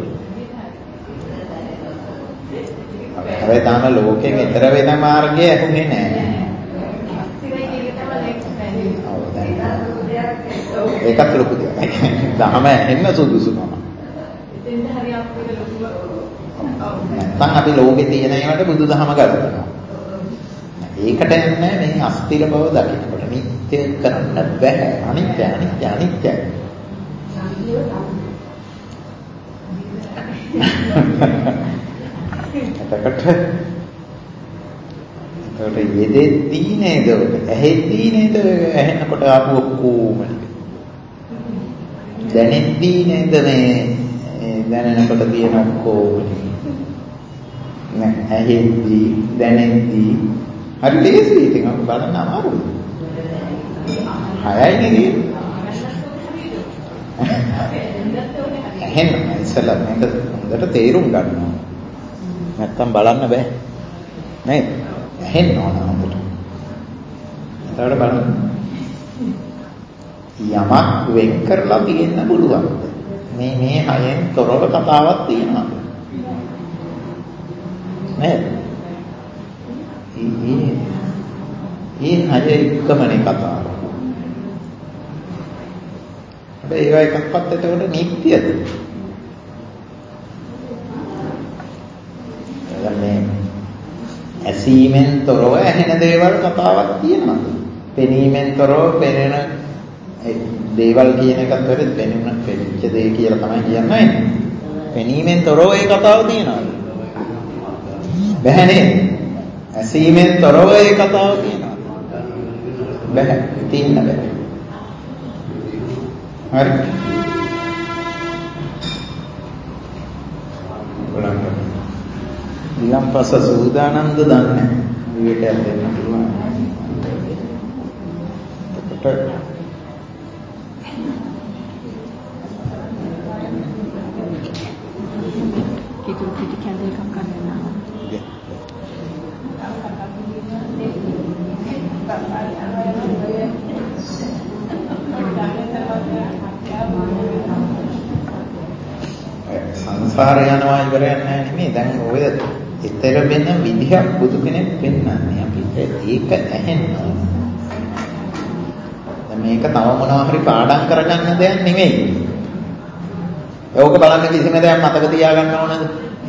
හැබැයි තාම ලෝකෙන් ඈතර වෙන මාර්ගය ඇහුනේ නැහැ. ඒකත් ලොකු දෙයක්. දහම ඇහෙන්න සුදුසුකම. නැත්නම් අපි ලෝකේ තියෙන ඒවාට බුදුදහම ගලපනවා. ඒකට යන්නේ මේ අස්තිර බව දකින්නකොට නිත්‍ය කරන්න බෑ. අනිත්‍ය අනිත්‍ය අනිත්‍ය. එතකොට යෙදෙද්දී නේද? ඇහෙද්දී නේද? ඇහෙනකොට ආපු ඔක්කොම දැනෙද්දී නේද මේ දැනෙනකොට තියෙන ඔක්කොම නෑ ඇහෙද්දී දැනෙද්දී හරි ලේසි. ඉතින් අපි බලන්න අමාරුයි. හයයි නේ. එහෙනම් ඉස්සලා මේක හොඳට තේරුම් ගන්න ඕන. නැත්තම් බලන්න බෑ. නේද? ඇහෙන්න ඕන හොඳට. එතකොට බලන්න. යමක් වෙන් කරලා තියෙන්න පුළුවන්. මේ හයෙන් තොරව කතාවක් තියෙනවා. නේද? ඒ හය එක්කමනේ කතාව. හැබැයි ඒවා එකක්වත් එතකොට නිත්‍යද? මේ ඇසීමෙන් තොරව ඇහෙන දේවල් කතාවක් තියෙනවා. පෙනීමෙන් තොරව පෙනෙන දේවල් කියන එකත් වෙලෙ පෙනිච්ච දේ කියලා තමයි කියන්නේ. පෙනීමෙන් තොරව ඒ කතාව තියෙනවා. බැහැනේ. ඇසීමෙන් තොරව ඒ කතාව තියෙනවා. බැහැ. තියෙන්න බෑ. හරි. බලන්න. ඊළඟ පස්ස සූදානම්ද දන්නේ. විවේකයක් දෙන්න පුළුවන්. එතකොට කිතුරු පිටි කැඳ එකක් ගන්නවා. සංසාරය යනවා ඉවරයක් නැහැ නෙමෙයි. දැන් ඔය ඊතර වෙන විදිහක් බුදු කෙනෙක් පෙන්වන්නේ අපිට. ඒක ඇහෙන්න ඕන. දැන් මේක තව මොනවා හරි පාඩම් කරගන්න දෙයක් නෙමෙයි. ඒක බලන්න කිසිම දෙයක් මතක තියාගන්න ඕනද?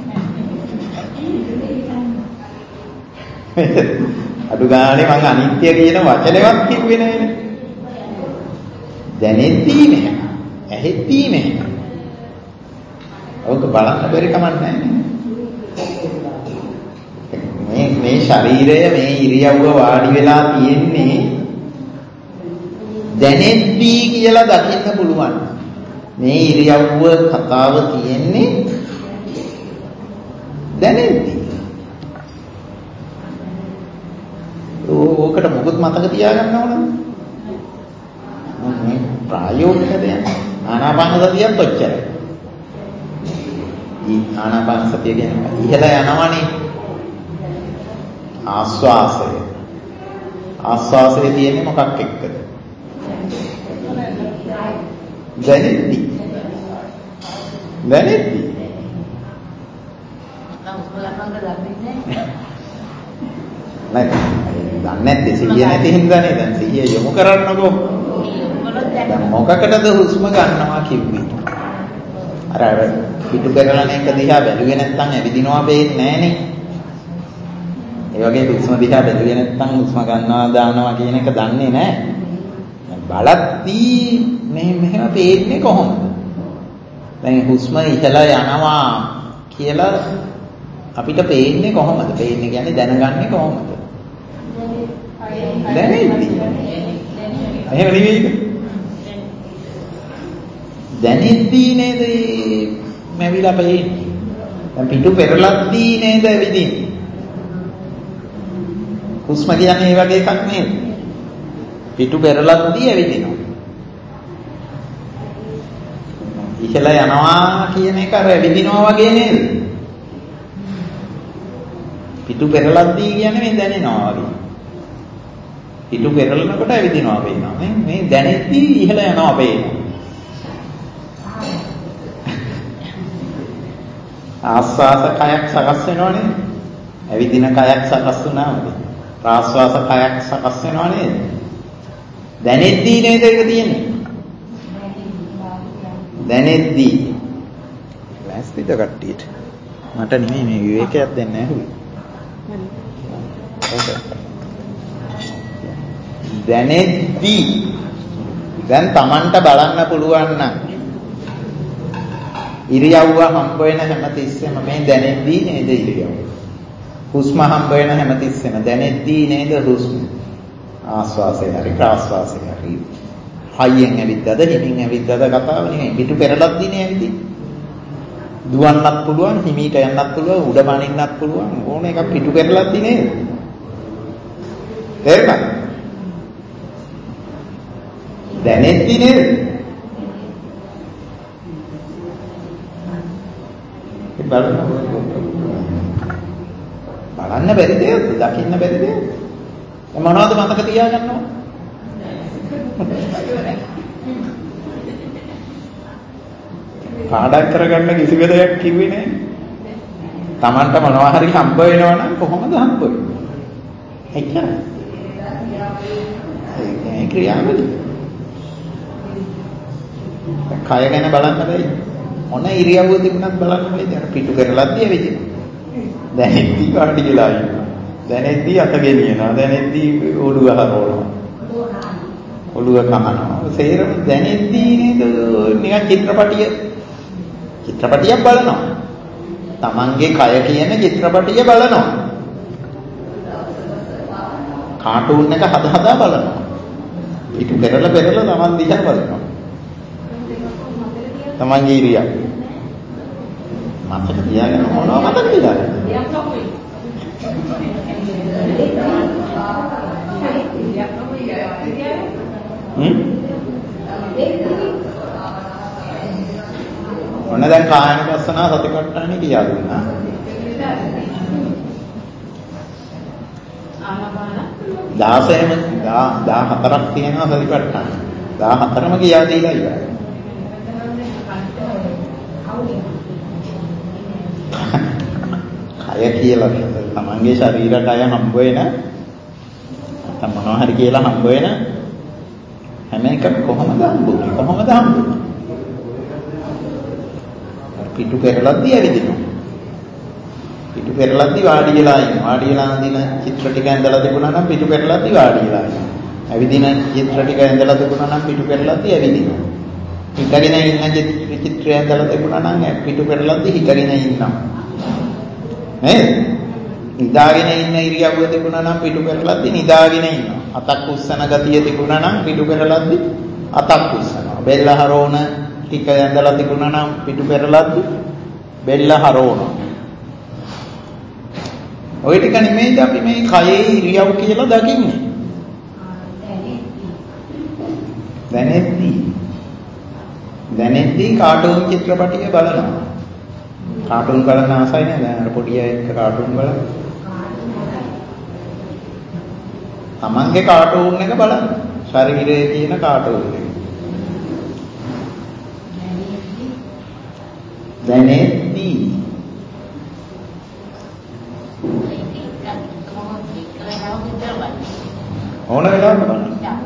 අඩු ගානේ මං අනිත්‍ය කියන වචනේවත් කිව්වේ නෑනේ. දැනෙද්දී නෑ. ඇහෙද්දී නෑ. ඔක බලන්න බැරි කමක් නැහැ. මේ ශරීරය මේ ඉරියව්ව වාඩි වෙලා තියෙන්නේ දැනෙද්දී කියලා දකින්න පුළුවන්. මේ ඉරියව්ව කතාව තියෙන්නේ දැනෙද්දී. ඕකට මොකද මතක තියාගන්න ඕනද? මේ ප්‍රායෝගික දෙයක්. ආනාපාන සතියත් ඔච්චරයි. ආනාපාන සතිය කියන්නේ ඉහළ යනවනේ. ආස්වාසය තියෙන්නේ මොකක් එක්කද? දැනෙද්දී. දන්නේ නැත්නම් සිහිය නැති හින්දානේ. දැන් සිහිය යොමු කරන්නකෝ. දැන් මොකකටද හුස්ම ගන්නවා කිව්වේ? අර පිටු කරන එක දිහා බැලුවේ නැත්නම් ඇවිදිනවා පේන්නේ නැහනේ. ඒ වගේ හුස්ම දිහා බැලුවේ නැත්නම් හුස්ම ගන්නවා දානවා කියන එක දන්නේ නැහැ. බලද්දී මෙහෙම පේන්නේ කොහොමද? දැන් හුස්ම ඉහළ යනවා කියලා අපිට පේන්නේ කොහොමද? පේන්නේ කියන්නේ දැනගන්නේ කොහොමද? දැනෙද්දී. එහෙම නෙවෙයිද? දැනෙද්දී නේද මැවිලා පේන්නේ. දැන් පිටු පෙරලද්දී නේද ඇවිදින්නේ. හුස්ම කියන්නේ ඒ වගේ එකක් නේද? පිටු පෙරලද්දී ඇවිදිනවා. ඉහළ යනවා කියන එක අර ඇවිදිනවා වගේ නේද? පිටු පෙරලද්දී කියන්නේ මේ දැනෙනවා වගේ. පිටු පෙරලනකොට ඇවිදිනවා පේනවා. මේ දැනෙද්දී ඉහළ යනවා පේනවා. ආස්වාස කයක් සකස් වෙනවනේ. ඇවිදින කයක් සකස් වුණාමද? ප්‍රාස්වාස කයක් සකස් වෙනව නේද? දැනෙද්දී නේද ඒක තියෙන්නේ? දැනෙද්දී. ලෑස්තිද කට්ටියට? මට නෙමෙයි මේ විවේකයක් දෙන්න ඇහුවේ. දැනෙද්දී දැන් Tamanට බලන්න පුළුවන් නම් ඉරියව්ව හම්බ වෙන හැමතිස්සෙම මේ දැනෙද්දී නේද ඉරියව්ව. හුස්ම හම්බ වෙන හැමතිස්සෙම දැනෙද්දී නේද හුස්ම. ආස්වාසය හරි ප්‍රාස්වාසය හරි. හයියෙන් ඇවිද්දාද හිමින් ඇවිද්දාද කතාව නෙමෙයි. පිටු පෙරලද්දී නේ ඇවිදින්නේ. දුවන්නත් පුළුවන්, හිමීට යන්නත් පුළුවන්, උඩ පනින්නත් පුළුවන්. ඕන එකක් පිටු පෙරලද්දී නේද? තේරුණාද? දැනෙද්දී නේද? බලන්න බැරි දෙයක්ද? දකින්න බැරි දෙයක්ද? මොනවද මතක තියාගන්න ඕන? පාඩම් කරගන්න කිසිම දෙයක් කිව්වේ නැහැ. Tamanට මොනවා හරි හම්බ වෙනවා නම් කොහොමද හම්බ වෙන්නේ? එච්චරයි. ඒ ක්‍රියාවලිය. කය ගැන බලන්න බැරි. මොන ඉරියව්ව තිබුණත් බලන්න බැරි. අර පිටු කරලද්දී ඇවිදිනවා. දැනෙද්දී වාඩි වෙලා ඉන්නවා. දැනෙද්දී අත ගෙනියනවා. දැනෙද්දී ඔළුව හරවනවා. ඔළුව කහනවා. සේරම දැනෙද්දී නේද නිකන් චිත්‍රපටියක් බලනවා. Tamange කය කියන චිත්‍රපටිය බලනවා. කාටූන් එක හදා බලනවා. පිටු පෙරලා Taman දිහා බලනවා. Tamange ඉරියව්. මතක තියාගන්න මොනවා මතක තියාගන්න. ඔන්න දැන් කායනුපස්සනා සතිපට්ඨානෙ කියලා දුන්නා. ආනාපාන 14ක් තියෙනවා සතිපට්ඨාන. 14ම කියා දීලා ඉවරයි. කය කියලා තමන්ගේ ශරීර කය හම්බ වෙන නැත්නම් මොනවා හරි කියලා හම්බ වෙන හැම එකක් කොහොමද හම්බුනේ? කොහොමද හම්බුනේ? පිටු පෙරලද්දී ඇවිදිනවා. පිටු පෙරලද්දී වාඩි වෙලා ඉන්නවා. වාඩි වෙලා ඉඳින චිත්‍ර ටික ඇඳලා තිබුණා නම් පිටු පෙරලද්දී වාඩි වෙලා ඉන්නවා. ඇවිදින චිත්‍ර ටික ඇඳලා තිබුණා නම් පිටු පෙරලද්දී ඇවිදිනවා. හිටගෙන ඉන්න චිත්‍රය ඇඳලා තිබුණා නම් පිටු පෙරලද්දී හිටගෙන ඉන්නවා. නේද? නිදාගෙන ඉන්න ඉරියව්ව තිබුණා නම් පිටු පෙරලද්දී නිදාගෙන ඉන්නවා. අතක් උස්සන ගතිය තිබුණා නම් පිටු පෙරලද්දී අතක් උස්සනවා. බෙල්ල හරවන ටික ඇඳලා තිබුණා නම් පිටු පෙරලද්දී බෙල්ල හරවනවා. ඔය ටික නෙමෙයිද අපි මේ කයේ ඉරියව් කියලා දකින්නේ. දැනෙද්දී කාටුන් චිත්‍රපටිය බලනවා. කාටුන් බලන්න ආසයි නේද? අර පොඩි අය එක්ක කාටුන් බලන්න. තමන්ගේ කාටුන් එක බලන්න. ශරීරයේ තියෙන කාටුන් එක. දැනෙද්දී ඕන වෙලාවක බලන්න.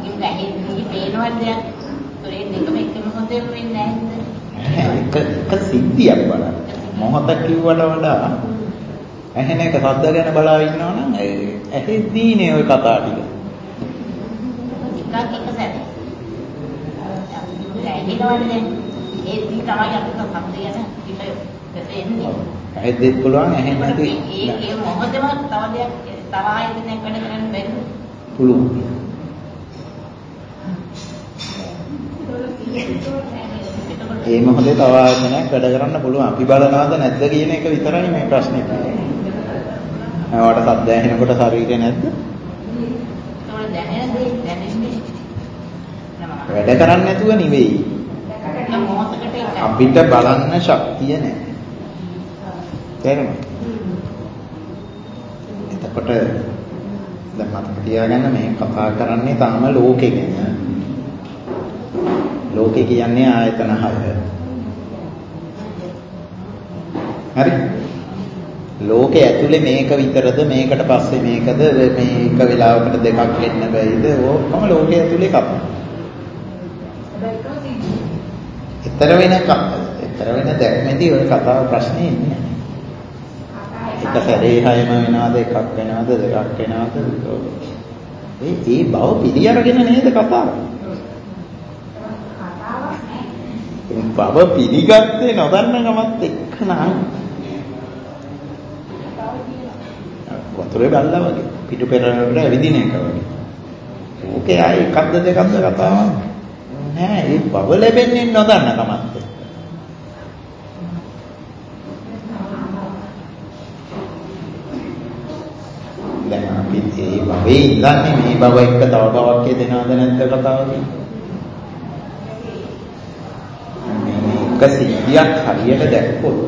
එක සිද්ධියක් බලන්න. මොහොතක් කිව්වට වඩා ඇහෙන එක සද්ද ගැන බලා ඉන්නවා නම් ඇහෙද්දීනේ ওই කතා ටික. එකක් එක සැරේ. ඇහෙනවනේ. ඒදී තමයි අපිට සම්පූර්ණ එන්නේ. ඇහෙද්දිත් පුළුවන් ඇහෙන්නේ නැති. ඒ මොහොතේම තව දෙයක් තව ආයතනයක් වැඩ කරන්න බැරිද? පුළුවන්. ඒ මොහොතේ තව ආයතනයක් වැඩ කරන්න පුළුවන්. අපි බලනවද නැද්ද කියන එක විතරයි මේ ප්‍රශ්නේ තියෙන්නේ. ඒවට සද්ද ඇහෙනකොට ශරීරේ නැද්ද? වැඩ කරන්නේ නැතුව නෙවෙයි. අපිට බලන්න ශක්තිය නැහැ. තේරුණාද? එතකොට දැන් මතක තියාගන්න මේ කතා කරන්නේ තාම ලෝකෙ ගැන. ලෝකෙ කියන්නේ ආයතන 6. හරි? ලෝකෙ ඇතුලේ මේක විතරද මේකට පස්සේ මේකද මේක වෙලාවකට දෙකක් වෙන්න බැයිද ඔක්කොම ලෝකෙ ඇතුලේ කතා. ඊතර වෙන දැක්මේදී ඔය කතාව ප්‍රශ්නේ ඉන්නේ. එක සැරේ 6ම වෙනවද එකක් වෙනවද දෙකක් වෙනවද ඒ බව පිළිඅරගෙන නේද කතාව. බව පිළිගත්තේ නොදන්නකමත් එක්ක නම් වතුරේ බල්ලා වගේ පිටු පෙරනකට ඇවිදින එක වගේ. ඕකේ ආයේ එකක්ද දෙකක්ද කතාවක් නෑ. ඒ බව ලැබෙන්නේ නොදන්නකමත් එක්ක. දැන් අපි මේ භවයේ ඉඳන්නේ මේ භව එක්ක තව භවයක් දෙනවද නැද්ද කතාවකින්. එක සිද්ධියක් හරියට දැක්කොත්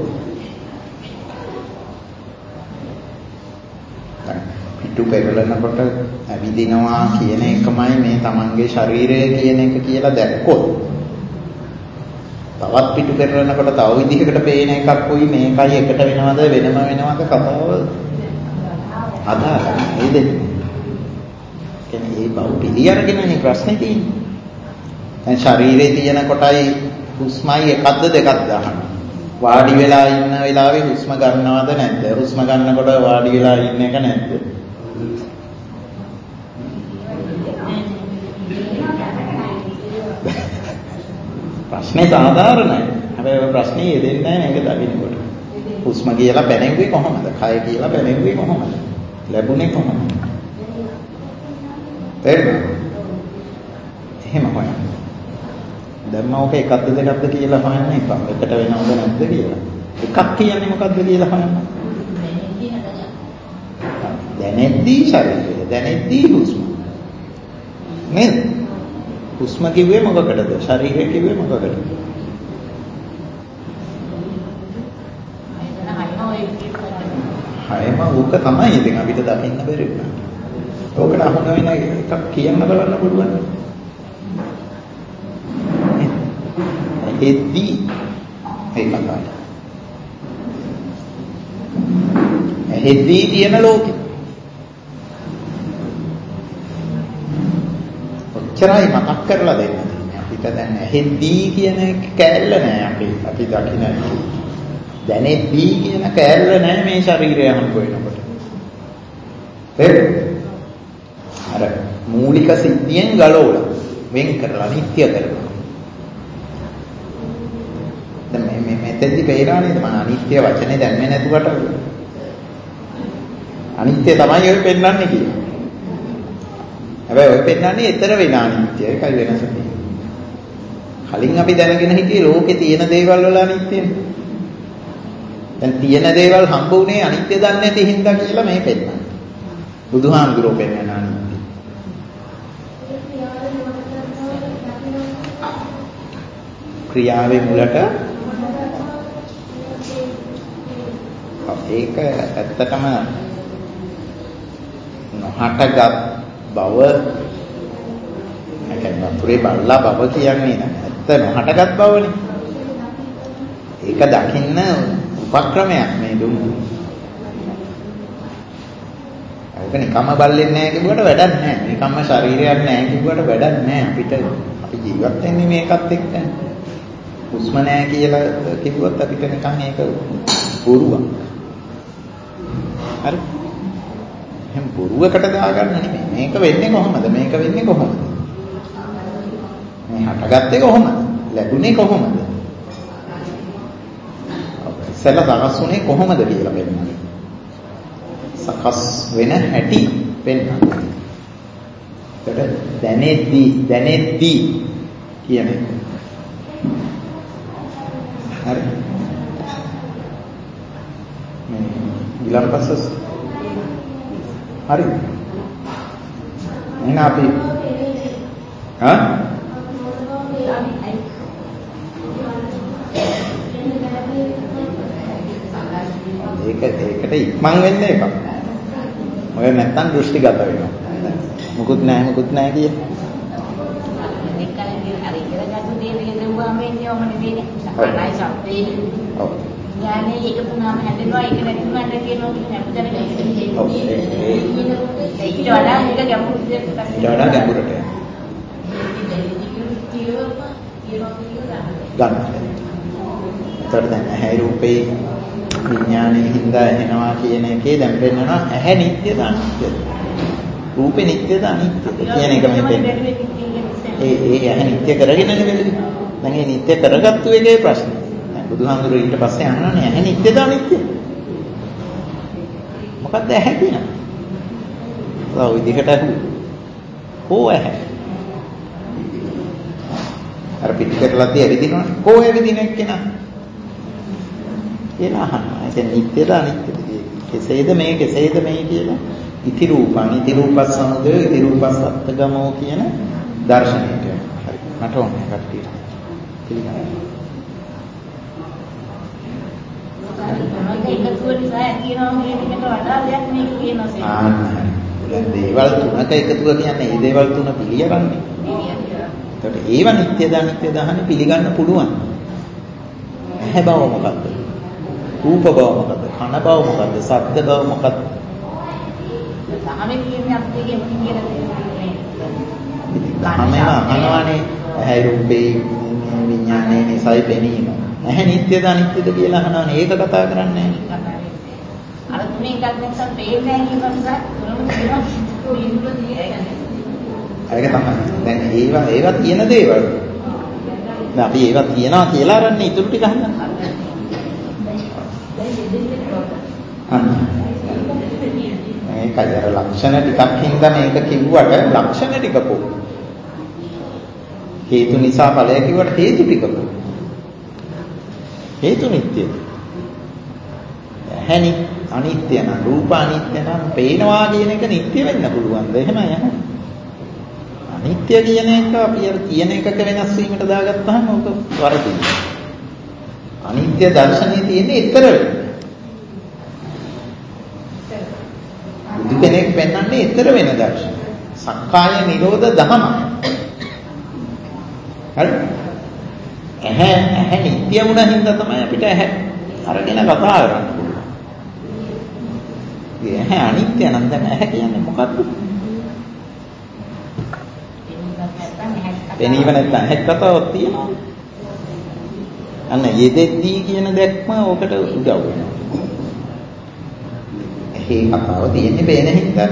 පිටු පෙරලනකොට ඇවිදිනවා කියන එකමයි මේ තමන්ගේ ශරීරය කියන එක කියලා දැක්කොත් තවත් පිටු පෙරලනකොට තව විදිහකට පේන එකක් උයි මේකයි එකට වෙනවද වෙනවද කතාව අදාළයි නේද? කියන්නේ ඒ බව පිළිඅරගෙනනේ ප්‍රශ්නේ තියෙන්නේ. දැන් ශරීරයේ තියෙන කොටයි හුස්මයි එකක්ද දෙකක්ද අහන්න. වාඩි වෙලා ඉන්න වෙලාවේ හුස්ම ගන්නවද නැද්ද? හුස්ම ගන්නකොට වාඩි වෙලා ඉන්න එක නැද්ද? ප්‍රශ්නේ සාධාරණයි. හැබැයි ප්‍රශ්නේ යෙදෙන්නේ නැහැ මේක දකින්නකොට. හුස්ම කියලා පැනෙන්නේ කොහොමද? කය කියලා පැනෙන්නේ කොහොමද? ලැබුණේ කොහොමද? තේරුණාද? එහෙම හොයන්න. දැන් මම ඔක එකක්ද දෙකක්ද කියලා හොයන්න එපා. එකට වෙනවද නැද්ද කියලා. එකක් කියන්නේ මොකක්ද කියලා හොයන්න. දැනෙද්දී ශරීරය, දැනෙද්දී හුස්ම. නේද? හුස්ම කිව්වේ මොකකටද? ශරීරය කිව්වේ මොකකටද? හයම ඕක තමයි ඉතින් අපිට දකින්න බැරි වුණා. ඕකට අහුන වෙන එකක් කියන්න බලන්න පුළුවන්. එද්දී ඒක තමයි. එද්දී තියෙන ලෝකෙ. ඔච්චරයි මතක් කරලා දෙන්න. අපිට දැන් එද්දී කියන එක කැල්ල නෑ අපි දකින්න. දැනෙද්දී කියන කැල්ල නෑ මේ ශරීරය හම්බ වෙනකොට. අර මූලික සිද්ධියෙන් ගලවලා වෙන් කරලා නිත්‍ය කරනවා. දැන් මේ මෙතෙන්දි පේනවා නේද මම අනිත්‍ය වචනේ දැම්මේ නැතුවට අනිත්‍ය තමයි ඔය පෙන්නන්නේ කියන්නේ. හැබැයි ඔය පෙන්නන්නේ ඊතර වෙන අනිත්‍ය. ඒකයි වෙනස තියෙන්නේ. කලින් අපි දැනගෙන හිටියේ ලෝකේ තියෙන දේවල් වල අනිත්‍යනේ. දැන් තියෙන දේවල් හම්බ වුණේ අනිත්‍ය දන්නේ නැති හින්දා කියලා මේ පෙන්නන්නේ. බුදුහාමුදුරුවෝ පෙන්නන අනිත්‍ය. ක්‍රියාවේ මුලට ඒක ඇත්තටම නොහටගත් බව නැකන් වතුරේ බල්ලා බව කියන්නේ ඇත්ත නොහටගත් බවනේ. ඒක දකින්න උපක්‍රමයක් මේ දුන්නේ. ඒක නිකම්ම බල්ලෙන්නේ නැහැ කිව්වට වැඩක් නැහැ. නිකම්ම ශරීරයක් නැහැ කිව්වට වැඩක් නැහැ. අපි ජීවත් වෙන්නේ මේකත් එක්කනේ. හුස්ම නැහැ කියලා කිව්වොත් අපිට නිකන් ඒක බොරුවක්. හරි. එහෙනම් බොරුවකට දාගන්න නෙමෙයි. මේක වෙන්නේ කොහොමද? මේක වෙන්නේ කොහොමද? මේ හටගත්තේ කොහොමද? ලැබුණේ කොහොමද? ඉස්සෙල්ලා සකස් වුණේ කොහොමද කියලා බලන්න. සකස් වෙන හැටි පෙන්නන්න. ඒකට දැනෙද්දී කියන එක. හරි. මේ ඊළඟ පස්සස්. හරි. එහෙනම් අපි ඒකට ඉක්මන් වෙන්න එපා. ඔය නැත්තම් දෘෂ්ටිගත වෙනවා. මුකුත් නැහැ කිය. අර ඉගෙන ගන්න දේ නේදුවාම වෙන්නේ ඔමනේ දෙන්නේ. සාමාන්‍ය සත්‍යේ. ඔව්. ඥානේ එක තුනම හැදෙනවා ඒක නැතිවම කියනවා කියන හැමදේම ඒක. ඔව්. ඊට වඩා මේක ගැඹුරු දෙයක් තමයි. ඊට වඩා ගැඹුරට. ගන්න. ඒතර දැන් ඇහැ රූපේ විඥානයේ හින්දා ඇහෙනවා කියන එකේ දැන් පෙන්නනවා ඇහැ නිට්ටයද අනිත්‍යද? රූපේ නිට්ටයද අනිත්‍යද කියන එක මේ පෙන්නනවා. ඒ ඇහැ නිට්ටය කරගෙන නෙවෙයි. දැන් ඒ නිට්ටය කරගත්තු එකේ ප්‍රශ්නේ. දැන් බුදුහාමුදුරුවෝ ඊට පස්සේ අහනනේ ඇහැ නිට්ටයද අනිත්‍යද? මොකක්ද ඇහැ කියන්නේ? ඔව් විදිහට අහුවේ. කෝ ඇහැ? අර පිට කරලා තිය ඇවිදිනවනේ. කෝ ඇවිදින එක්කෙනා? කියලා අහනවා. ඒ නිට්ටයද අනිත්‍යද කෙසේද මේ කියලා ඉති රූපස් සමුදය ඉති රූපස් අත්ගමෝ කියන දර්ශනයට. හරි. මට ඕනේ කට්ටියට. පිළිගන්න. දේවල් තුනක එකතුව කියන්නේ ඒ දේවල් තුන පිළියරන්නේ. එතකොට ඒව නිට්ටයද අනිත්‍යද අහන්නේ පිළිගන්න පුළුවන්. ඇහැ බව මොකක්ද? රූප බව මොකද්ද? කන බව මොකද්ද? ශබ්ද බව මොකද්ද? සාමෙන් කියන්නේ අපිට කියන දේ නේ. කනම අහනවානේ ඇහැ රූපේ විඥානයේ නිසයි පෙනීම. ඇහැ නිට්ටයද අනිත්‍යද කියලා අහනවානේ. ඒක කතා කරන්නේ නැහැ. අර තුනේ එකක් නැත්නම් පේන්නේ නැහැ කියන ඒක තමයි. දැන් ඒවා තියෙන දේවල්. දැන් අපි ඒවා තියනවා කියලා අරන්නේ ඉතුරු ටික අහන්න. මේකයි අර ලක්ෂණ ටිකක් හින්දා මේක කිව්වට ලක්ෂණ ටික පො. හේතු නිසා ඵලය කිව්වට හේතු ටික පො. හේතු නිට්ටය. ඇහැනි අනිත්‍ය නම් රූප අනිත්‍ය නම් පේනවා කියන එක නිට්ටය වෙන්න පුළුවන්ද? එහෙමයි අහන්නේ. අනිත්‍ය කියන එක අපි අර තියෙන එකක වෙනස් වීමට දාගත්තාම ඕක වරදිනවා. අනිත්‍ය දර්ශනේ තියෙන්නේ ඊතර වෙන්නේ. බුදු කෙනෙක් පෙන්වන්නේ ඊතර වෙන දර්ශන. සක්කාය නිරෝධ ධම. හරි? ඇහැ නිත්‍ය වුණ හින්දා තමයි අපිට ඇහැ අරගෙන කතා කරන්න පුළුවන්. ඒ ඇහැ අනිත්‍ය නම් දැන් ඇහැ කියන්නේ මොකක්ද? පෙනීම නැත්නම් ඇහැ කතාවක් තියෙනවා. අන්න යෙදෙද්දී කියන දැක්ම ඕකට උදව් වෙනවා. ඇහි කතාව තියෙන්නේ පේන හින්දා.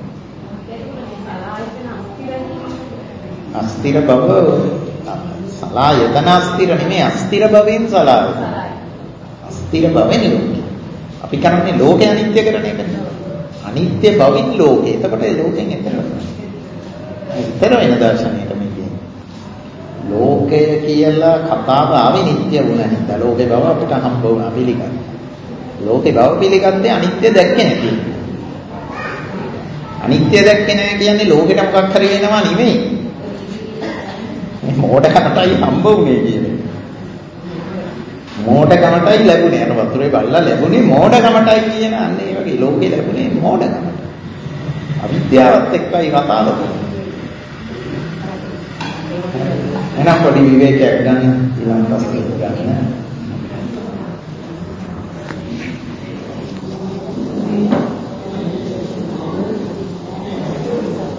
අස්තිර බව සලායතන අස්තිර නෙමෙයි අස්තිර භවෙන් සලායතන. අස්තිර භවෙන් ලෝකේ. අපි කරන්නේ ලෝකය අනිත්‍ය කරන එක. අනිත්‍ය භවින් ලෝකේ. එතකොට ඒ ලෝකෙන් එතර වෙනවා. එතර වෙන දර්ශනයට මේ කියන්නේ. ලෝකය කියලා කතාව ආවේ නිත්‍ය වුණ හින්දා. ලෝකේ බව අපිට හම්බ වුණා පිළිගන්න. ලෝකේ බව පිළිගත්තේ අනිත්‍ය දැක්කේ නැති. අනිත්‍ය දැක්කේ නැහැ කියන්නේ ලෝකෙට මොකක් හරි වෙනවා නෙමෙයි. මෝඩකමටයි හම්බ වුනේ කියන්නේ. මෝඩකමටයි ලැබුණේ. අර වතුරේ බල්ලා ලැබුණේ මෝඩකමටයි කියන අන්න ඒ වගේ ලෝකේ ලැබුණේ මෝඩකමට. අවිද්‍යාවත් එක්කයි කතාව කරන්නේ. එහෙනම් පොඩි විවේකයක් ගන්න ඊළඟ ප්‍රශ්නෙට ගන්න.